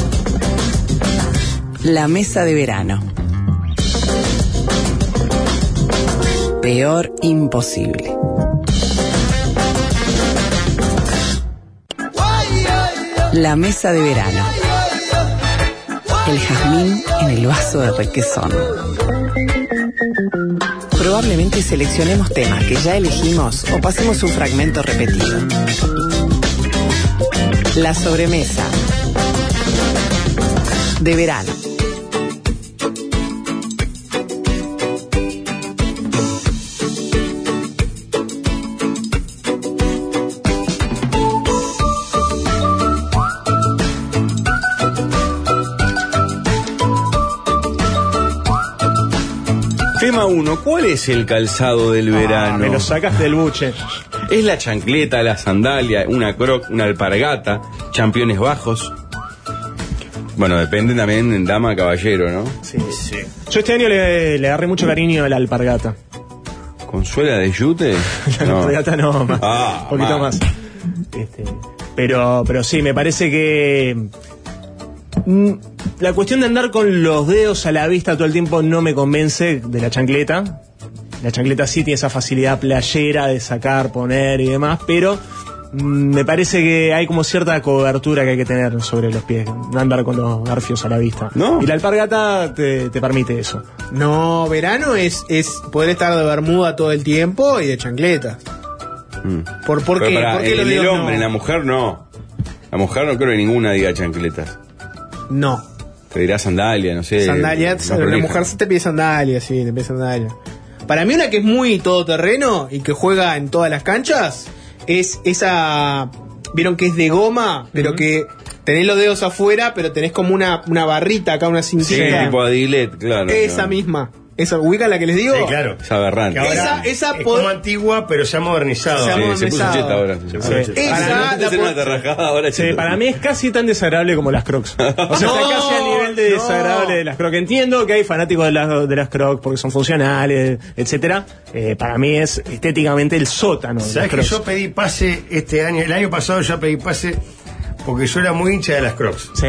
La mesa de verano. Peor imposible. La mesa de verano. El jazmín en el vaso de requesón. Probablemente seleccionemos temas que ya elegimos o pasemos un fragmento repetido. La sobremesa de verano. Tema uno, ¿cuál es el calzado del Ah, verano? me lo sacaste del buche. ¿Es la chancleta, la sandalia, una croc, una alpargata, championes bajos? Bueno, depende también en dama, caballero, ¿no? Sí, sí. Yo este año le, le agarré mucho cariño a la alpargata. ¿Consuela de yute? La No. alpargata no, más, Ah, un poquito más. más. Este, pero, pero sí, me parece que mm, la cuestión de andar con los dedos a la vista todo el tiempo no me convence de la chancleta. La chancleta sí tiene esa facilidad playera de sacar, poner y demás, pero mm, me parece que hay como cierta cobertura que hay que tener sobre los pies, no andar con los garfios a la vista. No. Y la alpargata te, te permite eso. No, verano es, es poder estar de bermuda todo el tiempo y de chancletas. Mm. ¿Por, por Pero qué? pará, ¿Por qué en los el dedos hombre, no? en la mujer no. La mujer no creo que ninguna diga chancletas. No. Te dirá sandalia, no sé. Sandalia, más la prolija. mujer se te pide sandalia, sí, te pide sandalia. Para mí una que es muy todoterreno y que juega en todas las canchas es esa, vieron que es de goma, pero que tenés los dedos afuera, pero tenés como una, una barrita acá, una Sí, cintita. tipo Adilet, claro. Esa no. misma. Esa, ¿ubican la que les digo? Sí, claro. Es aberrante. Que ahora Esa- esa es pod- como antigua, pero se ha modernizado. Se ha Sí, se puso modernizado. cheta ahora. Se puso Sí. cheta. Esa, Para la antes era pod- una terrajada, ahora es Sí, cheta. para mí es casi tan desagradable como las Crocs. O sea, No, está casi al nivel de no. desagradable de las Crocs. Entiendo que hay fanáticos de las, de las Crocs porque son funcionales, etcétera. Eh, para mí es estéticamente el sótano de las ¿Sabes que Crocs. yo pedí pase este año? El año pasado yo pedí pase porque yo era muy hincha de las Crocs. Sí.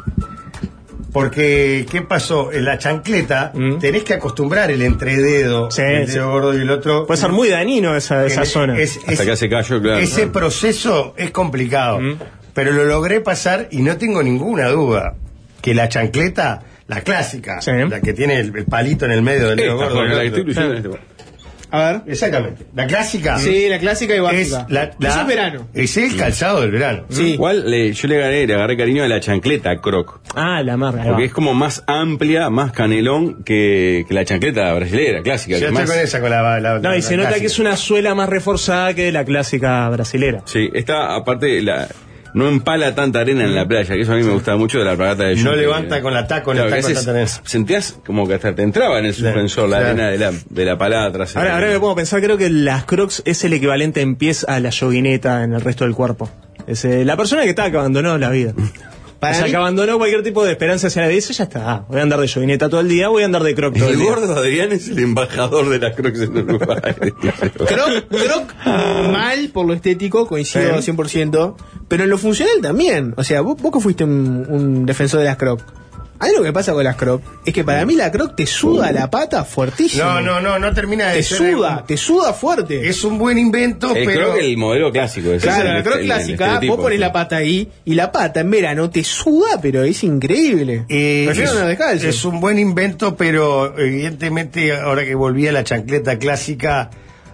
Porque, ¿qué pasó? En la chancleta Mm. tenés que acostumbrar el entrededo, Sí, el sí. dedo gordo y el otro. Puede ser muy dañino esa, esa El- zona. es- Hasta es- que hace callo, claro. Ese proceso es complicado. Mm. Pero lo logré pasar y no tengo ninguna duda que la chancleta, la clásica, Sí. la que tiene el, el palito en el medio del dedo Esta, gordo. Jorge, la que del estoy otro. leyendo, este. A ver. Exactamente. La clásica Sí, la clásica y es básica. la, la- Eso es verano. Es el calzado del verano. Sí. Igual le- yo le agarré, le agarré cariño a la chancleta croc. Ah, la marca. ahí va. Porque es como más amplia, más canelón que, que la chancleta brasilera, clásica. Yo que estoy más- con esa, con la, la- No, la- y se la nota clásica. que es una suela más reforzada que la clásica brasilera. Sí, esta aparte la, no empala tanta arena en la playa, que eso a mí me gustaba mucho de la alpargata de No yunque, levanta eh. con la taco, con Claro, el que taco haces- tanta arena. sentías como que hasta te entraba en el suspensor la claro. arena de la, de la palada trasera. Ahora, ahora me pongo a pensar, creo que las Crocs es el equivalente en pies a la yoguineta en el resto del cuerpo. Es eh, la persona que está que abandonó la vida. Para o sea, mí- que abandonó cualquier tipo de esperanza hacia la vida, ya está. Voy a andar de yoguineta todo el día, voy a andar de Croc todo el El día. gordo Adrián es el embajador de las Crocs en Uruguay. Croc, croc mal por lo estético, coincido Sí. cien por ciento, pero en lo funcional también. O sea, vos, vos que fuiste un, un defensor de las Croc. A mí lo que pasa con las Croc es que para mí la Croc te suda la pata fuertísimo. No, no, no, no termina de Te ser suda, un- te suda fuerte. Es un buen invento, El pero Croc el modelo clásico. ese es Claro, el- la Croc el- el clásica, estereotipo, vos pones sí. la pata ahí y la pata en verano te suda, pero es increíble. Eh, Prefiero es, una descalzo. es un buen invento, pero evidentemente ahora que volví a la chancleta clásica,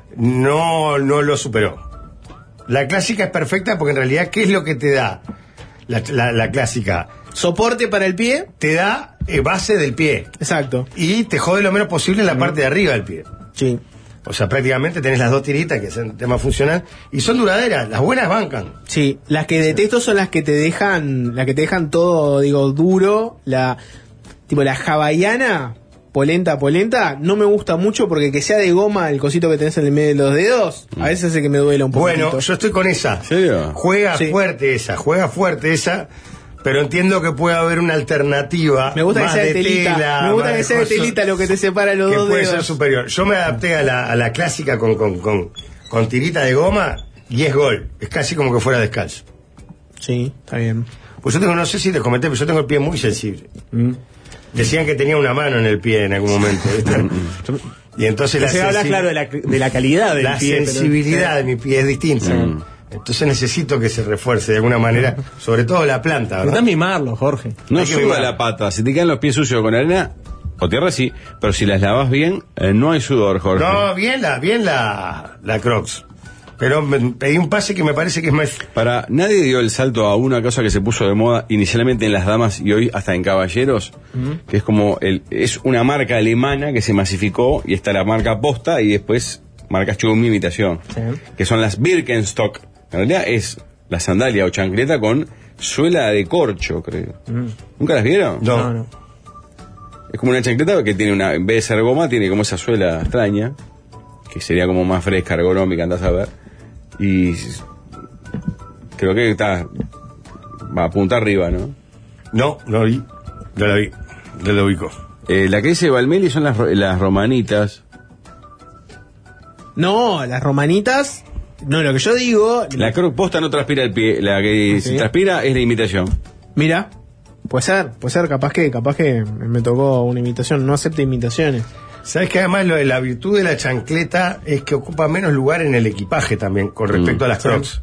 no, no lo superó. La clásica es perfecta porque en realidad, ¿qué es lo que te da? La, la- la clásica Soporte para el pie, te da eh, base del pie exacto. y te jode lo menos posible en la parte de arriba del pie. Sí. O sea, prácticamente tenés las dos tiritas que son tema funcional y son duraderas. Las buenas bancan. Sí, las que detesto son las que te dejan, las que te dejan todo, digo, duro, la tipo la hawaiana, polenta, polenta, no me gusta mucho porque que sea de goma el cosito que tenés en el medio de los dedos, a veces hace que me duela un poco. Bueno, yo estoy con esa. ¿En serio? Juega Sí. fuerte esa, juega fuerte esa, pero entiendo que puede haber una alternativa. me gusta que más sea de de telita, tela, me gusta más que de sea de coso, telita lo que te separa los que dos puede ser dedos. superior. Yo me adapté a la, a la clásica con, con, con, con tirita de goma y es gol. Es casi como que fuera descalzo. Sí, está bien. Pues yo tengo, no sé si les comenté, pero yo tengo el pie muy sensible. Mm. Decían que tenía una mano en el pie en algún momento. ¿viste? Y entonces la Se habla, sensi- claro, de la, de la calidad del la pie. pero- sensibilidad de mi pie es distinta. Entonces necesito que se refuerce de alguna manera, sobre todo la planta, ¿verdad? Necesitas mimarlo, Jorge. No Hay que suda mirar. la pata. Si te quedan los pies sucios con arena o tierra, sí. Pero si las lavas bien, eh, no hay sudor, Jorge. No, bien la, bien la, la Crocs. Pero me- pedí un pase que me parece que es más. Para nadie dio el salto a una cosa que se puso de moda inicialmente en las damas y hoy hasta en caballeros, que es como el es una marca alemana que se masificó y está la marca posta y después marcas chugumi imitación, Sí. que son las Birkenstock. En realidad es la sandalia o chancleta con suela de corcho, creo. ¿Nunca las vieron? No. No, no. Es como una chancleta que tiene una, en vez de ser goma, tiene como esa suela extraña, que sería como más fresca, ergonómica, andás a ver. Y s- creo que está, va a punta arriba, ¿no? No, no vi. No la vi. No lo ubico. Eh, la que dice Valmeli son las, ro- las romanitas. No, las romanitas, no, lo que yo digo, La Croc posta no transpira el pie, la que Sí. se transpira es la imitación. mira, puede ser, puede ser, capaz que, capaz que me tocó una imitación, no acepto imitaciones. ¿Sabes que además lo de la virtud de la chancleta es que ocupa menos lugar en el equipaje también con respecto Mm. a las Crocs?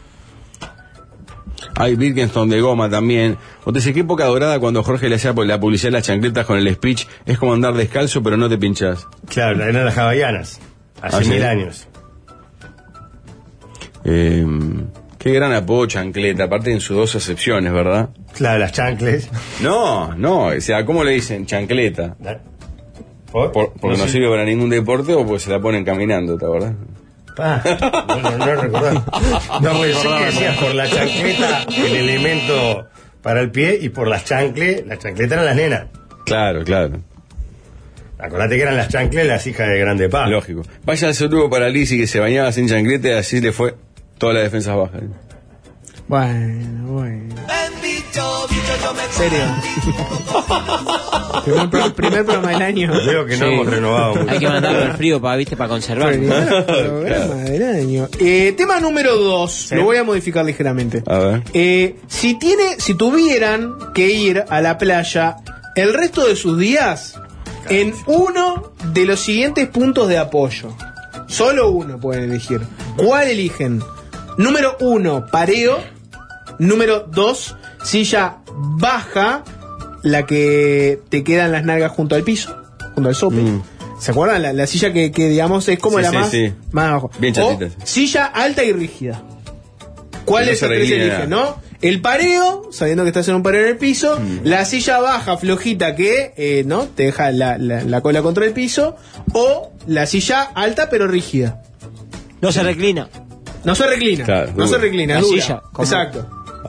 Hay Birkenstock de goma también. O te dice, qué época dorada cuando Jorge le hacía la publicidad de las chancletas con el speech. Es como andar descalzo, pero no te pinchas. Claro, eran las hawaianas. Hace Ah, ¿sí? mil años. Eh, qué gran apodo chancleta, aparte en sus dos acepciones, ¿verdad? Claro, las chancles. No, no, o sea, ¿cómo le dicen chancleta? ¿Por? Por- porque no, sé. sirve para ningún deporte o porque se la ponen caminando, ¿te acordás? Ah, no, no, no recordaba. No, porque sí que decías por la chancleta el elemento para el pie y por las chancles, las chancletas eran las nenas. Claro, claro. Acordate que eran las chancles las hijas de Grande Pa. Lógico. Vaya al saludo para Lizzy que se bañaba sin chancleta y así le fue toda la defensa baja. Bueno, bueno. ¿Serio? primer, pro- primer programa del año. Veo que no Sí. hemos renovado mucho. Hay que mandarlo al frío para, viste, para conservar. Primer programa del año. Eh, tema número dos. Lo voy a modificar ligeramente. A ver. Eh, si tiene, si tuvieran que ir a la playa el resto de sus días en uno de los siguientes puntos de apoyo, solo uno pueden elegir. ¿Cuál eligen? Número uno, pareo. Número dos, silla baja, la que te quedan las nalgas junto al piso, junto al sope. Mm. ¿Se acuerdan? La, la silla que, que, digamos, es como Sí, la sí, más, sí. más abajo. Bien O chatita, silla alta y rígida. ¿Cuál Que no es se el que se recline eligen, nada. no? El pareo, sabiendo que estás en un pareo en el piso, Mm. la silla baja, flojita, que eh, no te deja la, la, la cola contra el piso, o la silla alta pero rígida. No se reclina. No se reclina, Claro, no se dura. reclina, La es dura. silla, como- Exacto.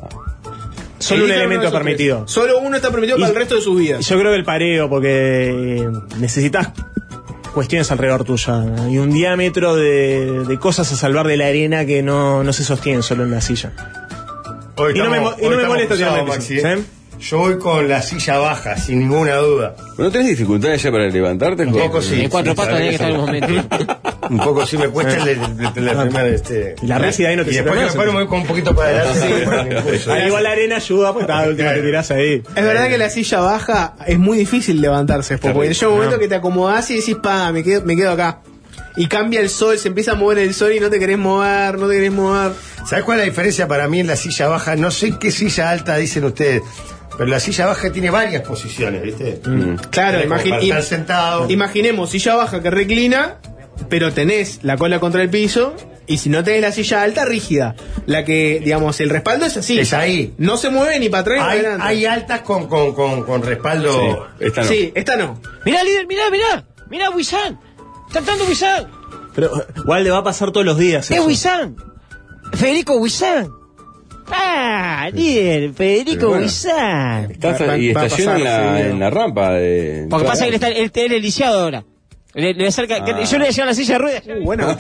solo un Elija uno elemento de esos permitido. tres. Solo uno está permitido Y- para el resto de su vida. Yo creo que el pareo, porque eh, necesitas cuestiones alrededor tuya y un diámetro de, de cosas a salvar de la arena que no, no se sostienen solo en la silla. Hoy Y no me estamos- mo- y no hoy me estamos molesta cruzados, tirarme Maxi, piso, ¿eh? ¿eh? Yo voy con la silla baja, sin ninguna duda. ¿No tenés dificultades ya para levantarte? Un poco sí. En cuatro sí, patas sabés tenés que estar en un sí. momento. Un poco sí me cuesta el, el, el, el primer, este... Y la red ahí no te Y sirve después que más, me paro me voy con un poquito para adelante. sí, por el impulso. Ah, igual la arena ayuda, pues está última te tirás ahí. Es verdad que la silla baja es muy difícil levantarse después, porque llega un momento no. que te acomodás y decís, pa, me quedo, me quedo acá. Y cambia el sol, se empieza a mover el sol y no te querés mover, no te querés mover. ¿Sabes cuál es la diferencia para mí en la silla baja? No sé qué silla alta dicen ustedes, pero la silla baja tiene varias posiciones, ¿viste? Claro, Tiene como imagi- para im- estar sentado. imaginemos silla baja que reclina, pero tenés la cola contra el piso, y si no tenés la silla alta, rígida. La que, digamos, el respaldo es así. Es ahí. No se mueve ni para atrás ni para Hay, adelante. hay altas con, con, con, con respaldo. Sí, esta no. Sí, esta no. Mirá, líder, mirá, mirá. Mirá, Wisan. Está entrando Wisan. Pero igual le va a pasar todos los días. Es eso. Wisan. Federico Wisan. Ah, líder, Federico Pero bueno. Wisan. Está- Va- y va a estaciona en pasar, la, sí. en la rampa de... Porque pasa que él está él, él es lisiado ahora. Le, le acerca, que- Ah. yo le voy a llevar la silla de ruedas. Uh, bueno,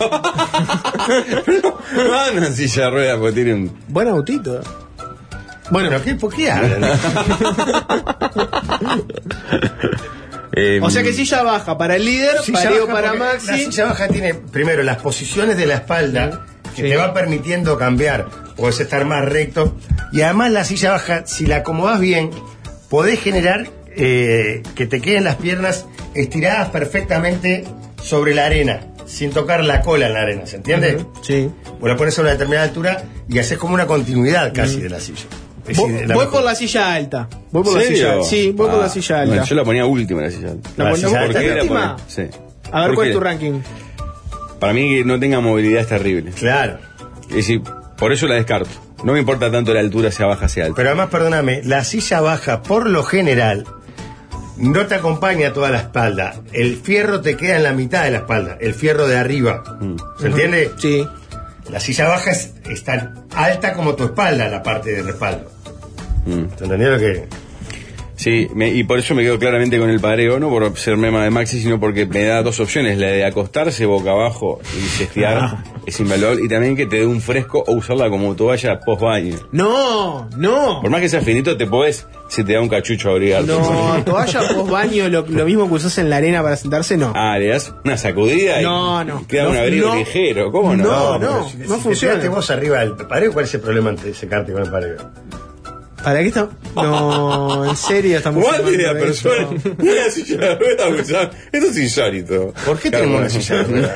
No anda en silla de ruedas porque tiene un... buen autito. Bueno, ¿Pero qué, por qué hablan? Eh, o sea que silla baja para el líder, Silla pareo baja para porque La Maxi. silla baja tiene, primero, las posiciones de la espalda que Sí. te va permitiendo cambiar. Podés estar más recto. Y además la silla baja, si la acomodás bien, podés generar eh, que te queden las piernas estiradas perfectamente sobre la arena, sin tocar la cola en la arena, ¿se entiende? Ujú, sí. Vos la pones a una determinada altura y haces como una continuidad casi de la silla. Es Voy, decir, la voy mejor. por la silla alta. Voy por la ¿Serio? silla alta. Sí, voy por Ah, la silla alta. bueno, yo la ponía última la silla alta. ¿La La ponés silla por alta qué era última? poner- sí. A ver, ¿Por ¿cuál qué? es tu ranking? Para mí que no tenga movilidad es terrible. Claro. Es decir, por eso la descarto. No me importa tanto la altura, sea baja, sea alta. Pero además, perdóname, la silla baja, por lo general, no te acompaña toda la espalda. El fierro te queda en la mitad de la espalda, el fierro de arriba. ¿Se entiende? Sí. La silla baja es, es tan alta como tu espalda, la parte de respaldo. Mm. ¿Te entendió lo que...? Sí, me- y por eso me quedo claramente con el pareo, no por ser mema de Maxi, sino porque me da dos opciones, la de acostarse boca abajo y cestear, Ah. es invaluable, y también que te dé un fresco o usarla como toalla post baño. No, no. Por más que sea finito, te podés, se te da un cachucho a abrigarte. No, toalla post baño, lo, lo mismo que usas en la arena para sentarse, no. Ah, le das una sacudida y No, no. queda No, un abrigo no. ligero, ¿cómo no? No, pero no, si- no si funciona. te tiraste vos arriba del pareo, ¿cuál es el problema de secarte con el pareo? ¿Para qué está? No, en serio estamos. ¿Cuál tiene la filmando esto? persona? Una silla de ruedas, Gustavo. Esto es insólito. ¿Por qué Claro, tenemos una bueno. silla de ruedas?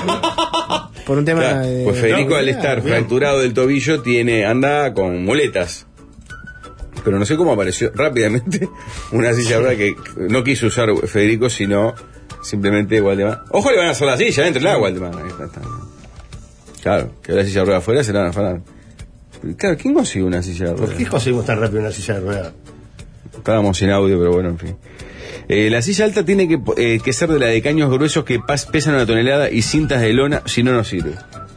Por un tema Claro, de. pues Federico No, al estar bien. fracturado del tobillo tiene anda con muletas. Pero no sé cómo apareció rápidamente una silla de ruedas que no quiso usar Federico, sino simplemente Waldemar. Ojo, le van a hacer la silla dentro del agua, Waldemar. Ahí está, está. Claro, que la silla de ruedas afuera se la van a afanar. Pero, claro, ¿quién consiguió una silla de ¿Por ruedas? qué conseguimos tan rápido una silla de ruedas? Estábamos sin audio, pero bueno, en fin. Eh, la silla alta tiene que, eh, que ser de la de caños gruesos que pas- pesan una tonelada y cintas de lona, si no, no sirve.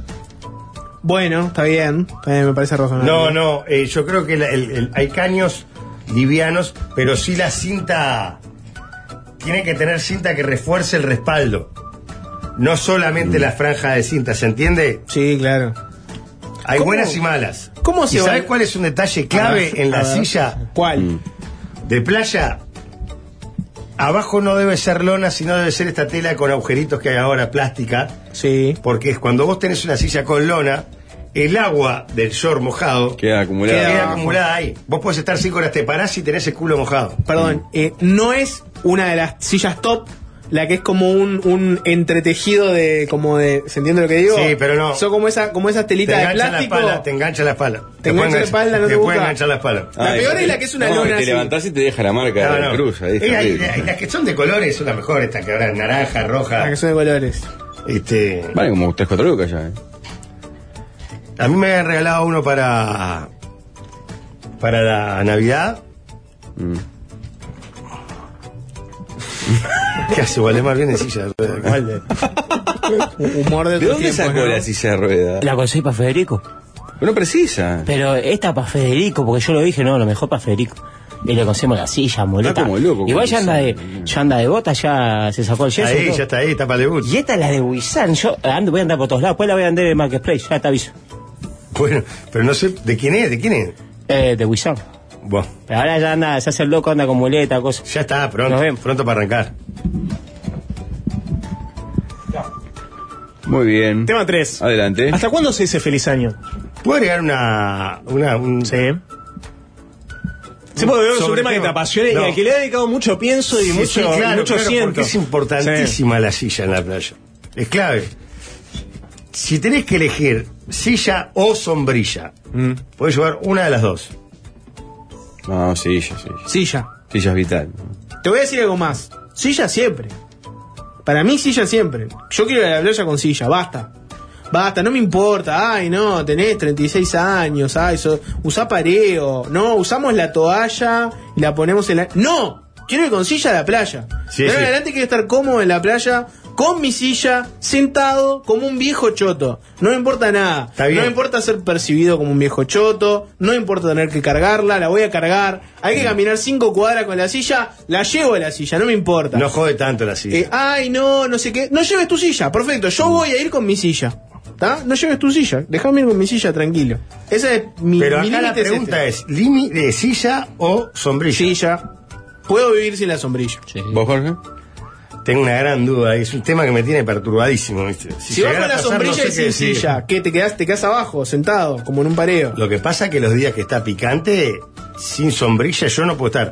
Bueno, está bien. Está bien, me parece razonable. No, no, eh, yo creo que la- el- el- hay caños livianos, pero sí la cinta tiene que tener cinta que refuerce el respaldo. No solamente la franja de cinta, ¿se entiende? Sí, claro. Hay ¿Cómo- buenas y malas. cómo se ¿Y va- sabes cuál es un detalle clave A ver, en la a ver. silla ¿Cuál? de playa? Abajo no debe ser lona, sino debe ser esta tela con agujeritos que hay ahora, plástica, Sí. porque es cuando vos tenés una silla con lona, el agua del short mojado Queda acumulada. queda abajo. acumulada ahí. Vos podés estar cinco horas, te parás y tenés el culo mojado. Perdón, eh, no es una de las sillas top la que es como un, un entretejido de como de ¿se entiende lo que digo? Sí, pero no. Son como esa como esas Te telitas de engancha la plástico. espalda, te engancha la espalda. Te engancha la espalda, no te te puede gusta. enganchar la espalda. La peor es la que es una no, lona que te así. levantás y te deja la marca de la cruz. Ahí Y está hay- horrible. hay- las que son de colores son las mejores, estas que ahora naranja, roja. La que son de colores. Este, Vale, como tres, cuatro lucas ya. ¿eh? a mí me habían regalado uno para para la Navidad. Mm. ¿Qué hace Waldemar? Viene en silla de ruedas. Humor de, ¿De otros dónde tiempos, sacó ¿no? la silla de ruedas? ¿La conseguí para Federico? No precisa. Pero esta para Federico, porque yo lo dije, no, lo mejor para Federico. Y le conseguimos la silla, muleta. Está como loco. Igual ya anda de, ya anda de bota, ya se sacó el yeso. Ahí, ya está ahí, está para el debut. Y esta es la de Wisan. Yo ando, voy a andar por todos lados. Después la voy a andar de Marketplace, ya te aviso. Bueno, pero no sé, ¿de quién es? ¿De quién es? Eh, de Wisan. Bueno. Pero ahora ya anda, se hace el loco, anda con muleta, cosas. Ya está, pronto. Nos vemos. Pronto para arrancar. Muy bien. Tema tres. Adelante. ¿Hasta cuándo se dice feliz año? ¿Puedo agregar una. una un... Sí. Sí, porque veo que es un Sobre tema que tema. te apasiona No. y al que le he dedicado mucho pienso y Sí, mucho, sí, claro, y mucho claro, siento. porque es importantísima Sí. la silla en la playa. Es clave. Si tenés que elegir silla o sombrilla, Mm. podés llevar una de las dos. No, silla, silla. Silla. Silla es vital. Te voy a decir algo más. Silla siempre. Para mí, silla siempre. Yo quiero ir a la playa con silla, basta. Basta, no me importa. Ay, no, tenés treinta y seis años. Ay, so, usá pareo. No, usamos la toalla y la ponemos en la. ¡No! Quiero ir con silla a la playa. Sí, de ahora sí. en adelante quiero estar cómodo en la playa, con mi silla, sentado como un viejo choto. No me importa nada. Está bien. No me importa ser percibido como un viejo choto. No me importa tener que cargarla, la voy a cargar. Hay que caminar cinco cuadras con la silla, la llevo a la silla, no me importa. No jode tanto la silla. Eh, ay, no, no sé qué. No lleves tu silla, perfecto. Yo voy a ir con mi silla. ¿Está? No lleves tu silla. Déjame ir con mi silla tranquilo. Esa es mi Pero mi acá la límite es pregunta este. es, ¿límite de silla o sombrilla? Silla. Puedo vivir sin la sombrilla. ¿Vos, Jorge? Tengo una gran duda, es un tema que me tiene perturbadísimo, ¿viste? Si, vas llegara con a la pasar, sombrilla no sé y qué sin decir. silla, ¿qué? ¿Te quedás, te quedás abajo, sentado, como en un pareo? Lo que pasa es que los días que está picante, sin sombrilla yo no puedo estar.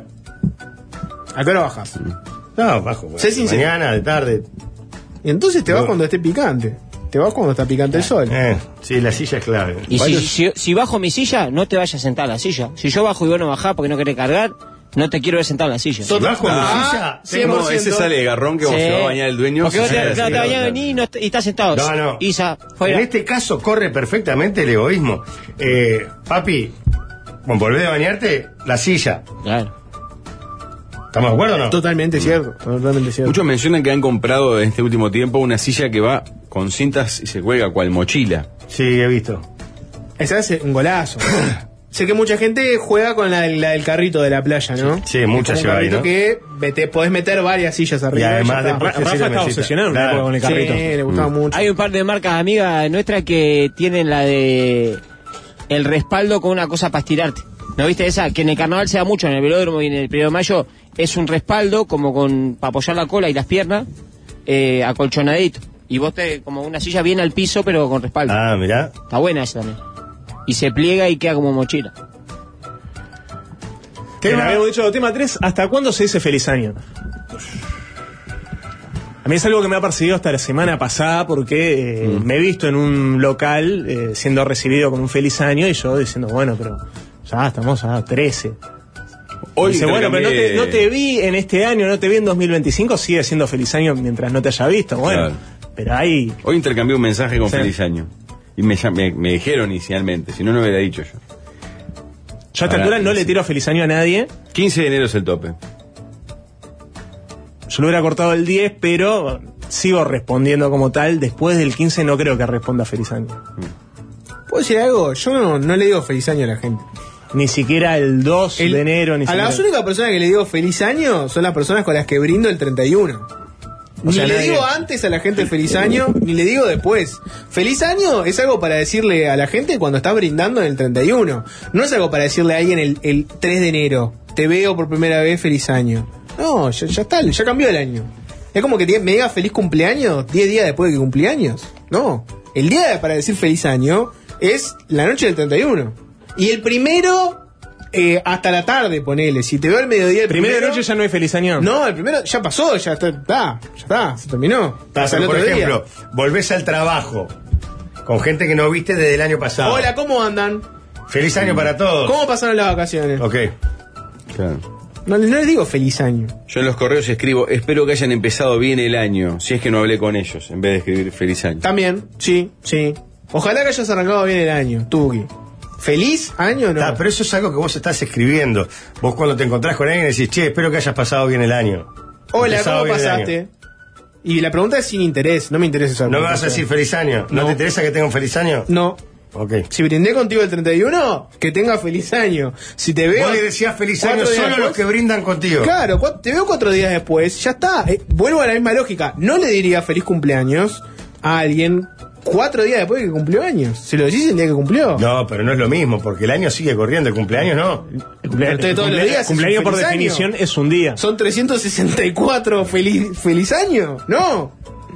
¿A qué hora bajas? No, bajo. bueno, Sé sincero. mañana, de tarde. Y entonces te vas No. cuando esté picante. Te vas cuando está picante el sol. Eh, sí, la silla es clave. Y si, Varios- si, si bajo mi silla, no te vayas a sentar a la silla. Si yo bajo y vos no bajás porque no querés cargar, no te quiero ver sentado en la silla. Si bajo mi Ah, silla, cien tengo- por No, ciento. ese sale de garrón que como Sí. se va a bañar el dueño. Porque vos se te, sale claro, así, te bañás claro. venís y, no, y estás sentado. No, no. Isa, fuera. En este caso corre perfectamente el egoísmo. Eh, papi, bueno, volvés de bañarte, la silla. Claro. ¿Estamos de acuerdo o no? Totalmente cierto, totalmente cierto. Muchos mencionan que han comprado en este último tiempo una silla que va con cintas y se cuelga cual mochila. Sí, he visto. Esa es un golazo. Sé que mucha gente juega con la, del- la del carrito de la playa, ¿no? Sí, sí, muchas Es como un lleva ahí, carrito ¿no? que vete- podés meter varias sillas arriba. Y además ya está. después Rafa Sí, sí, estaba mesita. obsesionado en una Claro. época con el Sí, carrito. le gustaba mucho. Hay un par de marcas amigas nuestras que tienen la de el respaldo con una cosa para estirarte. ¿No viste esa? Que en el carnaval se da mucho, en el velódromo y en el primero de mayo, es un respaldo como con para apoyar la cola y las piernas, eh, acolchonadito. Y vos te, como una silla bien al piso, pero con respaldo. Ah, mirá. Está buena esa también. Y se pliega y queda como mochila. Tema, habíamos dicho, tema tres, ¿hasta cuándo se dice feliz año? A mí es algo que me ha perseguido hasta la semana pasada porque eh, me he visto en un local eh, siendo recibido con un feliz año y yo diciendo, bueno, pero ya estamos a trece. Hoy Dice, bueno, pero no te, intercambié- no te vi en este año, no te vi en dos mil veinticinco, sigue siendo feliz año mientras no te haya visto. Bueno, Claro. pero ahí... Hoy intercambié un mensaje con Sí. feliz año. Y me, llam- me, me dijeron inicialmente, si no, no hubiera dicho yo. Yo a esta Ahora, altura no sí. le tiro feliz año a nadie. quince de enero es el tope. Yo lo hubiera cortado el diez, pero sigo respondiendo como tal. Después del quince no creo que responda feliz año. ¿Puedo decir algo? Yo no, no le digo feliz año a la gente. Ni siquiera el dos El- de enero, ni a siquiera... las únicas personas que le digo feliz año son las personas con las que brindo el treinta y uno. O Ni sea, le nadie- digo antes a la gente feliz año, ni le digo después. Feliz año es algo para decirle a la gente cuando está brindando en el treinta y uno. No es algo para decirle a alguien el, el tres de enero. Te veo por primera vez, feliz año. No, ya, ya está, ya cambió el año. Es como que te- me diga feliz cumpleaños diez días después de que cumpleaños. No, el día de- para decir feliz año es la noche del treinta y uno. Y el primero... Eh, hasta la tarde, ponele. Si te veo el mediodía el Primera primero, noche ya no hay feliz año. No, el primero ya pasó, ya está, está, ya está, se terminó. Pasa el Por otro día. ejemplo, volvés al trabajo con gente que no viste desde el año pasado. Hola, ¿cómo andan? Feliz año para todos. ¿Cómo pasaron las vacaciones? Ok. Claro. No, no les digo feliz año. Yo en los correos escribo, espero que hayan empezado bien el año, si es que no hablé con ellos, en vez de escribir feliz año. También, sí, sí. Ojalá que hayas arrancado bien el año, Tuki. ¿Feliz año o no? Ah, pero eso es algo que vos estás escribiendo. Vos cuando te encontrás con alguien decís, che, espero que hayas pasado bien el año. Hola, Empezado ¿cómo bien el pasaste? año. Y la pregunta es sin interés, no me interesa eso. ¿No me vas a decir feliz año? ¿No, No. te interesa que tenga un feliz año? No, Okay. Si brindé contigo el treinta y uno, que tenga feliz año. Si te veo... Vos le decías feliz año solo después, a los que brindan contigo. Claro, te veo cuatro días después, ya está. Eh, vuelvo a la misma lógica. No le diría feliz cumpleaños a alguien cuatro días después de que cumplió años. Se lo decís el día que cumplió. No, pero no es lo mismo, porque el año sigue corriendo, el cumpleaños no. El cumpleaños, Pero todos los días es cumpleaños un por feliz definición año. es un día. Son trescientos sesenta y cuatro feliz, feliz año. No.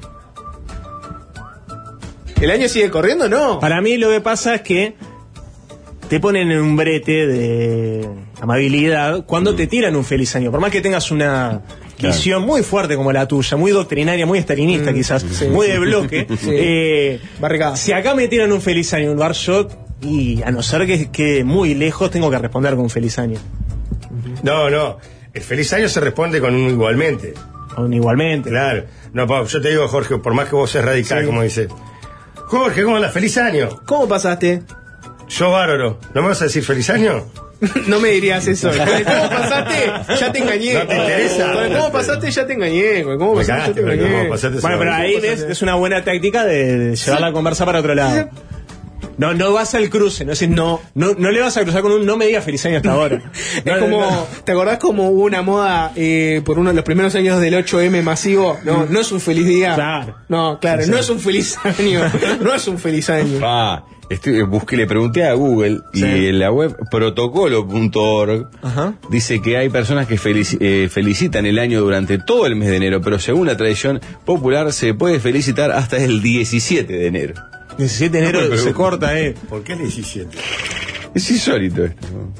¿El año sigue corriendo? No. Para mí lo que pasa es que te ponen en un brete de amabilidad cuando te tiran un feliz año. Por más que tengas una visión muy fuerte como la tuya, muy doctrinaria, muy estalinista Mm, quizás, sí. muy de bloque, Sí. eh, Barricada. si acá me tiran un feliz año en un bar, yo, y a no ser que quede muy lejos, tengo que responder con un feliz año. No, no. El feliz año se responde con un igualmente. Aún igualmente. Claro. No, pa, yo te digo, Jorge, por más que vos seas radical, Sí. como dice. Jorge, ¿cómo andas? ¡Feliz año! ¿Cómo pasaste? Yo bárbaro. ¿No me vas a decir feliz año? No me dirías eso. Con el ¿cómo pasaste? Ya te engañé. ¿No te interesa? Con el ¿cómo pasaste? Ya te engañé. Con el ¿cómo Me pasaste? cagaste, Ya te pero engañé. ¿cómo pasaste? Bueno, pero ahí ves, es una buena táctica de, de llevar la conversa para otro lado. No, no vas al cruce, no, es decir, no, no, no le vas a cruzar con un no me digas feliz año hasta ahora. Es No, como, no, no. ¿te acordás como hubo una moda eh, por uno de los primeros años del ocho eme masivo? No, no es un feliz día. Claro. No, claro, no es un feliz año. No es un feliz año. Ah, estoy, busqué, le pregunté a Google y Sí. en la web protocolo punto org Ajá. dice que hay personas que felici- eh, felicitan el año durante todo el mes de enero, pero según la tradición popular se puede felicitar hasta el diecisiete de enero. diecisiete de No me enero se preguntes. corta, eh. ¿Por qué el diecisiete? Es insólito esto, ¿no?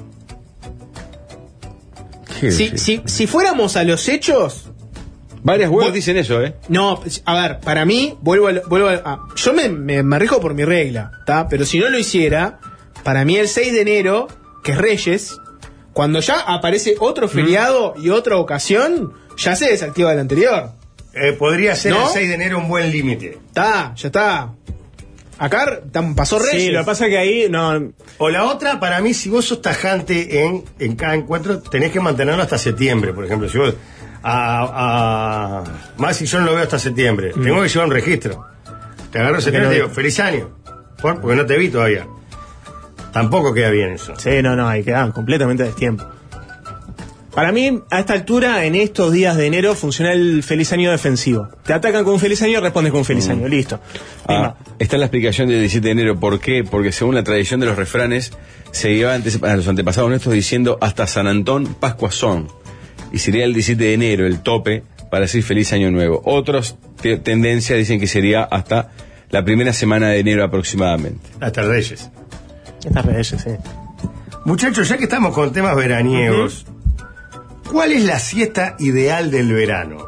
¿Qué Si, es? si, si fuéramos a los hechos, Varias webs Vos- dicen eso, ¿eh? no, a ver, para mí, vuelvo a, lo- vuelvo a, a- yo me, me, me rijo por mi regla, ¿está? Pero si no lo hiciera, para mí el seis de enero, que es Reyes, cuando ya aparece otro feriado y otra ocasión, ya se desactiva el anterior. Eh, podría ser ¿No? el seis de enero un buen límite. Está, ya está. Acá tam- pasó Reyes. Sí, lo que pasa es que ahí no. O la otra, para mí, si vos sos tajante en, en cada encuentro, tenés que mantenerlo hasta septiembre, por ejemplo. Si vos, a, a más si yo no lo veo hasta septiembre, tengo que llevar un registro. Te agarro en septiembre y te digo, feliz año. Por- porque no te vi todavía. Tampoco queda bien eso. Sí, no, no, ahí quedan completamente a destiempo. Para mí, a esta altura, en estos días de enero, funciona el feliz año defensivo. Te atacan con un feliz año y respondes con un feliz año. Listo. Ah, está la explicación del diecisiete de enero. ¿Por qué? Porque según la tradición de los refranes, se lleva antes, a los antepasados nuestros diciendo hasta San Antón, Pascua son. Y sería el diecisiete de enero el tope para decir feliz año nuevo. Otros te- tendencias dicen que sería hasta la primera semana de enero aproximadamente. Hasta Reyes. Estas Reyes, sí. Muchachos, ya que estamos con temas veraniegos, ¿cuál es la siesta ideal del verano?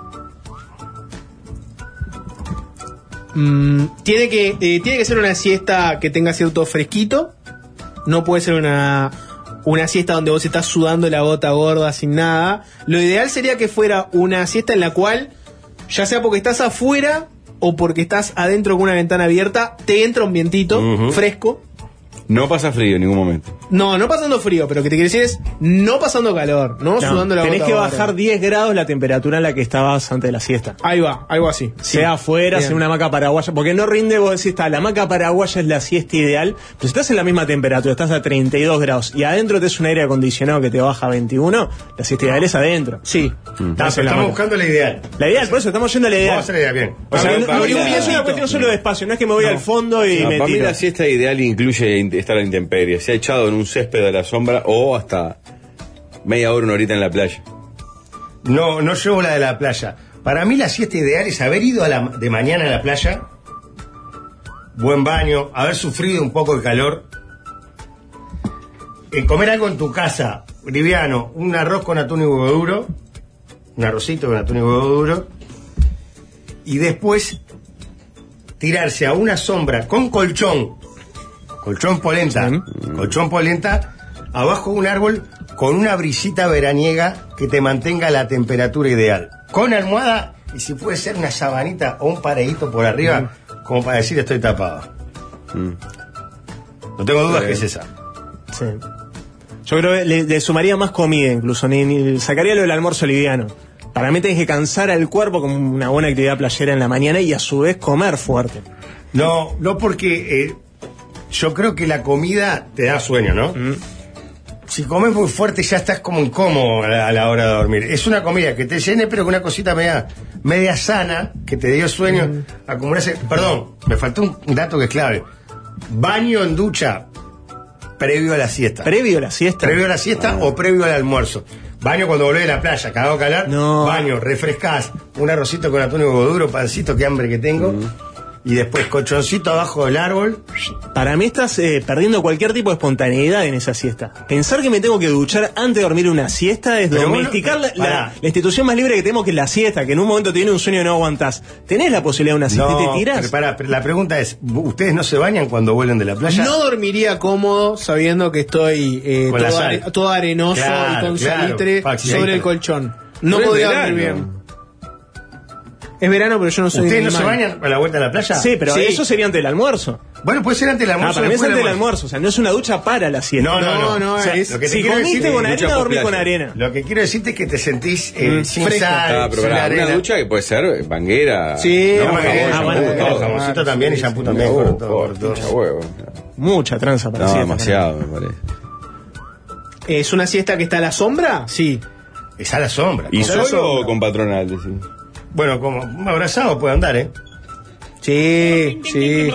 Mm, tiene que eh, tiene que ser una siesta que tenga cierto fresquito. No puede ser una una siesta donde vos estás sudando la gota gorda sin nada. Lo ideal sería que fuera una siesta en la cual, ya sea porque estás afuera o porque estás adentro con una ventana abierta, te entra un vientito Ujú. fresco. No pasa frío en ningún momento. No, no pasando frío, pero lo que te quiero decir es no pasando calor, no, No, sudando la tenés gota que gorda. bajar diez grados la temperatura en la que estabas antes de la siesta. Ahí va, algo así. Sí. Sea afuera, Bien. sea una hamaca paraguaya. Porque no rinde vos decís, está, la hamaca paraguaya es la siesta ideal. Pero si estás en la misma temperatura, estás a treinta y dos grados y adentro te es un aire acondicionado que te baja a veintiuno, la siesta ideal es adentro. Sí. Estás No, en pero la estamos hamaca. buscando la ideal. La ideal, por eso estamos yendo a la ideal. Vamos a hacer la idea bien. O sea, Para- no- para no- mí la- es una cuestión solo de espacio, no es que me voy al fondo y No, me para mí tiro. la siesta ideal incluye in- estar a la intemperie, se ha echado en un césped a la sombra o hasta media hora, una horita en la playa. No, no llevo la de la playa. Para mí la siesta ideal es haber ido a la, de mañana a la playa, buen baño, haber sufrido un poco el calor, eh, comer algo en tu casa, liviano, un arroz con atún y huevo duro, un arrocito con atún y huevo duro, y después tirarse a una sombra con colchón, colchón polenta, colchón polenta, abajo de un árbol con una brisita veraniega que te mantenga la temperatura ideal. Con almohada y si puede ser una sabanita o un paredito por arriba, como para decir estoy tapado. No tengo dudas que es esa. Sí. Yo creo que le, le sumaría más comida incluso, ni, ni- sacaría lo del almuerzo liviano. Para mí tenés que cansar al cuerpo con una buena actividad playera en la mañana y a su vez comer fuerte. No, no porque eh, yo creo que la comida te da sueño, ¿no? Mm. Si comes muy fuerte ya estás como incómodo a la, a la hora de dormir. Es una comida que te llene, pero con una cosita media, media sana, que te dio sueño. Mm. Acumularse. Perdón, me faltó un, un dato que es clave. Baño en ducha previo a la siesta. ¿Previo a la siesta? Previo a la siesta ah. o previo al almuerzo. Baño cuando volvés de la playa, cagado calor. No. Baño, refrescás, un arrocito con atún y huevo duro, pancito, qué hambre que tengo. Mm. Y después colchoncito abajo del árbol. Para mí estás eh, perdiendo cualquier tipo de espontaneidad en esa siesta. Pensar que me tengo que duchar antes de dormir una siesta es pero domesticar bueno, la, la, la institución más libre que tenemos, que es la siesta, que en un momento te viene un sueño y no aguantás. ¿Tenés la posibilidad de una siesta no, y te tirás? Pero para, pero la pregunta es, ¿ustedes no se bañan cuando vuelven de la playa? No dormiría cómodo sabiendo que estoy eh, todo, are, todo arenoso claro, y con claro, salitre sobre el colchón. No podría dormir bien. Es verano, pero yo no soy ¿Ustedes no se bañan a la vuelta de la playa? Sí, pero sí. Eso sería antes del almuerzo. Bueno, puede ser antes del almuerzo. Ah, para mí es antes del almuerzo. O sea, no es una ducha para la siesta. No, no, no. no, o sea, es, lo que te si comiste con arena, dormís con arena. Lo que quiero decirte es que te sentís eh, mm, sin fresco. sal, Ah, pero sin para arena. Una ducha que puede ser banguera. Sí, no, banguera, ah, bueno, todo, jamoncito también y shampoo también. Por todo, mucha huevo. Mucha tranza para no, siesta. Demasiado, me parece. ¿Es una siesta que está a la sombra? Sí. Es a la sombra. ¿Y solo o con patronal? Sí. Bueno, como un abrazado puede andar, ¿eh? Sí, sí.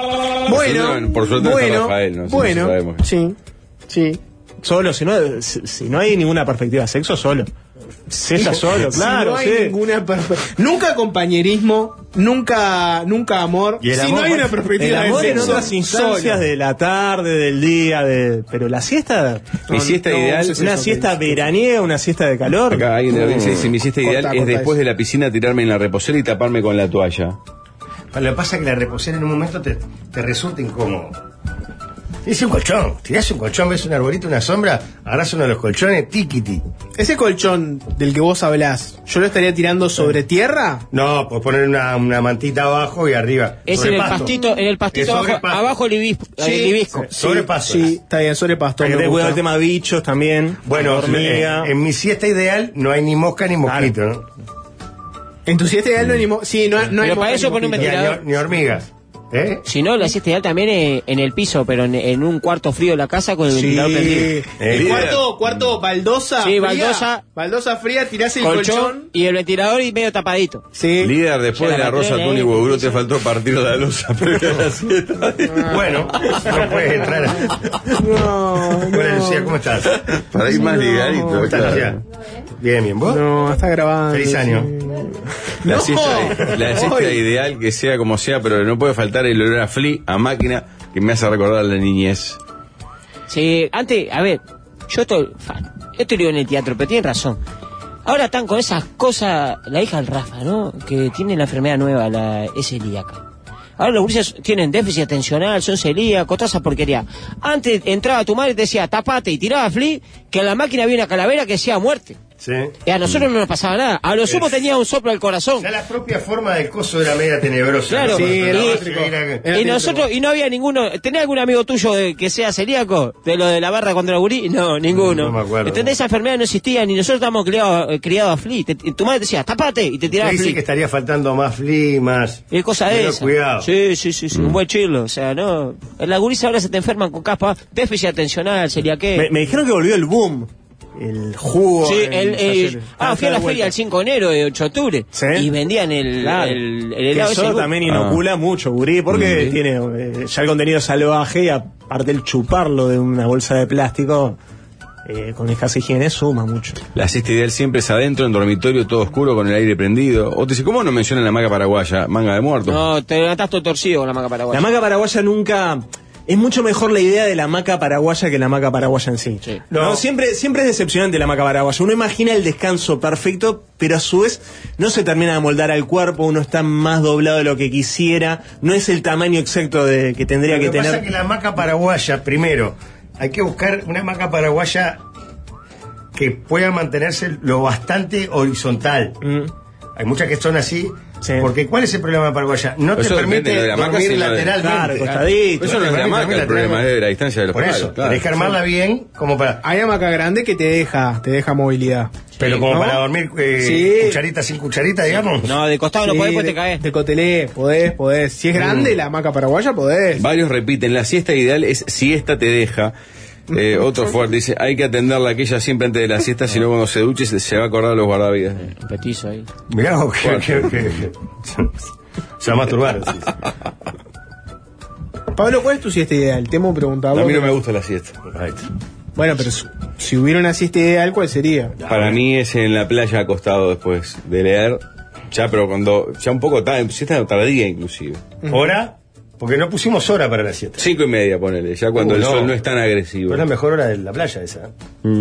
Bueno, por suerte bueno, no Rafael, ¿no? bueno, si sí, sí. Solo, si no, si, si no hay ninguna perspectiva de sexo, solo. Ella solo, claro. Si no hay sí. ninguna perfe- nunca compañerismo, nunca, nunca amor. ¿Y el si amor? no hay una perspectiva el amor de en sexo, otras instancias solo. de la tarde, del día, de pero la siesta. Mi siesta no, ideal no sé una eso, siesta que- veraniega, una siesta de calor. Acá alguien No. dice, dice, mi siesta ideal Corta, es corta después eso. de la piscina tirarme en la reposera y taparme con la toalla. Pero lo que pasa es que la reposera en un momento te, te resulta incómodo. Es un colchón, tirás un colchón, ves un arbolito, una sombra, agarrás uno de los colchones, tiquiti. Ese colchón del que vos hablás, ¿yo lo estaría tirando sobre tierra? No, pues poner una, una mantita abajo y arriba. Es en el pastito, en el pastito Es sobre abajo, pasto. abajo el ibis- Sí, el hibisco. sí. Sobre pasto. Sí, está bien, sobre pasto. Hay que me tener cuidado gusta. el tema bichos también. Bueno, hormiga. en, en mi siesta ideal no hay ni mosca ni mosquito, ¿no? En tu siesta ideal no hay mo- sí, no, no hay Pero para mo- eso pone un mosquito. Ni, ventilador. ni hormigas. ¿Eh? Si no, la siesta ideal también es en el piso, pero en, en un cuarto frío de la casa con el ventilador prendido. Sí. El Eh, cuarto, cuarto baldosa. Sí, fría, baldosa. Baldosa fría, tirás el Colchón, colchón. y el ventilador y medio tapadito. Sí. Líder, después Ya de la la rosa, maté, atún y eh. huevo duro, te faltó partir la losa previa a la siesta. Bueno, no puedes entrar. No, Hola no. Lucía, ¿cómo estás? Para ir más ligadito. ¿Cómo estás, claro. Lucía? Bien, bien, ¿vos? No, está grabando. Feliz año. sí. La No. siesta, la siesta Hoy. ideal que sea como sea, pero no puede faltar el olor a flea, a máquina, que me hace recordar a la niñez. Sí, antes, a ver, yo estoy fan. Yo estoy en el teatro, pero tienen razón. Ahora están con esas cosas, la hija del Rafa, ¿no? Que tiene la enfermedad nueva, la es celíaca. Ahora los gurises tienen déficit atencional, son celíacos, toda esa porquería. Antes entraba tu madre y te decía, tapate y tiraba flea, que en la máquina había una calavera que decía muerte. Sí. Y a nosotros no nos pasaba nada. A lo sumo tenía un soplo al corazón. Ya la propia forma del coso era media tenebrosa. Claro, ¿no? sí, Pero era la eléctrico. básica era- Era Y nosotros, y no había ninguno. ¿Tenés algún amigo tuyo de, que sea celíaco? ¿De lo de la barra contra el gurí? No, ninguno. No me acuerdo. ¿Entendés? Esa enfermedad no existía, ni nosotros estábamos criados, eh, criados a flea. Te- tu madre te decía, tapate, y te tiraba Usted dice que flea. estaría faltando más flea, más. Es cosa de menos esa. cuidado. Sí, sí, sí, sí, un buen chirlo. O sea, no. En la gurisa ahora se te enferman con caspa, déficit atencional, celiaqué. Me, me dijeron que volvió el boom. El jugo. Sí, en el, los eh, talleres. ah, fui a la feria el cinco de enero de ocho de octubre. ¿Sí? Y vendían el, Claro. el, el Que helado eso ese. también inocula mucho, gurí, porque Mm. tiene eh, ya el contenido salvaje y aparte el chuparlo de una bolsa de plástico eh, con escasa higiene suma mucho. La siesta ideal siempre es adentro, en dormitorio, todo oscuro, con el aire prendido. O te dice, ¿cómo no mencionan la maca paraguaya? Manga de muerto. No, te levantás todo torcido con la maca paraguaya. La hamaca paraguaya nunca... Es mucho mejor la idea de la hamaca paraguaya que la hamaca paraguaya en sí. Sí. No, siempre, siempre es decepcionante la hamaca paraguaya. Uno imagina el descanso perfecto, pero a su vez no se termina de moldar al cuerpo, uno está más doblado de lo que quisiera, no es el tamaño exacto de, que tendría Lo que, que pasa tener. es que la hamaca paraguaya, primero, hay que buscar una hamaca paraguaya que pueda mantenerse lo bastante horizontal. Mm. Hay muchas que son así. Sí. Porque ¿cuál es el problema de paraguaya? No te Eso depende permite de la hamaca, dormir sino de- lateralmente. Claro, costadito. Eso no es te la permite hamaca, dormir el problema lateralmente. es de la distancia de los Por palos, eso, claro. tenés que armarla bien como para... Hay hamaca grande que te deja, te deja movilidad. Pero como ¿no? para dormir eh, Sí. cucharita sin cucharita, digamos. No, de costado no Sí, podés, pues de- te caes. De cotelé, podés, podés. Si es grande la hamaca paraguaya, podés. Varios repiten, la siesta ideal es siesta te deja. Eh, otro fuerte dice, hay que atenderla aquella siempre antes de la siesta, si no cuando se duche se, se va a acordar de los guardavidas. Un petizo ahí. Mirá, vos, que, que, que- que- se va a masturbar. Sí, sí. Pablo, ¿cuál es tu siesta ideal? Te hemos preguntado. A mí no me gusta la siesta. Ahí está. Bueno, pero si, si hubiera una siesta ideal, ¿cuál sería? Para mí es en la playa acostado después de leer, ya pero cuando, ya un poco tarde, siesta tardía inclusive. ¿Hora? Porque no pusimos hora para la siesta. Cinco y media, ponele, ya cuando Uh, el no. sol no es tan agresivo. Es la mejor hora de la playa esa. ¿eh? Mm.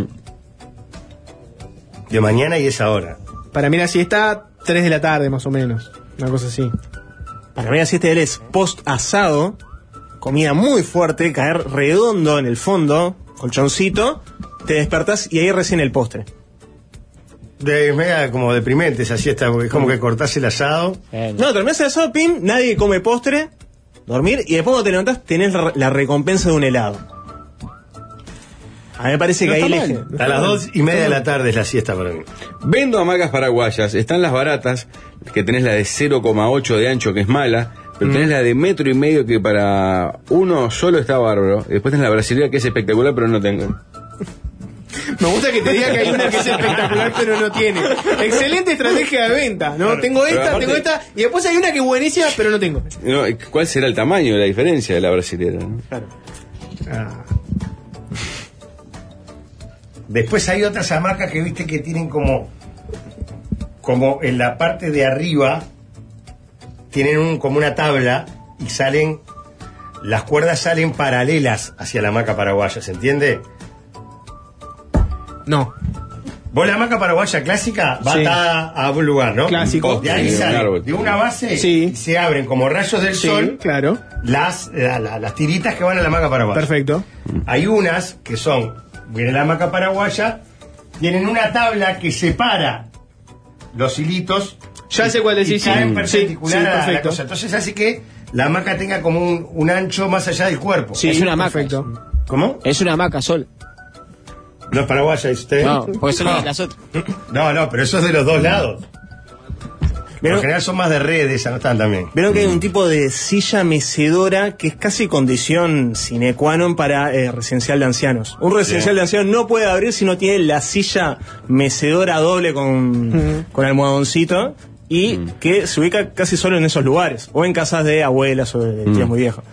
De mañana y esa hora. Para mí la siesta, tres de la tarde más o menos. Una cosa así. Para mí la siesta ideal es post asado, comida muy fuerte, caer redondo en el fondo, colchoncito, te despertás y ahí recién el postre. De media como deprimente esa siesta, porque es como que cortás el asado. Eh, No, terminás el asado, pim, nadie come postre, dormir, y después cuando te levantás tenés la, la recompensa de un helado. A mí me parece No que ahí está le... mal. A las dos y media de la tarde es la siesta para mí. Vendo hamacas paraguayas, están las baratas, que tenés la de cero coma ocho de ancho, que es mala, pero tenés la de metro y medio que para uno solo está bárbaro. Y después tenés la brasileña que es espectacular, pero no tengo. Me gusta que te diga que hay una que es espectacular pero no tiene. Excelente estrategia de venta, ¿no? Tengo Pero esta, aparte- tengo esta, y después hay una que es buenísima pero no tengo. No, ¿cuál será el tamaño de la diferencia de la brasilera? ¿no? Ah. Después hay otras hamacas que viste que tienen como como en la parte de arriba tienen un, como una tabla y salen las cuerdas salen paralelas hacia la hamaca paraguaya, ¿se entiende? No. Vos la hamaca paraguaya clásica va Sí. atada a un lugar, ¿no? Clásico. De ahí Sí, un sale árbol. de una base Sí. y se abren como rayos del Sí, sol claro. las, la- la- las tiritas que van a la hamaca paraguaya. Perfecto. Hay unas que son, viene la hamaca paraguaya, tienen una tabla que separa los hilitos. Ya sé cuál y decís, sí. caen Sí, perpendicular sí, a la perfecto. cosa. Entonces hace que la hamaca tenga como un, un ancho más allá del cuerpo. Sí, Es una hamaca. perfecto. ¿Cómo? Es una hamaca, Sol. No es paraguaya, ¿es usted? No, porque son las otras. No, no, pero eso es de los dos lados. Por Pero- lo general son más de redes, esas no están también. Vieron que hay un tipo de silla mecedora que es casi condición sine qua non para eh, residencial de ancianos. Un residencial Bien. de ancianos no puede abrir si no tiene la silla mecedora doble con, con almohadoncito y que se ubica casi solo en esos lugares. O en casas de abuelas o de tíos muy viejos.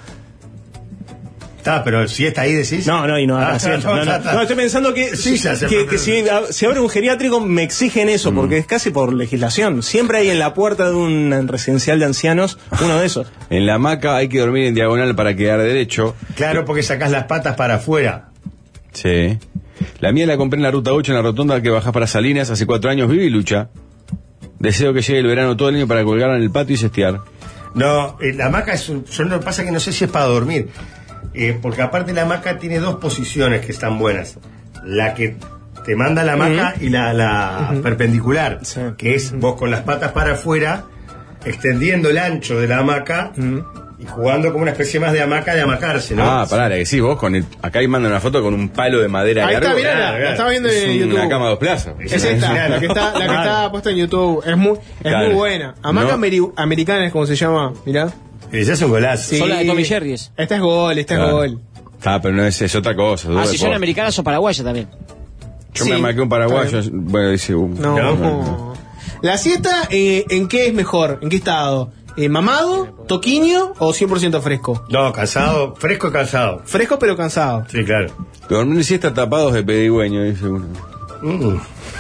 Está, pero si está ahí, decís. No, no, y no, Ah, así es. no, no, no, está, está. no, estoy pensando que, Sí, ya sé, que, pero- que si a- si abre un geriátrico me exigen eso, porque es casi por legislación. Siempre hay en la puerta de un residencial de ancianos uno de esos. En la hamaca hay que dormir en diagonal para quedar derecho. Claro, porque sacás las patas para afuera. Sí. La mía la compré en la ruta ocho, en la rotonda que bajás para Salinas, hace cuatro años, vive y lucha. Deseo que llegue el verano todo el año para colgarla en el patio y cestear. No, eh, la hamaca es un, yo no pasa que no sé si es para dormir. Eh, porque aparte la hamaca tiene dos posiciones que están buenas. La que te manda la hamaca y la, la perpendicular. Sí. Que es vos con las patas para afuera, extendiendo el ancho de la hamaca y jugando como una especie más de hamaca de hamacarse, ¿no? Ah, pará, la que sí, vos con el. Acá ahí mandan una foto con un palo de madera Ahí está, largo. mirá, la, claro, la estaba viendo Es en YouTube. una cama de dos plazas. Es esta, la que está, la que está puesta en YouTube. Es muy, es Claro. muy buena. Hamaca No. ameri- americana es como se llama, mirá. Y ya es un golazo. Sí. Son las de Tommy Jerry. es. Esta es gol, esta Claro. es gol. Ah, pero no es, es otra cosa. Ah, duda si de son por- americanas o paraguayas también. Yo Sí, me marqué un paraguayo. está Bueno, dice. uh, No. No. La siesta, eh, ¿en qué es mejor? ¿En qué estado? Eh, ¿Mamado, toquiño o cien por ciento fresco? No, cansado, fresco y cansado. Fresco pero cansado. Sí, claro. Dormir siesta tapados de pedigüeño, dice uno. Mm.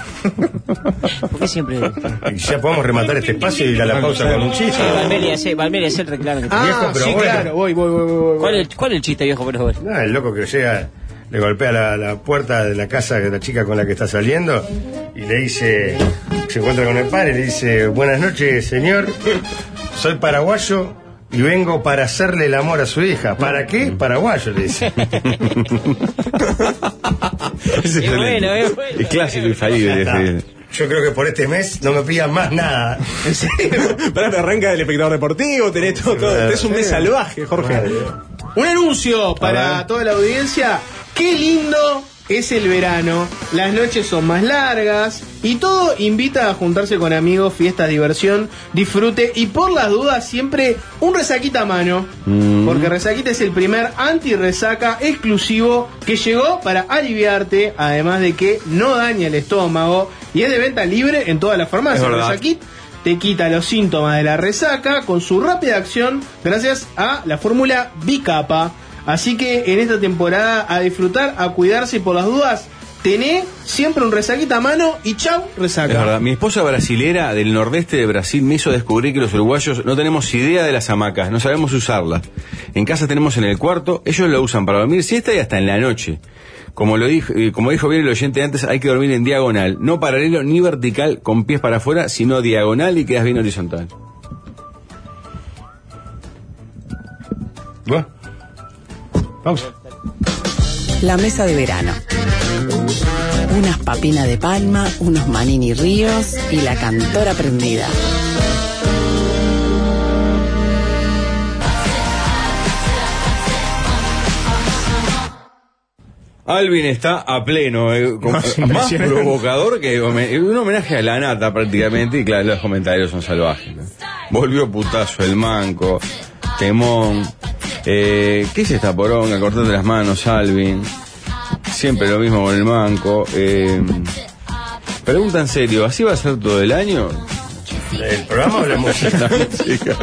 ¿Por qué siempre? Y ya podemos rematar este espacio y ir a la pausa con un chiste. Valmeria, sí, Valmeria es el reclamo que tiene. Ah, Viejo, pero sí, bueno. claro, voy, voy, voy, voy, voy. ¿Cuál es, el, ¿Cuál es el chiste, viejo? Pero bueno. No, el loco que llega, le golpea la, la puerta de la casa de la chica con la que está saliendo y le dice, se encuentra con el padre y le dice, buenas noches, señor, soy paraguayo y vengo para hacerle el amor a su hija. ¿Para qué? Paraguayo, le dice. Es Es bueno, es bueno. Es clásico y fallible. Ya está. ese. Yo creo que por este mes no me pidan más nada. ¿En serio? Pará, te arranca el espectador deportivo, tenés todo, todo. Este es un mes salvaje, Jorge. Un anuncio A para ver. toda la audiencia. Qué lindo es el verano, las noches son más largas y todo invita a juntarse con amigos, fiestas, diversión, disfrute y por las dudas siempre un resaquita a mano, mm. porque resaquita es el primer anti-resaca exclusivo que llegó para aliviarte, además de que no daña el estómago y es de venta libre en todas las farmacias. Resaquita te quita los síntomas de la resaca con su rápida acción gracias a la fórmula Bicapa. Así que en esta temporada a disfrutar, a cuidarse y por las dudas, tené siempre un resaquita a mano y chau, resaca. Es verdad, mi esposa brasilera del nordeste de Brasil me hizo descubrir que los uruguayos no tenemos idea de las hamacas, no sabemos usarlas. En casa tenemos en el cuarto, ellos la usan para dormir siesta y hasta en la noche. Como lo dijo, como dijo bien el oyente antes, hay que dormir en diagonal, no paralelo ni vertical con pies para afuera, sino diagonal y quedas bien horizontal. Bueno. Pausa. La mesa de verano. Unas papinas de palma, unos manini ríos y la cantora prendida. Alvin está a pleno, eh, con, no, más provocador que un homenaje a la nata prácticamente, y claro, los comentarios son salvajes, ¿no? Volvió putazo el manco, temón. Eh, ¿Qué es esta poronga? Cortate las manos, Alvin. Siempre lo mismo con el manco. Eh, pregunta en serio, ¿así va a ser todo el año? ¿El programa o la música? La música.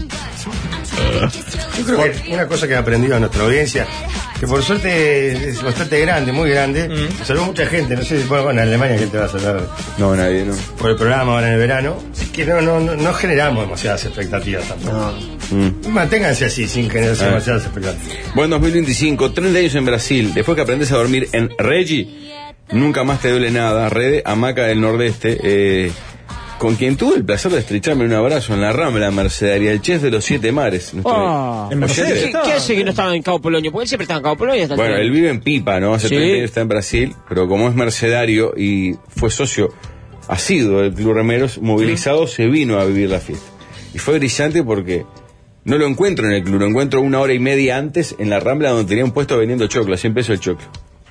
Yo creo que una cosa que ha aprendido a nuestra audiencia, que por suerte es bastante grande, muy grande, mm. saludó mucha gente, no sé si bueno, en Alemania quién te va a saludar. No, nadie, no. Por el programa ahora en el verano, es que no, no, no, no generamos demasiadas expectativas tampoco. No. Mm. Manténganse así, sin generarse ah. demasiadas expectativas. Buen dos mil veinticinco, treinta años en Brasil, después que aprendes a dormir en Regi, nunca más te duele nada, Rede, hamaca del nordeste, eh, con quien tuve el placer de estrecharme un abrazo en la Rambla Mercedaria, el chef de los siete mares. Oh, ¿En Mercedes? ¿Qué, ¿Qué hace que no estaba en Cabo Polonio? Porque él siempre estaba en Cabo Polonio. Hasta bueno, él vive en Pipa, ¿no? Hace ¿Sí? treinta años está en Brasil, pero como es mercedario y fue socio asiduo del Club Remeros, movilizado, ¿Sí? se vino a vivir la fiesta. Y fue brillante porque no lo encuentro en el club, lo encuentro una hora y media antes en la Rambla donde tenía un puesto vendiendo choclo, cien pesos el choclo.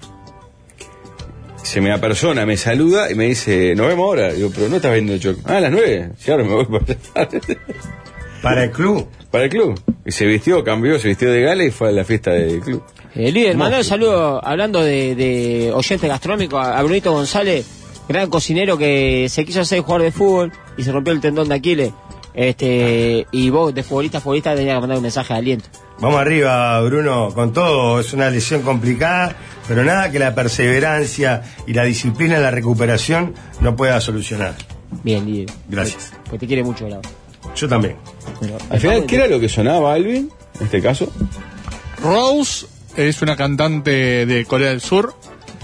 Se me apersona, me saluda y me dice, nos vemos ahora. Digo, pero no estás vendiendo choclo. Ah, a las nueve. Sí, ahora me voy para ¿Para el club? Para el club. Y se vistió, cambió, se vistió de gala y fue a la fiesta del club. El líder, mandó un saludo, hablando de, de oyente gastronómico, a Brunito González, gran cocinero que se quiso hacer jugador de fútbol y se rompió el tendón de Aquiles. Este, y vos, de futbolista a futbolista, tenías que mandar un mensaje de aliento. Vamos arriba, Bruno, con todo. Es una lesión complicada, pero nada que la perseverancia y la disciplina en la recuperación no pueda solucionar. Bien, líder. Gracias. Pues te quiere mucho, Grado. Yo también. Pero, al final, ¿qué era lo que sonaba Alvin en este caso? Rose es una cantante de Corea del Sur.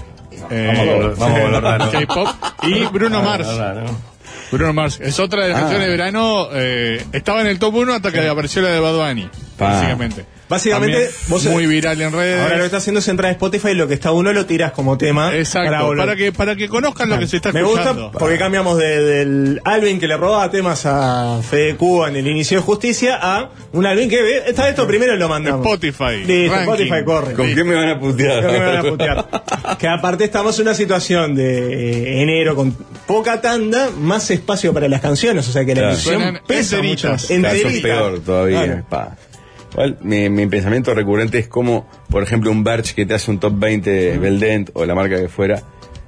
Eh, vamos a hablar de K-pop. Y Bruno Mars. Bruno Mars. Es otra de las Ah. canciones de verano. Eh, estaba en el top uno hasta que apareció la de Bad Bunny. Pa. Básicamente. Básicamente, También vos muy viral en redes. Ahora lo que está haciendo es entrar a Spotify y lo que está uno lo tiras como tema. Exacto, para, volver. para que para que conozcan lo que se está Me escuchando. gusta porque cambiamos de, del Alvin que le robaba temas a Fede Cuba en el inicio de Justicia a un Alvin que está esto primero y lo mandamos. Spotify. Listo, ranking. Spotify corre. ¿Con qué me van a putear? Creo que me van a putear. Que aparte estamos en una situación de eh, enero con poca tanda, más espacio para las canciones, o sea que la Claro. emisión Suenan pesa enteritas. mucho. Claro, eso es Enterita. peor todavía. Claro. Pa. Igual, mi, mi pensamiento recurrente es como, por ejemplo, un Berch que te hace un top veinte de Beldent o la marca que fuera,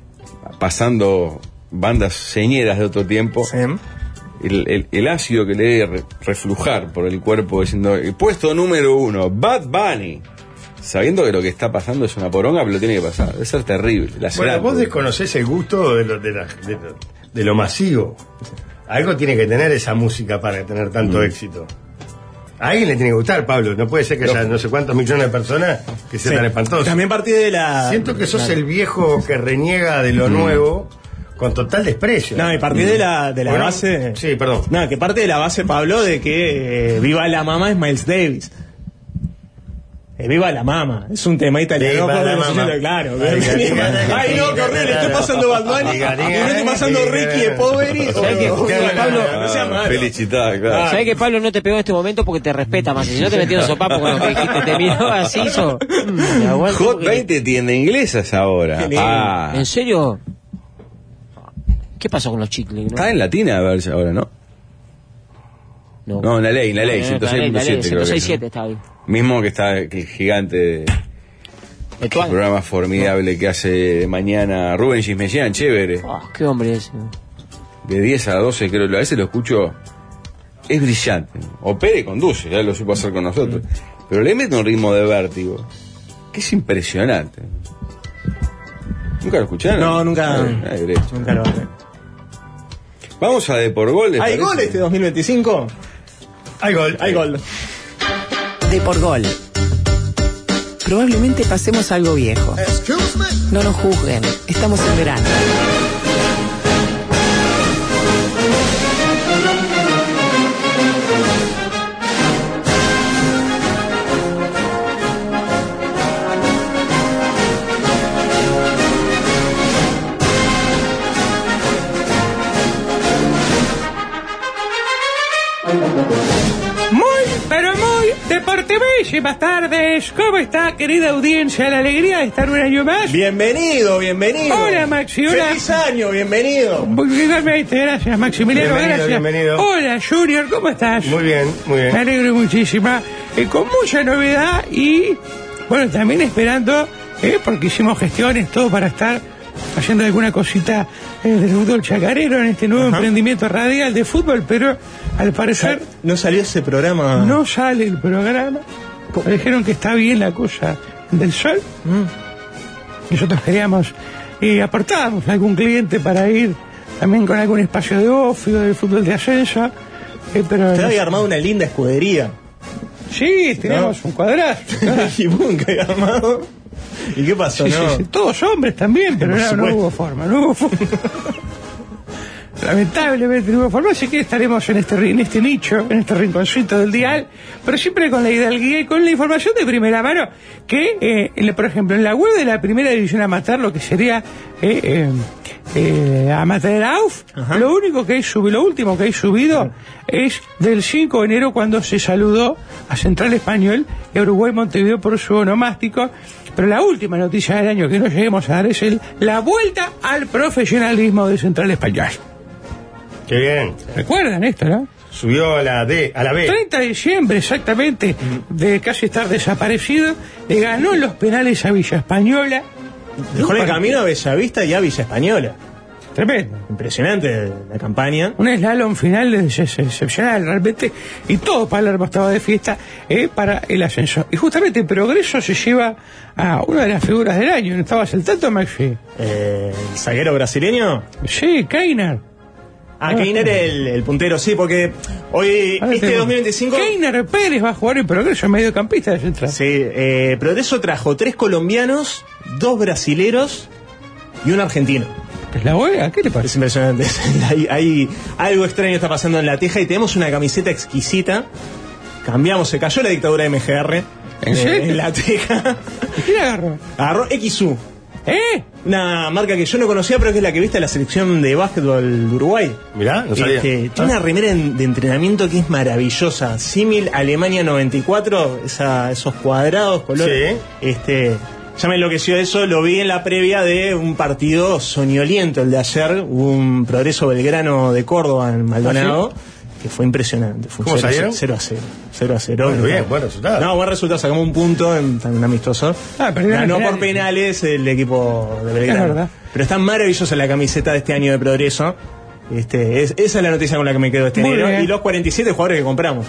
pasando bandas señeras de otro tiempo. Sí. El, el, el ácido que le debe re- reflujar por el cuerpo diciendo, el puesto número uno, Bad Bunny. Sabiendo que lo que está pasando es una poronga, pero lo tiene que pasar. Debe ser terrible. La Bueno, será- vos desconocés el gusto de lo, de, la- de lo, de lo masivo. Algo tiene que tener esa música para tener tanto Mm. éxito. A alguien le tiene que gustar, Pablo. No puede ser que haya no sé cuántos millones de personas que sean Sí. tan espantosos. También partí de la. Siento que sos Claro. el viejo que reniega de lo nuevo con total desprecio. No, y partí de la, de la Bueno, base. Sí, perdón. No, que parte de la base, Pablo, de que eh, Viva la Mama es Miles Davis. Eh, viva la mama, es un tema italiano. Viva la no, mama. Claro. Ay, Ay, no, qué horrible, estoy pasando Bad Bunny y no estoy pasando Ricky de Poveri. ¿Sabes qué, Pablo? No sea malo. Felicitada, claro. ¿Sabes que Pablo no te pegó en este momento porque te respeta más? Si no te metieron sopapo con lo que dijiste, te miró así, hizo. Mm, aguante Hot porque- veinte tienda inglesas ahora. Qué lindo. Ah, ¿En serio? ¿Qué pasó con los chicles? ¿no? está en Latina a ver si ahora, ¿no? No, en la ley, en la ley, No, ciento seis punto siete creo que ciento seis punto es, siete ¿no? está ahí. Mismo que está el gigante de ¿De tu el año? programa formidable que hace mañana Rubén Gismellán, chévere. Ah, qué hombre es. De diez a doce creo, a veces lo escucho, es brillante. Opere y conduce, ya lo supo hacer con nosotros. Pero le mete un ritmo de vértigo que es impresionante. ¿Nunca lo escucharon? No, nunca. Ah, derecho. Nunca lo haré. Vamos a de por gol. ¿les ¿Hay parece? gol este dos mil veinticinco? Hay gol. Hay gol. De por gol. Probablemente pasemos algo viejo. No nos juzguen, estamos en verano. Muy, pero muy deportivísimas tardes. ¿Cómo está, querida audiencia? La alegría de estar un año más. Bienvenido, bienvenido. Hola, Maxi, hola. Feliz año, bienvenido. Igualmente, gracias, Maximiliano, Bienvenido, gracias. bienvenido. Hola, Junior, ¿cómo estás? Muy bien, muy Me bien. alegro muchísimo. Eh, con mucha novedad y, bueno, también esperando, eh, porque hicimos gestiones, todo para estar haciendo alguna cosita eh, del fútbol chacarero en este nuevo Ajá. emprendimiento radial de fútbol, pero al parecer ¿No salió ese programa? no sale el programa. Me dijeron que está bien la cosa del sol. Nosotros queríamos y aportábamos a algún cliente para ir también con algún espacio de ocio del fútbol de ascenso. eh, pero Usted había armado una linda escudería. sí, tenemos un cuadrado. Y pum, que había armado. ¿Y qué pasó? Sí, no? sí, sí, todos hombres también, pero Por no, no supuesto. hubo forma, no hubo forma. Lamentablemente no hubo forma, así que estaremos en este, ri- en este nicho, en este rinconcito del dial, pero siempre con la hidalguía y con la información de primera mano, que, eh, en la- por ejemplo, en la web de la primera división amateur, lo que sería eh, eh, eh, Amateur A U F, Ajá. lo único que hay subido, lo último que hay subido es del cinco de enero, cuando se saludó a Central Español y a Uruguay Montevideo por su onomástico. Pero la última noticia del año que no lleguemos a dar es el, la vuelta al profesionalismo de Central Español. Qué bien. ¿Recuerdan esto, no? Subió a la D, a la B. treinta de diciembre, exactamente, de casi estar desaparecido, le ganó en los penales a Villa Española. Dejó el camino a Bellavista y a Villa Española. Tremendo. Impresionante la campaña. Un slalom final es- es excepcional realmente, y todo Palermo estaba de fiesta eh, para el ascenso. Y justamente Progreso se lleva a una de las figuras del año. ¿No estabas al tanto, Maxi? Eh, el zaguero brasileño. Sí, Keiner. Ah, Keiner el, el puntero, sí, porque hoy, Ahora este tengo- dos mil veinticinco. Keiner Pérez va a jugar en Progreso, mediocampista de Central. Sí, eh, Progreso trajo tres colombianos, dos brasileros y un argentino. ¿Es la hueá? ¿Qué le Es parece? impresionante. hay, hay algo extraño está pasando en La Teja y tenemos una camiseta exquisita. Cambiamos, se cayó la dictadura de M G R. ¿En eh, serio? En La Teja. ¿Quién agarró? Agarró X U. ¿Eh? Una marca que yo no conocía, pero que es la que viste a la selección de básquetbol de Uruguay. Mirá, no sabía. Este, Ah. tiene una remera en- de entrenamiento que es maravillosa. Símil Alemania noventa y cuatro, esa, esos cuadrados, colores. Sí. Este, ya me enloqueció eso, lo vi en la previa de un partido soñoliento, el de ayer, hubo un Progreso Belgrano de Córdoba en Maldonado. Que fue impresionante. Fue ¿Cómo cero salieron? cero a cero. cero a cero. Bueno, bien, buen resultado. No, buen resultado. Sacamos un punto en tan amistoso. Ah, pero Ganó eran por penales el equipo de Belgrano. Es verdad. Pero está maravillosa la camiseta de este año de Progreso. Este, es, esa es la noticia con la que me quedo este Muy enero. bien. Y los cuarenta y siete jugadores que compramos.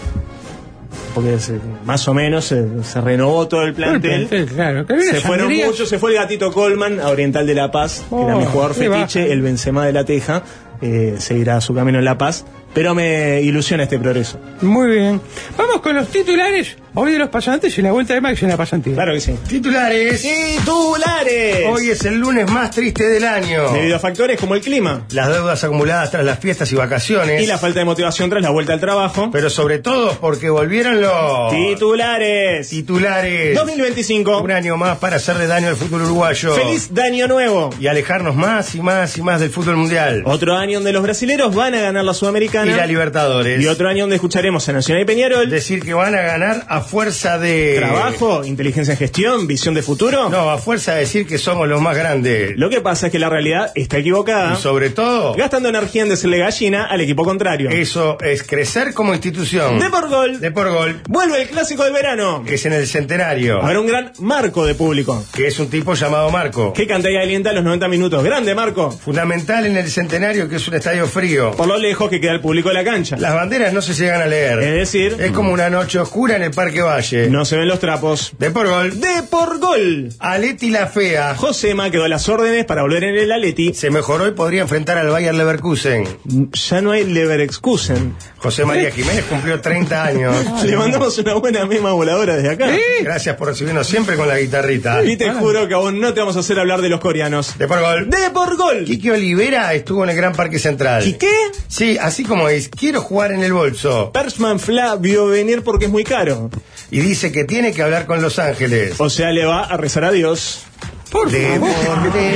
Porque se- más o menos se, se renovó todo el plantel. plantel, claro, que había Se una fueron sangría. muchos, se fue el gatito Colman a Oriental de La Paz, que era Oh, mi jugador qué fetiche, baja. el Benzema de La Teja. Eh, seguirá su camino en La Paz. Pero me ilusiona este progreso. Muy bien. Vamos con los titulares. Hoy de los pasantes y la vuelta de Max en la pasantía. Claro que sí. Titulares. ¡Titulares! Hoy es el lunes más triste del año. Debido a factores como el clima Las deudas acumuladas tras las fiestas y vacaciones. y la falta de motivación tras la vuelta al trabajo. Pero sobre todo porque volvieron los ¡Titulares! titulares. dos mil veinticinco. Un año más para hacerle daño al fútbol uruguayo. ¡Feliz año nuevo! Y alejarnos más y más y más del fútbol mundial. Otro año donde los brasileros van a ganar la Sudamericana. Y la Libertadores. Y otro año donde escucharemos a Nacional y Peñarol. Decir que van a ganar a fuerza de... Trabajo, inteligencia en gestión, visión de futuro. No, a fuerza de decir que somos los más grandes. Lo que pasa es que la realidad está equivocada. Y sobre todo... Gastando energía en decirle gallina al equipo contrario. Eso es crecer como institución. De por gol. De por gol. Vuelve el clásico del verano. Que es en el centenario. Habrá un gran Marco de público. Que es un tipo llamado Marco. Que canta y alienta a los noventa minutos. Grande, Marco. Fundamental en el centenario, que es un estadio frío. Por lo lejos que queda el público de la cancha. Las banderas no se llegan a leer. Es decir, es como una noche oscura en el Parque Valle. No se ven los trapos. De por gol. De por gol. Aleti la fea. Josema quedó a las órdenes para volver en el Aleti. Se mejoró y podría enfrentar al Bayer Leverkusen. Ya no hay Leverkusen. José María Jiménez cumplió treinta años. Le mandamos una buena mema voladora desde acá. ¿Sí? Gracias por recibirnos siempre con la guitarrita. Y te juro que aún no te vamos a hacer hablar de los coreanos. De por gol. De por gol. Quique Olivera estuvo en el Gran Parque Central. ¿Y qué? Sí, así como es. Quiero jugar en el bolso. Persman Fla vio venir porque es muy caro. Y dice que tiene que hablar con Los Ángeles. O sea, le va a rezar a Dios. Por de favor. Por, de,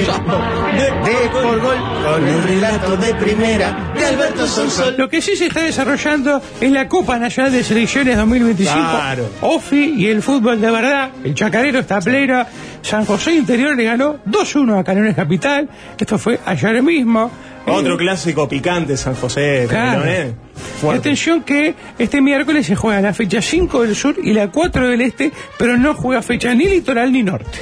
de, de por gol. Con el relato de primera de Alberto Sonsol. Lo que sí se está desarrollando es la Copa Nacional de Selecciones dos mil veinticinco. Claro. Ofi y el fútbol de verdad. El chacarero está pleno. San José Interior le ganó dos uno a Canelones Capital. Esto fue ayer mismo. Otro eh, clásico picante, San José. Claro. Eh. Y atención que este miércoles se juega la fecha cinco del sur y la cuatro del este, pero no juega fecha ni litoral ni norte.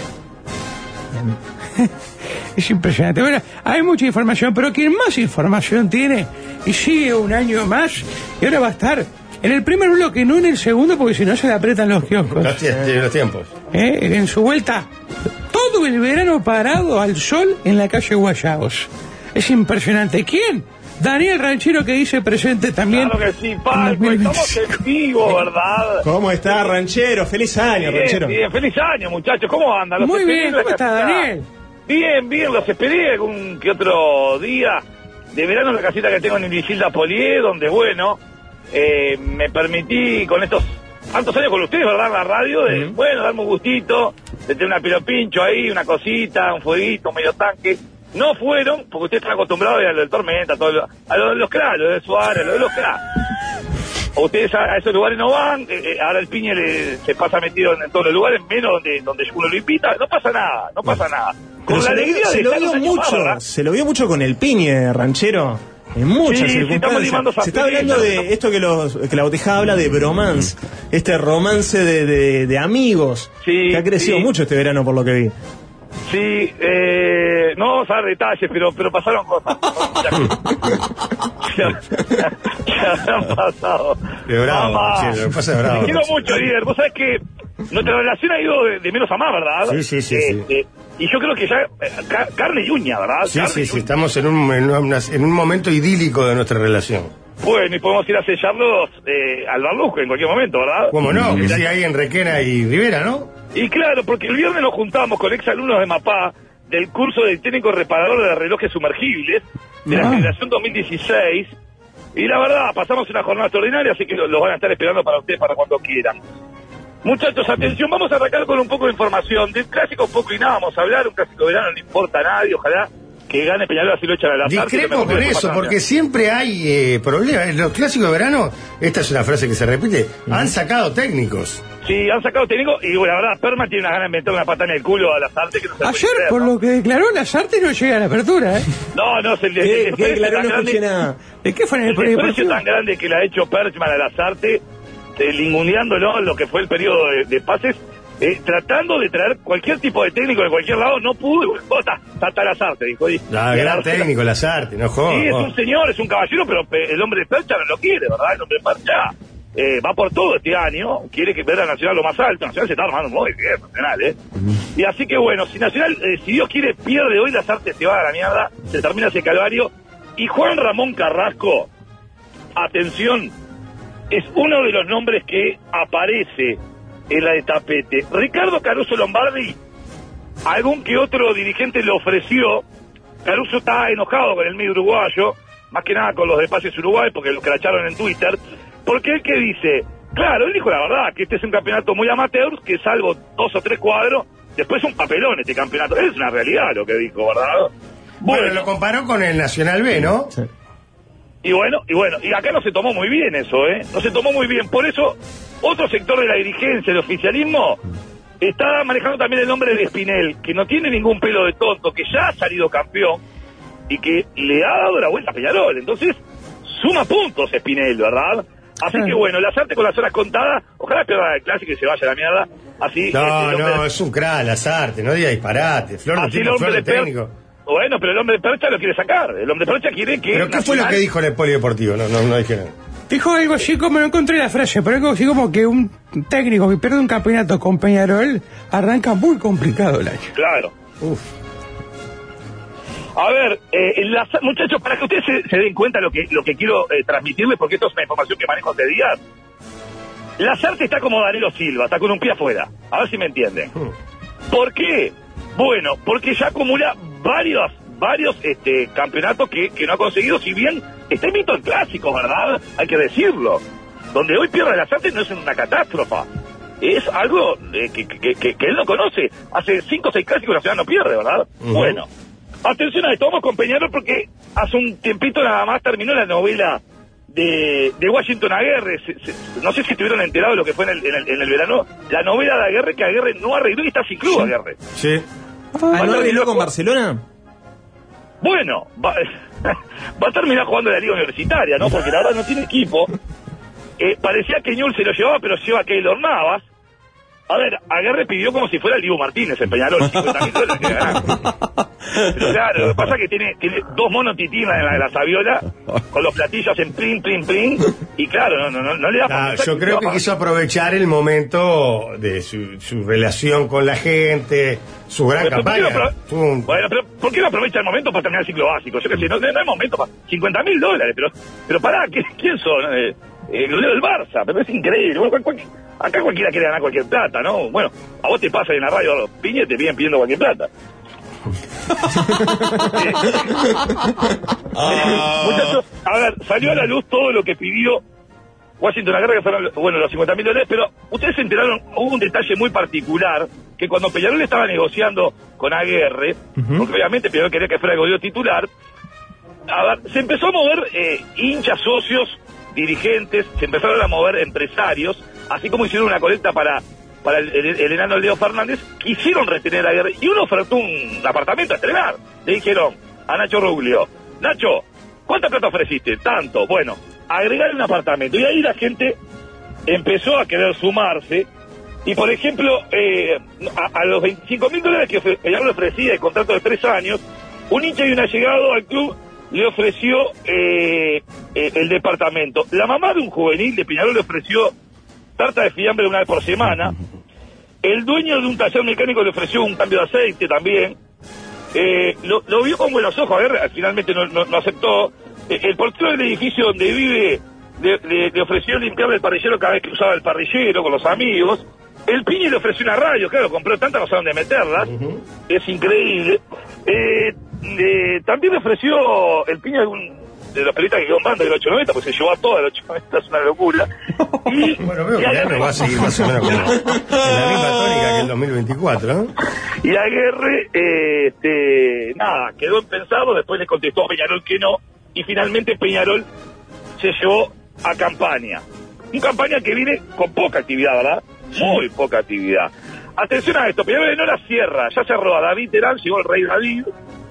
Es impresionante. Bueno, hay mucha información, pero quien más información tiene y sigue un año más, y ahora va a estar en el primer bloque, no en el segundo, porque si no se le aprietan los kioscos. Los, tie- los tiempos. ¿Eh? En su vuelta, todo el verano parado al sol en la calle Guayabos. Es impresionante. ¿Quién? Daniel Ranchero, que dice presente también. Claro que sí, Paco, estamos en vivo, ¿verdad? ¿Cómo está, Ranchero? Feliz año, Bien, Ranchero. bien, feliz año, muchachos. ¿Cómo andan? Los Muy esperé bien, en la ¿cómo está, casita. Daniel? Bien, bien, los esperé algún que otro día de verano en la casita que tengo en Isilda Polié, donde, bueno, eh, me permití con estos tantos años con ustedes, ¿verdad? En la radio, de, uh-huh. bueno, darme un gustito, de tener una pilopincho ahí, una cosita, un fueguito, un medio tanque. No fueron, porque ustedes están acostumbrados a lo del Tormenta, a, todo lo, a lo de los cracks, lo de Suárez, a lo de los cracks. Ustedes a, a esos lugares no van, eh, ahora el Piñe le, se pasa metido en, en todos los lugares, menos donde, donde uno lo invita, no pasa nada, no pasa nada. Con Pero la se alegría lo, de se lo estar vio unos años mucho, más, se lo vio mucho con el Piñe, Ranchero. En muchas Sí, sí, estamos circunstancias. limando Se está hablando facturillas, de esto que, los, que la botejada habla de bromance, este romance de, de, de amigos, Sí, que ha crecido sí. mucho este verano por lo que vi. Sí, eh, no vamos a dar detalles, pero pero pasaron cosas. ¿Qué habrán pasado? De bravo, Mamá. sí, lo que pasa es bravo. Te quiero mucho, líder. Vos sabés que nuestra relación ha ido de, de menos a más, ¿verdad? Sí, sí, sí, Eh, sí. eh, y yo creo que ya, eh, ca- carne y uña, ¿verdad? Sí, Carne sí, y sí, uña. estamos en un, en, una- en un momento idílico de nuestra relación. Bueno, y podemos ir a sellarlos eh, al Barlujo en cualquier momento, ¿verdad? ¿Cómo no? Que sí, ahí en Requena y Rivera, ¿no? Y claro, porque el viernes nos juntamos con exalumnos de MAPA del curso de técnico reparador de relojes sumergibles de la Ah. generación dos mil dieciséis. Y la verdad, pasamos una jornada extraordinaria, así que lo- los van a estar esperando para ustedes para cuando quieran. Muchachos, atención, vamos a arrancar con un poco de información. Del clásico poco y nada vamos a hablar, un clásico de verano no importa a nadie, ojalá que gane Peñarol, así lo echan a la tarde. Discrepo con eso, porque siempre hay eh, problemas. En los clásicos de verano, esta es una frase que se repite, han sacado técnicos. Sí, han sacado técnico y bueno, la verdad, Perman tiene una gana de meter una patada en el culo a las artes que no se puede Ayer, creer, por ¿no? lo que declaró Lazarte, no llega a la apertura, ¿eh? No, no, se le... ¿Qué, el qué desprecio declaró? tan No grande- escuché nada. ¿De qué fue en el El desprecio polideportivo? tan grande que le ha hecho Perchman a Lazarte, eh, linguneándolo en lo que fue el periodo de, de pases, eh, tratando de traer cualquier tipo de técnico de cualquier lado, no pudo, y bueno, está, está Lazarte, dijo. Y, Ah, y gran Lazarte- técnico, Lazarte, no Sí, jodas. es vos. un señor, es un caballero, pero pe- el hombre de Percha no lo quiere, ¿verdad? El hombre de Percha eh, va por todo este año, quiere que vea a Nacional lo más alto. Nacional se está armando muy bien, Nacional, ¿eh? Y así que bueno, si Nacional, eh, si Dios quiere, pierde hoy, Lazarte se va a la mierda, se termina ese calvario. Y Juan Ramón Carrasco, atención, es uno de los nombres que aparece es la de tapete. Ricardo Caruso Lombardi, algún que otro dirigente le ofreció. Caruso está enojado con el medio uruguayo, más que nada con los de Pases Uruguay, porque lo cracharon en Twitter, porque él que dice, claro, él dijo la verdad, que este es un campeonato muy amateur, que salvo dos o tres cuadros, después es un papelón este campeonato. Es una realidad lo que dijo, ¿verdad? Bueno, bueno, lo comparó con el Nacional B, ¿no? Sí. Y bueno, y bueno, y acá no se tomó muy bien eso, ¿eh? No se tomó muy bien. Por eso, otro sector de la dirigencia, el oficialismo, está manejando también el nombre de Espinel, que no tiene ningún pelo de tonto, que ya ha salido campeón y que le ha dado la vuelta a Peñarol. Entonces, suma puntos Espinel, ¿verdad? Así que bueno, Lasarte con las horas contadas, ojalá pierda el clásico y se vaya a la mierda. Así, no, este, no, de... es un crack Lasarte, no diga disparate. Flor no tiene flor de técnico. Bueno, pero el hombre de Percha lo quiere sacar. El hombre de Percha quiere que... ¿Pero qué fue lo que dijo en el polideportivo? No, no, no dije nada. Dijo algo así como, no encontré la frase, pero algo así como que un técnico que pierde un campeonato con Peñarol arranca muy complicado el año. Claro. Uf. A ver, eh, la, muchachos, para que ustedes se, se den cuenta lo que lo que quiero eh, transmitirles, porque esto es una información que manejo hace días. Lasarte está como Danilo Silva, está con un pie afuera. A ver si me entienden. ¿Por qué? Bueno, porque ya acumula varios varios este campeonatos que, que no ha conseguido, si bien está invicto en clásicos, ¿verdad? Hay que decirlo. Donde hoy pierde Lasarte no es una catástrofe. Es algo eh, que, que, que, que él no conoce. Hace cinco o seis clásicos la ciudad no pierde, ¿verdad? Uh-huh. Bueno, atención a esto, vamos con Peñarol porque hace un tiempito nada más terminó la novela de, de Washington Aguirre. Se, se, no sé si estuvieron enterados de lo que fue en el, en el, en el verano. La novela de Aguirre, que Aguirre no arregló y está sin club, sí. Aguirre. Sí. Ah, ¿no arregló con Barcelona? Bueno, va, va a terminar jugando en la liga universitaria, ¿no? Porque la verdad no tiene equipo. Eh, parecía que Ñul se lo llevaba, pero lleva a Keylor Navas. A ver, Aguirre pidió como si fuera el Dibu Martínez en Peñarol, cincuenta mil dólares que ganar. Pero claro, lo que pasa es que tiene, tiene dos monos titinas en la de la Saviola, con los platillos en plin, plin, plin, y claro, no, no, no, no le da para claro, yo creo que quiso aprovechar el momento de su, su relación con la gente, su gran pero, campaña. ¿por qué no un... Bueno, pero ¿por qué no aprovecha el momento para terminar el ciclo básico? Yo qué sé, no, no hay momento para cincuenta mil dólares, pero, pero pará, ¿quién son? Eh, el golero del Barça, pero es increíble. Bueno, cual, cual, acá cualquiera quiere ganar cualquier plata, ¿no? Bueno, a vos te pasa en la radio, a los piñes te vienen pidiendo cualquier plata. eh, ah. Muchachos, a ver, salió a la luz todo lo que pidió Washington Aguirre, que fueron, bueno, los cincuenta mil dólares, pero ustedes se enteraron, hubo un detalle muy particular, que cuando Peñarol estaba negociando con Aguirre, uh-huh. porque obviamente Peñarol quería que fuera el golero titular, a ver, se empezó a mover eh, hinchas, socios, dirigentes, se empezaron a mover empresarios, así como hicieron una colecta para para el, el, el enano Leo Fernández, quisieron retener a Aguirre, y uno ofertó un apartamento a estrenar. Le dijeron a Nacho Ruglio, Nacho, ¿cuánta plata ofreciste? Tanto. Bueno, agregar un apartamento. Y ahí la gente empezó a querer sumarse, y por ejemplo, eh, a, a los veinticinco mil dólares que Peñarol le ofrecía el contrato de tres años, un hincha y un allegado al club le ofreció eh, eh, el departamento. La mamá de un juvenil de Peñarol le ofreció tarta de fiambre una vez por semana. El dueño de un taller mecánico le ofreció un cambio de aceite también. Eh, lo, lo vio con buenos ojos, a ver, finalmente no, no, no aceptó. Eh, el portero del edificio donde vive le, le, le ofreció limpiarle el parrillero cada vez que usaba el parrillero con los amigos. El Piñi le ofreció una radio, claro, compró tantas, no saben dónde meterlas. Uh-huh. Es increíble. Eh, eh, también le ofreció el Piñi algún de los periodistas que quedó en banda del ocho noventa, pues se llevó a toda el ocho noventa, es una locura. Y, bueno, veo que Aguirre va a seguir más o menos como en la misma tónica que el dos mil veinticuatro, ¿no? Y Aguirre, eh, este, nada, quedó en pensado, después le contestó a Peñarol que no, y finalmente Peñarol se llevó a Campaña. Un Campaña que viene con poca actividad, ¿verdad? Muy poca actividad. Atención a esto, Peñarol no la cierra, ya cerró a David Terán, llegó el Rey David,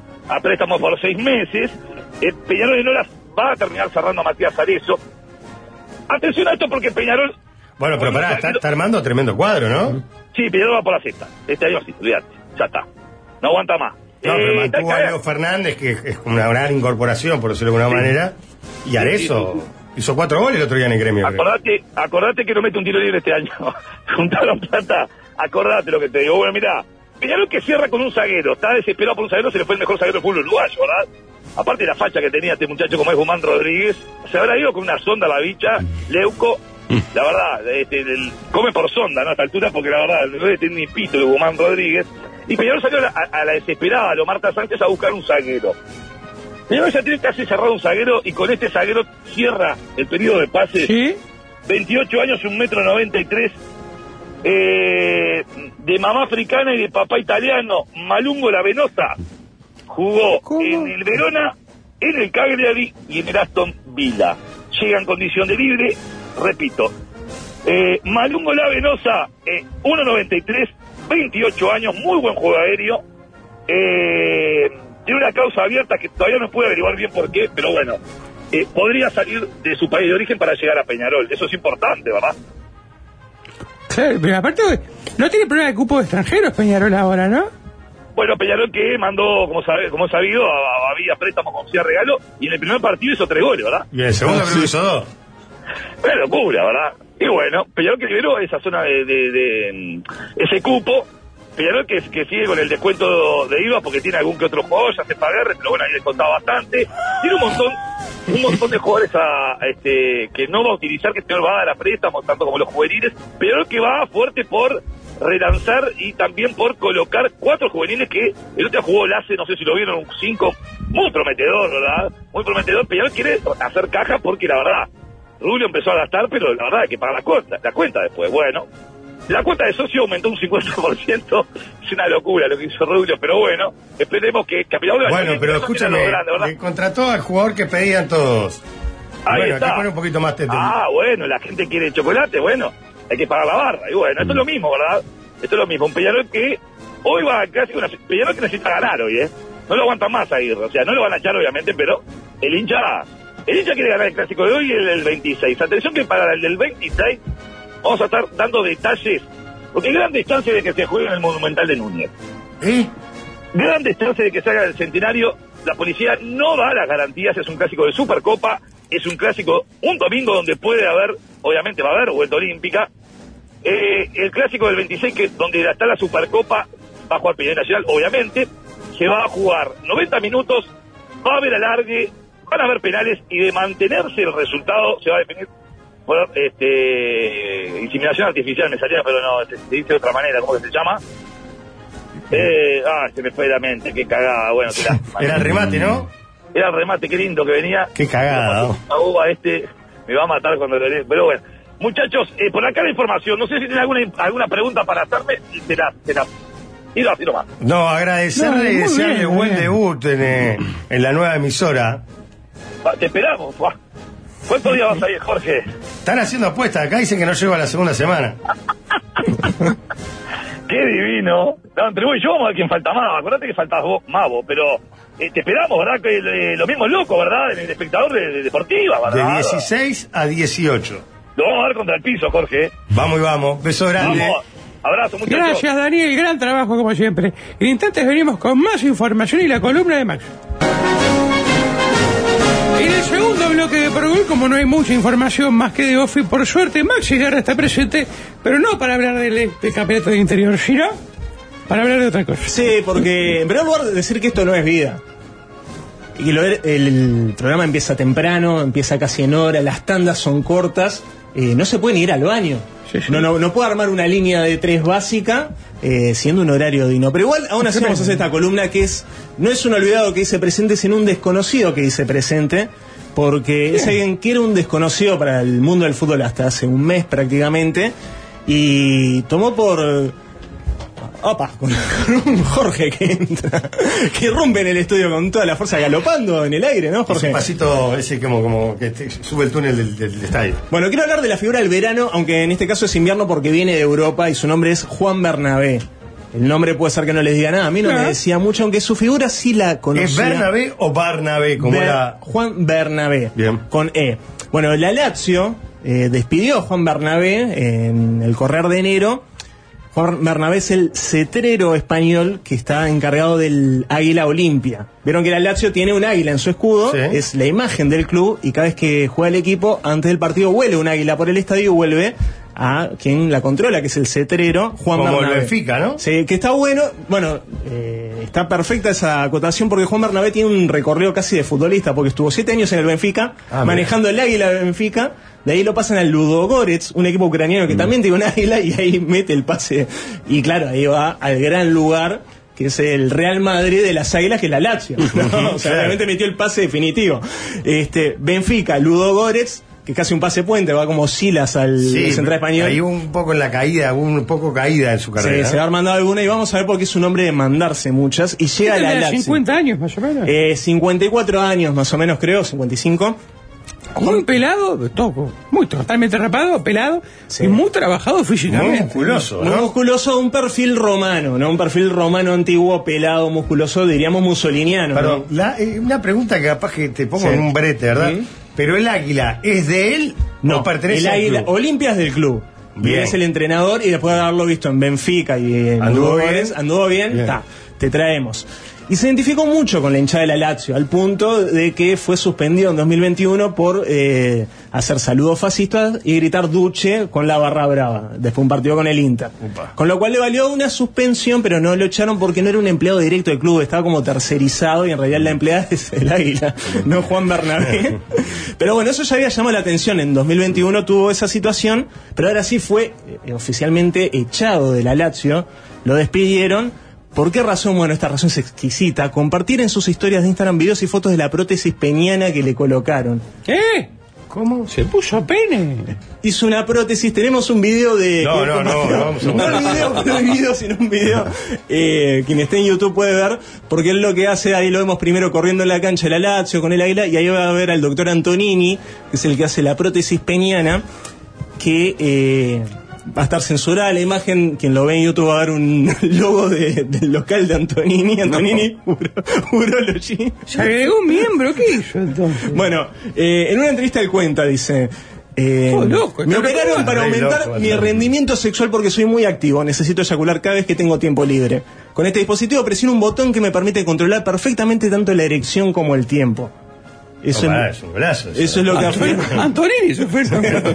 a préstamo por seis meses. Eh, Peñarol de Nolas va a terminar cerrando a Matías Arezzo. Atención a esto porque Peñarol... Bueno, pero pará, está, está armando tremendo cuadro, ¿no? Sí, Peñarol va por la sexta. Este año sí, olvídate, ya está. No aguanta más. No, eh, pero mantuvo a Leo Fernández, que es una gran incorporación, por decirlo de alguna sí. manera. Y Arezzo sí, sí, sí. hizo cuatro goles el otro día en el gremio. Acordate, acordate que no mete un tiro libre este año. Juntaron plata. Acordate lo que te digo. Bueno, mirá, Peñarol que cierra con un zaguero. Está desesperado por un zaguero, se le fue el mejor zaguero del fútbol uruguayo, ¿verdad? Aparte de la facha que tenía este muchacho como es Guzmán Rodríguez, se habrá ido con una sonda a la bicha, Leuco, La verdad, este, el, come por sonda, ¿no? A esta altura, porque la verdad, no debe tener ni pito de Guzmán Rodríguez. Y Peñarol salió a la, a la desesperada, a lo Marta Sánchez, a buscar un zaguero. Peñarol ya tiene casi cerrado un zaguero, y con este zaguero cierra el periodo de pases. ¿Sí? veintiocho años, un metro noventa y tres, eh, de mamá africana y de papá italiano, Malungo La Venosa. Jugó ¿Cómo? en el Verona, en el Cagliari y en el Aston Villa. Llega en condición de libre, repito. Eh, Malungo La Venosa, eh, uno noventa y tres, veintiocho años, muy buen juego aéreo. Eh, tiene una causa abierta que todavía no puede averiguar bien por qué, pero bueno, eh, podría salir de su país de origen para llegar a Peñarol. Eso es importante, ¿verdad? Claro, pero aparte, no tiene problema de cupo de extranjeros Peñarol ahora, ¿no? Bueno, Peñarol que mandó, como sabe, como sabido, a, a, había préstamo con Ciudad Regalo, y en el primer partido hizo tres goles, ¿verdad? Y en el segundo creo que hizo dos. Una locura, ¿verdad? Y bueno, Peñarol que liberó esa zona de, de, de ese cupo. Peñarol que, que sigue con el descuento de I V A porque tiene algún que otro jugador, ya se paga, pero bueno, ahí descontaba bastante. Tiene un montón un montón de jugadores a, a este que no va a utilizar, que Peñarol va a dar a préstamo, tanto como los juveniles. Peñarol que va fuerte por relanzar y también por colocar cuatro juveniles que el otro día jugó Lace, no sé si lo vieron, un cinco muy prometedor, ¿verdad? Muy prometedor. Peñarol quiere hacer caja porque la verdad, Rubio empezó a gastar, pero la verdad hay que pagar la cuenta, la cuenta después. Bueno, la cuenta de socio aumentó un cincuenta por ciento, es una locura lo que hizo Rubio, pero bueno, esperemos que Peñarol... Bueno, pero escúchame, grande, contrató al jugador que pedían todos. Ahí bueno, está. hay que poner un poquito más tete. Ah, bueno, la gente quiere chocolate, bueno, hay que pagar la barra, y bueno, esto es lo mismo, ¿verdad? Esto es lo mismo, un Peñarol que hoy va casi una... Peñarol que necesita ganar hoy, ¿eh? No lo aguantan más a ir, o sea, no lo van a echar obviamente, pero el hincha... El hincha quiere ganar el clásico de hoy y el del veintiséis. Atención que para el del veintiséis vamos a estar dando detalles, porque hay grandes chances de que se juegue en el Monumental de Núñez. ¿Eh? Grandes chances de que se haga el centenario. La policía no da las garantías, es un clásico de Supercopa, es un clásico, un domingo donde puede haber, obviamente va a haber vuelta olímpica. Eh, el clásico del veintiséis, que donde está la Supercopa, va a jugar Peñarol Nacional, obviamente, se va a jugar noventa minutos, va a haber alargue, van a haber penales, y de mantenerse el resultado se va a definir por este, inseminación artificial, me salía, pero no, se, se dice de otra manera, ¿cómo que se llama? Eh, ah, se me fue de la mente, qué cagada, bueno, que la, era el remate, ¿no? Era el remate, qué lindo que venía. Qué cagada, ¿no? La uva este me va a matar cuando lo lea, pero bueno. Muchachos, eh, por acá la información, no sé si tienen alguna alguna pregunta para hacerme, y te la, te la tiro así nomás. No, agradecerle no, y desearle bien, buen bien. debut en, eh, en la nueva emisora. Te esperamos. ¿Cuántos días vas a ir, Jorge? Están haciendo apuestas. Acá dicen que no llego a la segunda semana. Qué divino. No, entre vos y yo vamos a ver quién falta más. Acordate que faltas vos, Mavo, pero eh, te esperamos, ¿verdad? Que eh, lo mismo es loco, ¿verdad? El, el espectador de, de Deportiva, ¿verdad? De dieciséis a dieciocho. Lo vamos a dar contra el piso, Jorge. Vamos y vamos. Beso grande. Vamos. Abrazo, muchachos. Gracias, Daniel. Gran trabajo, como siempre. En instantes venimos con más información y la columna de Max. En el segundo bloque de Porgol, como no hay mucha información más que de Ofi, por suerte Maxi Guerra está presente, pero no para hablar del, del campeonato de interior, sino para hablar de otra cosa. Sí, porque en primer lugar decir que esto no es vida. Y lo, el, el programa empieza temprano, empieza casi en hora, las tandas son cortas, eh, no se pueden ir al baño. Sí, sí. No, no, no puedo armar una línea de tres básica eh, siendo un horario digno. Pero igual aún así vamos a hacer esta columna que es, no es un olvidado que dice presente, sino un desconocido que dice presente, porque Bien. es alguien que era un desconocido para el mundo del fútbol hasta hace un mes prácticamente, y tomó por... Opa, con un Jorge que entra, que rompe en el estudio con toda la fuerza, galopando en el aire, ¿no, Jorge? Ese pasito, ese como, como que te sube el túnel del, del, del estadio. Bueno, quiero hablar de la figura del verano, aunque en este caso es invierno porque viene de Europa y su nombre es Juan Bernabé. El nombre puede ser que no les diga nada, a mí no, no. me decía mucho, aunque su figura sí la conocía. ¿Es Bernabé o Barnabé? Como Ber- era... Juan Bernabé, Bien. Con E. Bueno, la Lazio eh, despidió a Juan Bernabé en el correr de enero. Juan Bernabé es el cetrero español que está encargado del Águila Olimpia. Vieron que la Lazio tiene un águila en su escudo, sí. Es la imagen del club, y cada vez que juega el equipo, antes del partido vuela un águila por el estadio y vuelve a quien la controla, que es el cetrero, Juan Como Bernabé. el Benfica, ¿no? Sí, que está bueno, bueno, eh, está perfecta esa acotación porque Juan Bernabé tiene un recorrido casi de futbolista, porque estuvo siete años en el Benfica, Ah, manejando el águila del Benfica, de ahí lo pasan al Ludogorets, un equipo ucraniano que mm. también tiene un águila, y ahí mete el pase, y claro, ahí va al gran lugar, que es el Real Madrid de las Águilas, que es la Lazio, ¿no? O sea, realmente metió el pase definitivo. Este, Benfica, Ludogorets, que es casi un pase puente, va como Silas al sí, central español. Hay un poco en la caída, un poco caída en su carrera. Sí, se va armando alguna, y vamos a ver por qué es un hombre de mandarse muchas, y llega a la Lazio. cincuenta años más o menos. Eh, cincuenta y cuatro años más o menos, creo, cincuenta y cinco. Muy pelado, todo, muy totalmente rapado, pelado, sí. Y muy trabajado físicamente. Muy musculoso, Muy ¿no? musculoso, un perfil romano, ¿no? Un perfil romano antiguo, pelado, musculoso, diríamos musoliniano. Perdón, ¿no? la, eh, una pregunta que capaz que te pongo Sí. en un brete, ¿verdad? ¿Mm? Pero el águila, ¿es de él No, o pertenece el al águila, club? Olimpia es del club. Bien. Es el entrenador, y después de haberlo visto en Benfica y en ¿Anduvo Ludogorets, bien? anduvo bien, Bien. ta, te traemos. Y se identificó mucho con la hinchada de la Lazio, al punto de que fue suspendido en dos mil veintiuno por eh, hacer saludos fascistas y gritar Duce con la barra brava, después de un partido con el Inter. Upa. Con lo cual le valió una suspensión, pero no lo echaron porque no era un empleado directo del club, estaba como tercerizado, y en realidad la empleada es el Águila, no Juan Bernabé. Pero bueno, eso ya había llamado la atención. En dos mil veintiuno tuvo esa situación, pero ahora sí fue eh, oficialmente echado de la Lazio, lo despidieron. ¿Por qué razón? Bueno, esta razón es exquisita. Compartir en sus historias de Instagram videos y fotos de la prótesis peniana que le colocaron. ¿Qué? ¿Cómo? ¿Se puso pene? Hizo una prótesis, tenemos un video de... No, no, no, no, vamos a no el video, no el video, sino un video. Eh, quien esté en YouTube puede ver, porque él lo que hace, ahí lo vemos primero corriendo en la cancha de la Lazio con el águila, y ahí va a ver al doctor Antonini, que es el que hace la prótesis peniana, que... Eh, va a estar censurada la imagen. Quien lo ve en YouTube va a ver un logo de, del local de Antonini. Antonini no. Uro, Urology. Se agregó un miembro, ¿qué hizo entonces? Bueno, eh, en una entrevista él cuenta, dice... Eh, oh, loco, me operaron para aumentar loco, mi rendimiento sexual porque soy muy activo. Necesito eyacular cada vez que tengo tiempo libre. Con este dispositivo presiono un botón que me permite controlar perfectamente tanto la erección como el tiempo. Eso, no, es, para, es, un brazo, eso eso es lo que afirma. Antonini se fue.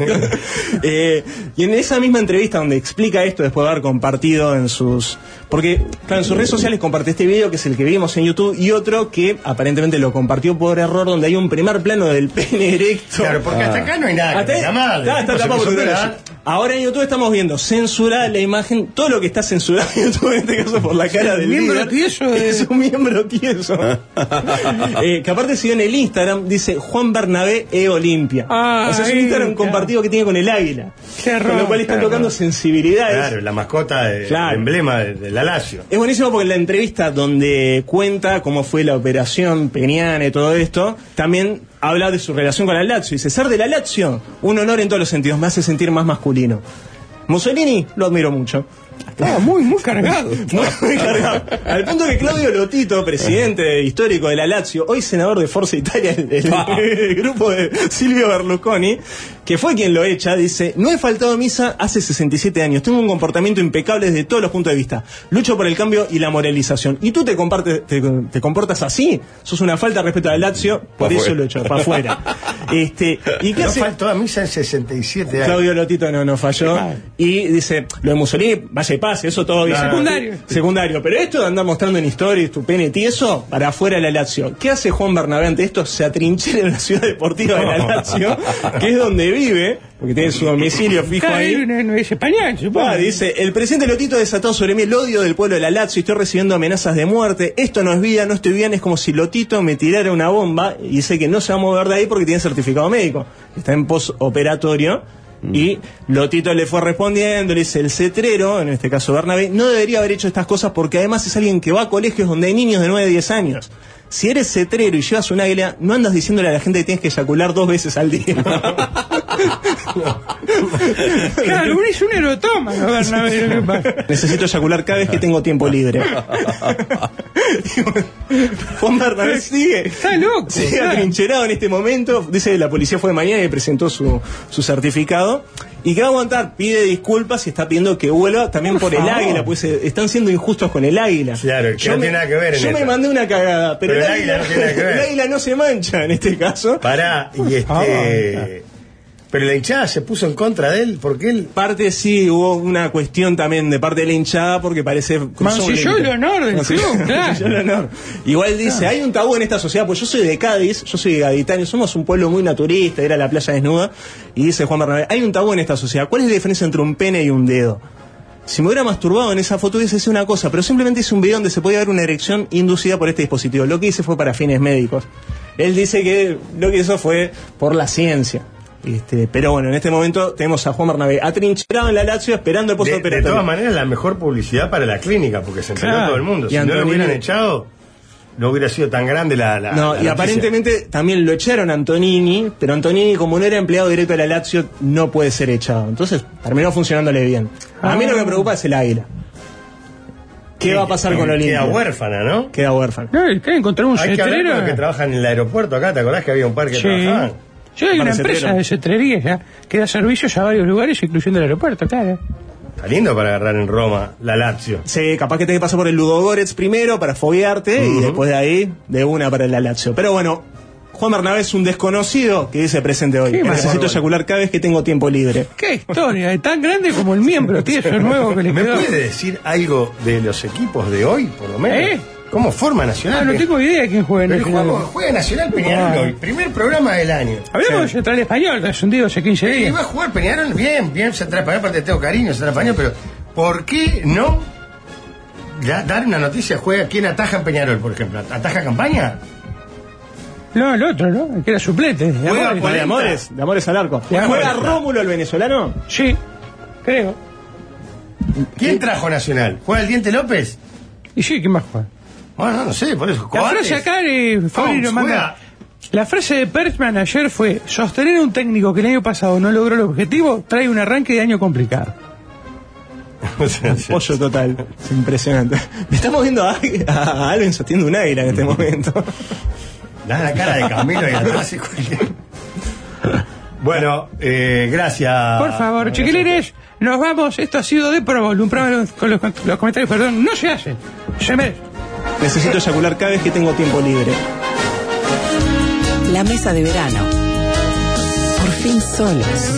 eh, y en esa misma entrevista donde explica esto, después de haber compartido en sus... Porque, claro, en sus redes sociales comparte este video, que es el que vimos en YouTube, y otro que aparentemente lo compartió por error, donde hay un primer plano del pene erecto. Claro, porque ah. hasta acá no hay nada hasta que llamar. Está, está tapado por el Ahora en YouTube estamos viendo censurada la imagen, todo lo que está censurado en YouTube, en este caso por la cara del miembro líder, tieso de... es un miembro tieso. eh, que aparte siguió en el Instagram, dice Juan Bernabé e Olimpia. Ah, o sea, es un Instagram claro. compartido que tiene con el águila. Qué con lo cual está claro. tocando sensibilidades. Claro, la mascota, de, Claro. el emblema de, de la Lazio. Es buenísimo porque en la entrevista donde cuenta cómo fue la operación peniana y todo esto, también habla de su relación con la Lazio. Dice, ser de la Lazio, un honor en todos los sentidos, me hace sentir más masculino. Mussolini, lo admiro mucho. Estaba muy, muy cargado. Muy, muy cargado. Al punto que Claudio Lotito, presidente histórico de la Lazio, hoy senador de Forza Italia, el, el, el grupo de Silvio Berlusconi, que fue quien lo echa, dice, no he faltado a misa hace sesenta y siete años, tengo un comportamiento impecable desde todos los puntos de vista, lucho por el cambio y la moralización. Y tú te, compartes, te, te comportas así, sos una falta de respeto a la Lazio, por Pa eso fuera. lo echo, para afuera. Este, ¿y qué No hace? faltó a misa en sesenta y siete años. Claudio Lotito no, no falló. Y dice, lo de Mussolini, vaya y pase, eso todo bien. No, no, secundario. Secundario. Pero esto de andar mostrando en historias tu pene tieso, para afuera de la Lazio. ¿Qué hace Juan Bernabé ante esto? Se atrinchera en la ciudad deportiva de la Lazio, que es donde vive, porque tiene su domicilio fijo Claro, ahí. no, no es español, supongo. Ah, dice, el presidente Lotito ha desatado sobre mí el odio del pueblo de la Lazio, estoy recibiendo amenazas de muerte, esto no es vida, no estoy bien, es como si Lotito me tirara una bomba y dice que no se va a mover de ahí porque tiene certificado médico, está en postoperatorio. Y Lotito le fue respondiendo, le dice, el cetrero, en este caso Bernabé, no debería haber hecho estas cosas porque además es alguien que va a colegios donde hay niños de nueve a diez años. Si eres cetrero y llevas un águila, no andas diciéndole a la gente que tienes que eyacular dos veces al día. Claro, es un erotómano, Bernabé, lo que pasa. Necesito eyacular cada vez que tengo tiempo libre. Juan Bernabé sigue. Está loco. Sigue claro. atrincherado en este momento. Dice que la policía fue de mañana y presentó su, su certificado. Y que va a aguantar, pide disculpas y está pidiendo que vuelva también por, Por el favor. águila, pues eh, están siendo injustos con el águila. Claro, que no me, tiene nada que ver en Yo esto. me mandé una cagada, pero, Pero el, el águila no tiene nada que ver. el águila no se mancha en este caso. Pará, y este. Ah, Pero la hinchada se puso en contra de él, porque él... Parte sí, hubo una cuestión también de parte de la hinchada, porque parece... Mancilló el honor del club, claro. el honor. Igual dice, hay un tabú en esta sociedad, pues yo soy de Cádiz, yo soy de gaditano, somos un pueblo muy naturista, era la playa desnuda, y dice Juan Bernabé, hay un tabú en esta sociedad, ¿cuál es la diferencia entre un pene y un dedo? Si me hubiera masturbado en esa foto hubiese sido una cosa, pero simplemente hice un video donde se podía ver una erección inducida por este dispositivo. Lo que hice fue para fines médicos. Él dice que lo que hizo fue por la ciencia. Este, pero bueno, en este momento tenemos a Juan Bernabé atrincherado en la Lazio esperando el post operatorio. De todas maneras, la mejor publicidad para la clínica, porque se enteró claro. todo el mundo. Y Si Antonini... no lo hubieran echado, no hubiera sido tan grande la. la no, la y noticia. aparentemente también lo echaron a Antonini, pero Antonini, como no era empleado directo de la Lazio, no puede ser echado. Entonces terminó funcionándole bien. A mí lo que me preocupa es el Águila. ¿Qué sí, va a pasar con Olimpia? Queda huérfana, ¿no? Queda huérfana. No, ¿qué? Encontró un Hay que hablar cetrero. con los que trabajan en el aeropuerto acá. ¿Te acordás que había un par que Sí. trabajaban? Sí, hay una empresa cetrero. de cetrería ya que da servicios a varios lugares, incluyendo el aeropuerto, claro. Está lindo para agarrar en Roma la Lazio. Sí, capaz que te pasar por el Ludogorets primero para foguearte uh-huh. y después de ahí de una para la Lazio. Pero bueno, Juan Bernabé es un desconocido que dice presente hoy. Necesito eyacular cada vez que tengo tiempo libre. ¿Qué historia? Es tan grande como el miembro, tío, eso nuevo que le ¿Me quedó. puede decir algo de los equipos de hoy, por lo menos? ¿Eh? ¿Cómo forma Nacional? Ah, no tengo idea de quién juega en el juega, juega Nacional Peñarol hoy, primer programa del año. Hablamos de Central Español, que es un día hace quince días. Sí, va a jugar Peñarol, bien, bien, Central Español, aparte tengo cariño, Central Español, pero ¿por qué no ya, dar una noticia? ¿Juega quién ataja en Peñarol, por ejemplo? ¿Ataja Campaña? No, el otro, ¿no? El que era suplete. De Juega Amores, de Amores, de Amores al arco. De ¿Juega Amores. Rómulo el venezolano? Sí, creo. ¿Quién trajo Nacional? ¿Juega el Diente López? Y sí, ¿quién más juega? Bueno, no sé, por eso. La Coates. frase acá de Fabri nos manda. La frase de Perchman ayer fue: sostener a un técnico que el año pasado no logró el objetivo trae un arranque de año complicado. Pollo total, es impresionante. Estamos viendo a, a Alvin sosteniendo un águila en este momento. Da la cara de Camilo y atrás y cualquier... Bueno, eh, gracias. Por favor, chiquilines, nos vamos. Esto ha sido de Pro Bowl, un programa con los, los comentarios, perdón, no se hace. Se merece. Necesito eyacular cada vez que tengo tiempo libre. La mesa de verano. Por fin solos.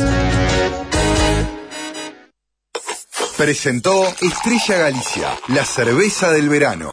Presentó Estrella Galicia, la cerveza del verano.